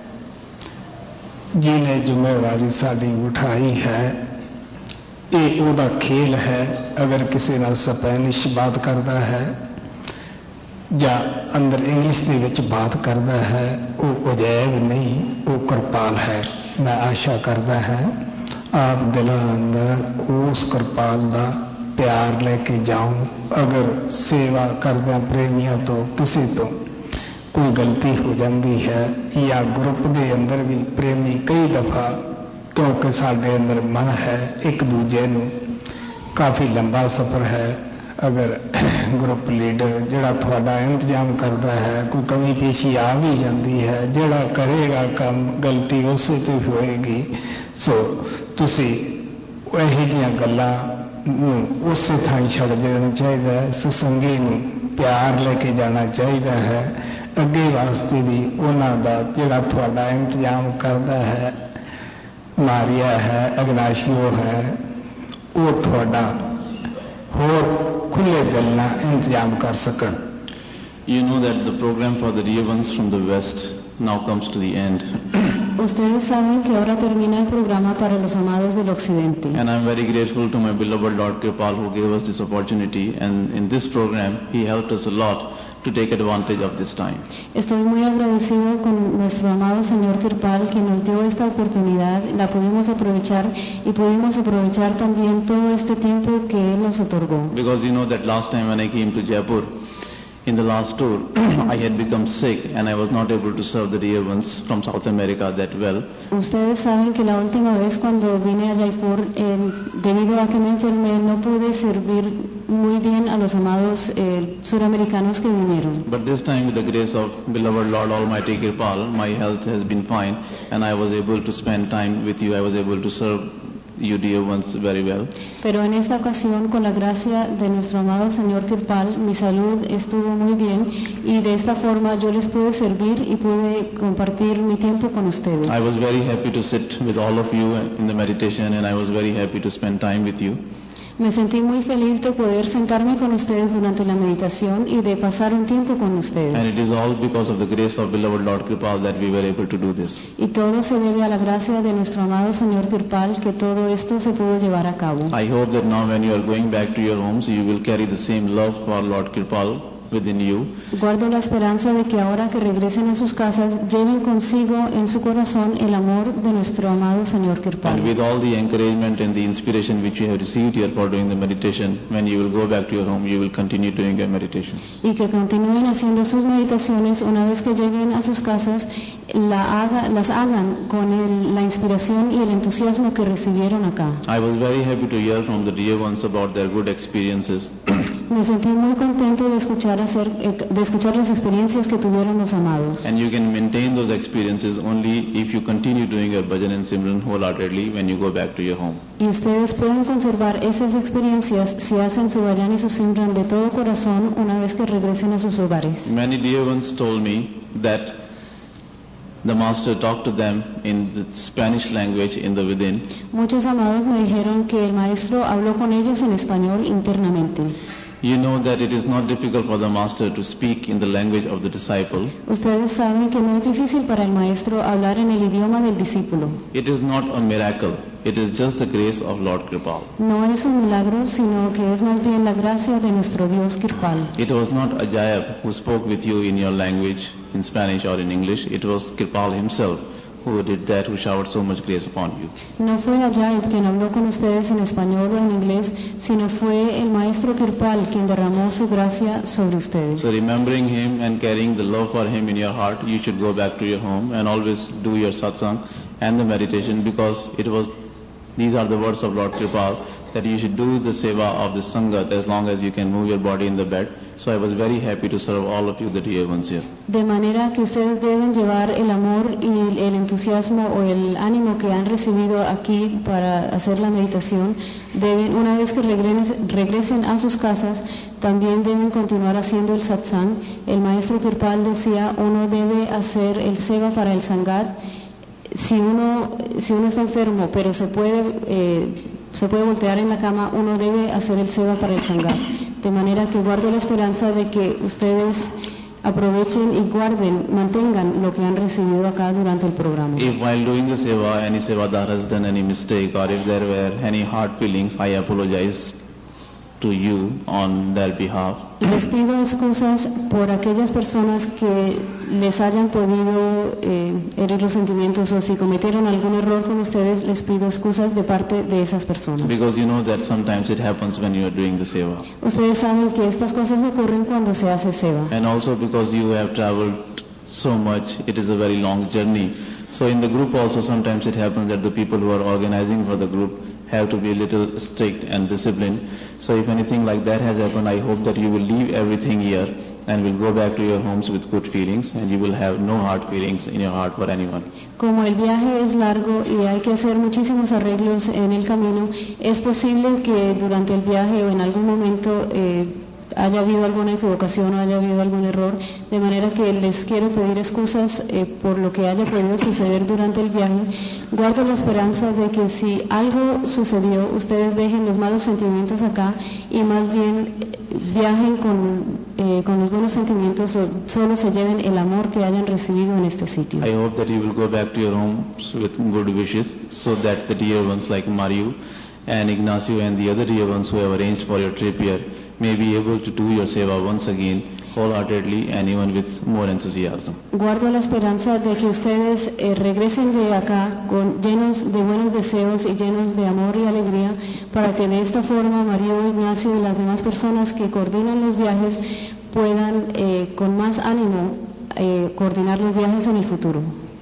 जिन्हें जिम्मेवारी साड़ी उठाई है, ये उहदा खेल है। अगर किसी नाल स्पैनिश बात करता है या अंदर इंग्लिश दे विच बात करता है, वो अजैब नहीं, वो कृपाल है। मैं आशा करता है आप दिलों अंदर उस कृपाल का प्यार लेके जाऊं। अगर सेवा करदे प्रेमियों तो किसी तो कोई गलती हो जाती है या ग्रुप के अंदर भी प्रेमी कई दफ़ा, क्योंकि साढ़े अंदर मन है एक दूजे नूं काफ़ी लंबा सफ़र है। अगर ग्रुप लीडर जिहड़ा तुहाडा इंतजाम करता है कोई कमी पेशी आ भी जाती है, जिहड़ा करेगा काम गलती उसे तो होएगी। सो तुसी ਇਹੋ ਜਿਹੀਆਂ ਗੱਲਾਂ ਨੂੰ ਉਸੇ ਥਾਂ ਛੱਡ ਦੇਣਾ ਚਾਹੀਦਾ ਹੈ। ਸਤਸੰਗੀ ਨੂੰ ਪਿਆਰ ਲੈ ਕੇ ਜਾਣਾ ਚਾਹੀਦਾ ਹੈ। ਅੱਗੇ ਵਾਸਤੇ ਵੀ ਉਹਨਾਂ ਦਾ ਜਿਹੜਾ ਤੁਹਾਡਾ ਇੰਤਜ਼ਾਮ ਕਰਦਾ ਹੈ, ਮਾਰੀਆ ਹੈ, ਅਗਨਾਸ਼ੀਓ ਹੈ, ਉਹ ਤੁਹਾਡਾ ਹੋਰ ਖੁੱਲੇ ਦਿਲ ਨਾਲ ਇੰਤਜ਼ਾਮ ਕਰ ਸਕਣ। You know that the program for the dear ones from the West now comes to the end. Ustedes saben que ahora termina el programa para los amados del Occidente. And I'm very grateful to my beloved Lord Kirpal who gave us this opportunity, and in this program he helped us a lot to take advantage of this time. Estoy muy agradecido con nuestro amado Señor Kirpal que nos dio esta oportunidad, la pudimos aprovechar y pudimos aprovechar también todo este tiempo que Él nos otorgó. Because you know that last time when I came to Jaipur, in the last tour, I had become sick and I was not able to serve the dear ones from South America that well. Ustedes saben que la última vez cuando vine a Jaipur, eh, debido a que me enfermé, no pude servir muy bien a los amados eh, suramericanos que vinieron. But this time, with the grace of beloved Lord Almighty Kirpal, my health has been fine and I was able to spend time with you. I was able to serve you dear ones very well. Pero en esta ocasión, con la gracia de nuestro amado Señor Kirpal, mi salud estuvo muy bien y de esta forma yo les pude servir y pude compartir mi tiempo con ustedes. I was very happy to sit with all of you in the meditation and I was very happy to spend time with you. Me sentí muy feliz de poder sentarme con ustedes durante la meditación y de pasar un tiempo con And ustedes. it is all because of the grace of beloved Lord Kripal that we were able to do this. Y todo se debe a la gracia de nuestro amado Señor Kirpal que todo esto se pudo llevar a cabo. I hope that now when you are going back to your homes, you will carry the same love for Lord Kripal within you. Guardo la esperanza de que ahora que regresen a sus casas lleven consigo en su corazón el amor de nuestro amado Señor And Kirpal. with all the encouragement and the inspiration which you have received here for doing the meditation, when you will go back to your home, you will continue doing your meditations. Y que continúen haciendo sus meditaciones una vez que lleguen a sus casas, la haga, las hagan con el- la inspiración y el entusiasmo que recibieron acá. I was very happy to hear from the dear ones about their good experiences. Me sentí muy contento de escuchar, hacer, eh, de escuchar las experiencias que tuvieron los amados. And you can maintain those experiences only if you continue doing your bhajan and simran wholeheartedly when you go back to your home. Y ustedes pueden conservar esas experiencias si hacen su vayan y su simran de todo corazón una vez que regresen a sus hogares. Many dear ones told me that the master talked to them in the Spanish language in the within. Muchos amados me dijeron que el maestro habló con ellos en español internamente. You know that it is not difficult for the master to speak in the language of the disciple. Ustedes saben que no es difícil para el maestro hablar en el idioma del discípulo. It is not a miracle. It is just the grace of Lord Kripal. No es un milagro, sino que es más bien la gracia de nuestro Dios Kirpal. It was not Ajayab who spoke with you in your language, in Spanish or in English. It was Kripal himself who did that, who showered so much grace upon you. No fue Ajayab quien habló con ustedes en español o en inglés, sino fue el maestro Kirpal quien derramó su gracia sobre ustedes. So remembering him and carrying the love for him in your heart, you should go back to your home and always do your satsang and the meditation, because it was, these are the words of Lord Kripal, that you should do the seva of the sangat as long as you can move your body in the bed. So I was very happy to serve all of you, the dear ones here. De manera que ustedes deben llevar el amor y el entusiasmo o el ánimo que han recibido aquí para hacer la meditación. Deben, una vez que regresen, regresen a sus casas, también deben continuar haciendo el satsang. El maestro Kirpal decía, uno debe hacer el seva para el sangat. Si uno, si uno está enfermo, pero se puede, eh, se puede voltear en la cama, uno debe hacer el seva para el sangat. De manera que guardo la esperanza de que ustedes aprovechen y guarden, mantengan lo que han recibido acá durante el programa. If while doing the seva, any sevadar has done any mistake, or if there were any hard feelings, I apologize to you on their behalf. Y les pido excusas por aquellas personas que les hayan podido eh, herir los sentimientos, o si cometieron algún error con ustedes, les pido excusas de parte de esas personas. Because you know that sometimes it happens when you are doing the seva. Ustedes saben que estas cosas ocurren cuando se hace seva. And also because you have traveled so much, it is a very long journey. So in the group also sometimes it happens that the people who are organizing for the group have to be a little strict and disciplined. So if anything like that has happened, I hope that you will leave everything here and will go back to your homes with good feelings, and you will have no hard feelings in your heart for anyone. Como el viaje es largo y hay que hacer muchísimos arreglos en el camino, es posible que durante el viaje o en algún momento eh, haya habido alguna equivocación o haya habido algún error, de manera que les quiero pedir excusas eh, por lo que haya podido suceder durante el viaje. Guardo la esperanza de que si algo sucedió, ustedes dejen los malos sentimientos acá y más bien viajen con, eh, con los buenos sentimientos, o solo se lleven el amor que hayan recibido en este sitio. I hope that you will go back to your homes with good wishes, so that the dear ones like Mario and Ignacio and the other dear ones who have arranged for your trip here may be able to do your seva once again wholeheartedly and even with more enthusiasm. Guardo la esperanza de que ustedes eh, regresen de acá con, llenos de buenos deseos y llenos de amor y alegría, para que de esta forma Mario, Ignacio y las demás personas que coordinan los viajes puedan eh, con más ánimo eh, coordinar los viajes en el futuro.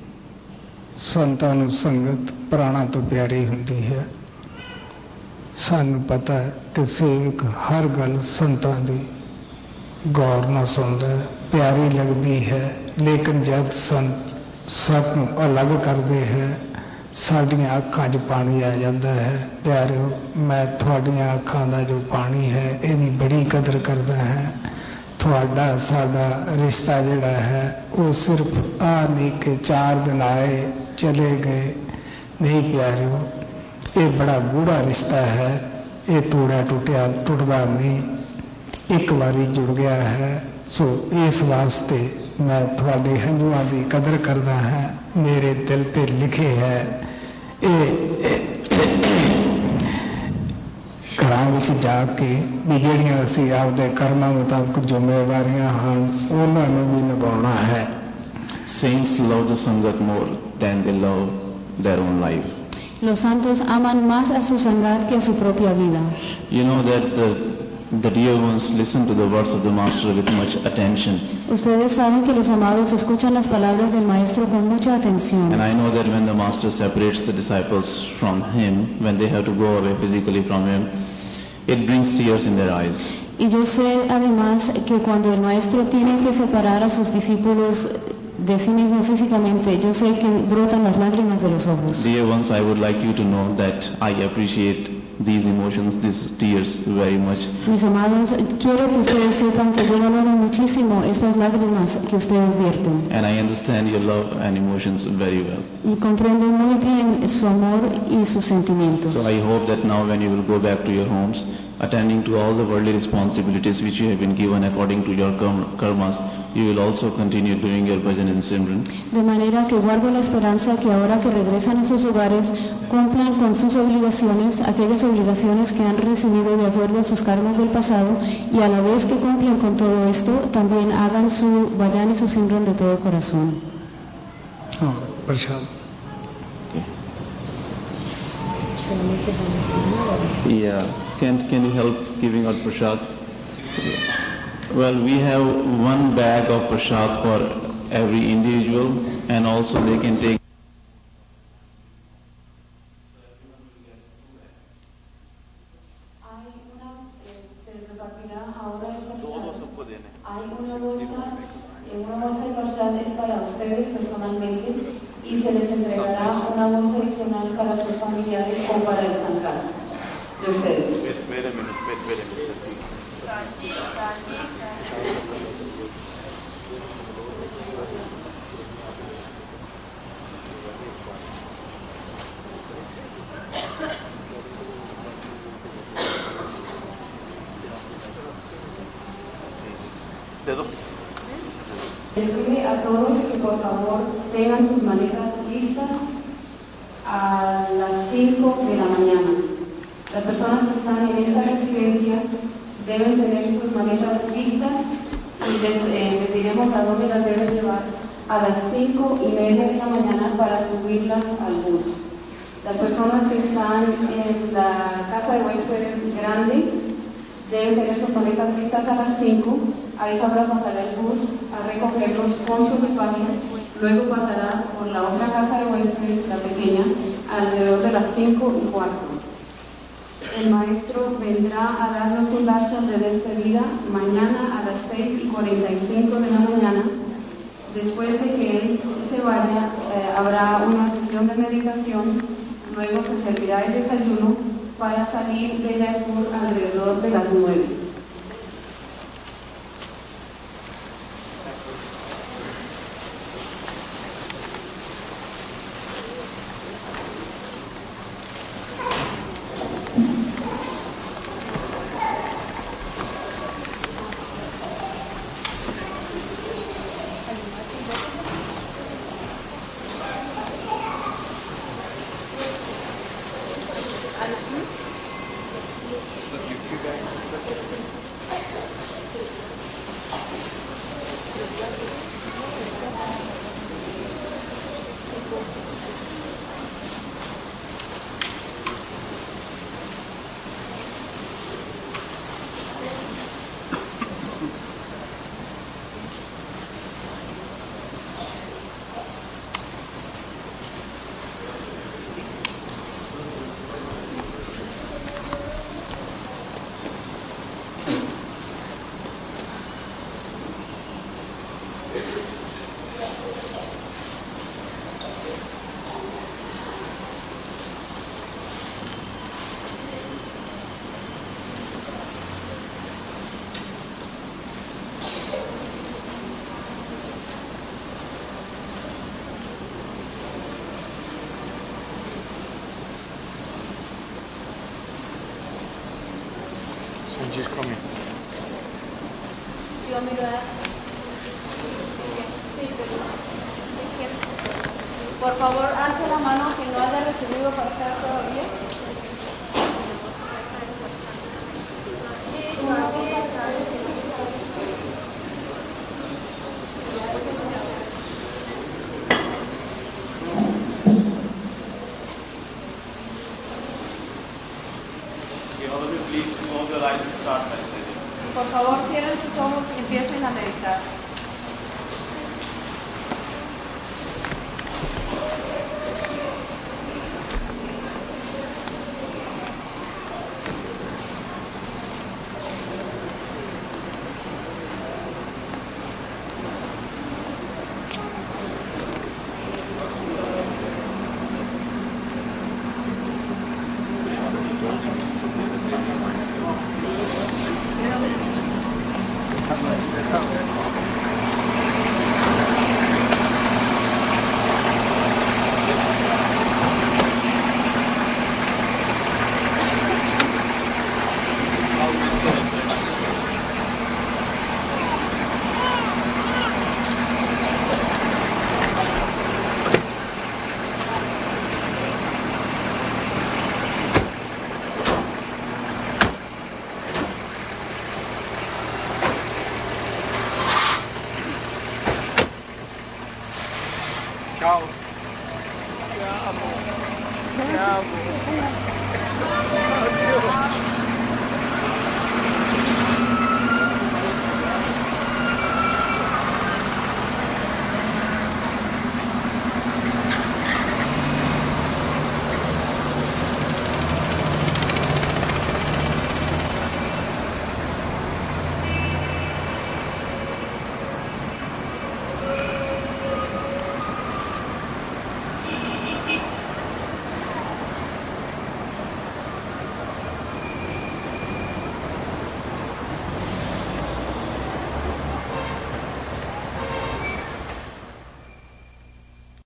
ਸੰਤਾਂ ਨੂੰ ਸੰਗਤ ਪ੍ਰਾਣਾ ਤੋਂ ਪਿਆਰੀ ਹੁੰਦੀ ਹੈ। ਸਾਨੂੰ ਪਤਾ ਹੈ ਕਿ ਸੇਵਕ ਹਰ ਗੱਲ ਸੰਤਾਂ ਦੀ ਗੌਰ ਨਾਲ ਸੁਣਦਾ ਹੈ, ਪਿਆਰੀ ਲੱਗਦੀ ਹੈ, ਲੇਕਿਨ ਜਦ ਸੰਤ ਸਭ ਨੂੰ ਅਲੱਗ ਕਰਦੇ ਹੈ, ਸਾਡੀਆਂ ਅੱਖਾਂ 'ਚ ਪਾਣੀ ਆ ਜਾਂਦਾ ਹੈ। ਪਿਆਰਿਓ, ਮੈਂ ਤੁਹਾਡੀਆਂ ਅੱਖਾਂ ਦਾ ਜੋ ਪਾਣੀ ਹੈ ਇਹਦੀ ਬੜੀ ਕਦਰ ਕਰਦਾ ਹੈ। ਤੁਹਾਡਾ ਸਾਡਾ ਰਿਸ਼ਤਾ ਜਿਹੜਾ ਹੈ ਉਹ ਸਿਰਫ ਆ ਨਹੀਂ ਕਿ ਚਾਰ ਦਿਨ ਆਏ ਚਲੇ ਗਏ, नहीं प्यारियों, ये बड़ा गूढ़ा रिश्ता है। ਇਹ ਤੋੜਾ ਟੁੱਟਿਆ ਟੁੱਟਦਾ ਨਹੀਂ, ਇੱਕ ਵਾਰੀ ਜੁੜ ਗਿਆ ਹੈ। ਸੋ ਇਸ ਵਾਸਤੇ ਮੈਂ ਤੁਹਾਡੇ ਹੰਝੂਆਂ ਦੀ ਕਦਰ ਕਰਦਾ ਹਾਂ। ਮੇਰੇ ਦਿਲ ਤੇ ਲਿਖੇ ਹੈ ਇਹ ਘਰਾਂ ਵਿੱਚ ਜਾ ਕੇ ਵੀ ਜਿਹੜੀਆਂ ਅਸੀਂ ਆਪਦੇ ਕਰਮਾਂ ਮੁਤਾਬਕ ਜ਼ਿੰਮੇਵਾਰੀਆਂ ਹਨ ਉਹਨਾਂ ਨੂੰ ਵੀ ਨਿਭਾਉਣਾ ਹੈ। Saints love the Sangat more than they love their own life. Los santos aman más a su sangat que a su propia vida. You know that the, the dear ones listen to the words of the Master with much attention. Ustedes saben que los amados escuchan las palabras del Maestro con mucha atención. And I know that when the Master separates the disciples from him, when they have to go away physically from him, it brings tears in their eyes. Y yo sé además que cuando el Maestro tiene que separar a sus discípulos de sí mismo físicamente, yo sé que brotan las lágrimas de los ojos. Dear ones, I would like you to know that I appreciate these emotions, these tears very much. Mis amados, quiero que ustedes sepan que yo valoro muchísimo estas lágrimas que ustedes vierten. And I understand your love and emotions very well. Y comprendo muy bien su amor y sus sentimientos. So I hope that now when you will go back to your homes, attending to all the worldly responsibilities which you have been given according to your karmas, you will also continue doing your bhajan and simran. De manera que guardo la esperanza que ahora que regresan a sus hogares cumplan con sus obligaciones, aquellas obligaciones que han recibido de acuerdo a sus karmas del pasado, y a la vez que cumplan con todo esto, también hagan su bhajan y su simran de todo corazón. Oh, prashad. Yeah. Can, can you help giving out prasad? Well, we have one bag of prasad for every individual, and also they can take. Hay una bolsa, una bolsa de prasad es para ustedes personalmente, y se les entregará una bolsa adicional para sus familiares o para el sankat de ustedes. Wait, wait a minute, wait, wait a minute. Sati, sati, sati. Les pide a todos que por favor tengan sus maletas listas a las cinco de la mañana. Las personas que están en esta residencia deben tener sus maletas listas y les, eh, les diremos a dónde las deben llevar a las cinco y media de la mañana para subirlas al bus. Las personas que están en la casa de huéspedes grande deben tener sus maletas listas a las cinco. A esa hora pasará el bus a recogerlos con su equipaje, luego pasará por la otra casa de huéspedes, la pequeña, alrededor de las cinco y cuarto. El maestro vendrá a darnos un darshan de despedida mañana a las seis y cuarenta y cinco de la mañana. Después de que él se vaya, eh, habrá una sesión de meditación, luego se servirá el desayuno para salir de Jaipur alrededor de las nueve. Supposed to be two bags. She's coming. Por favor, alce la mano que no haya recibido parcial todavía. Por favor, cierren sus ojos y empiecen a meditar. Ciao. Ciao. Ciao.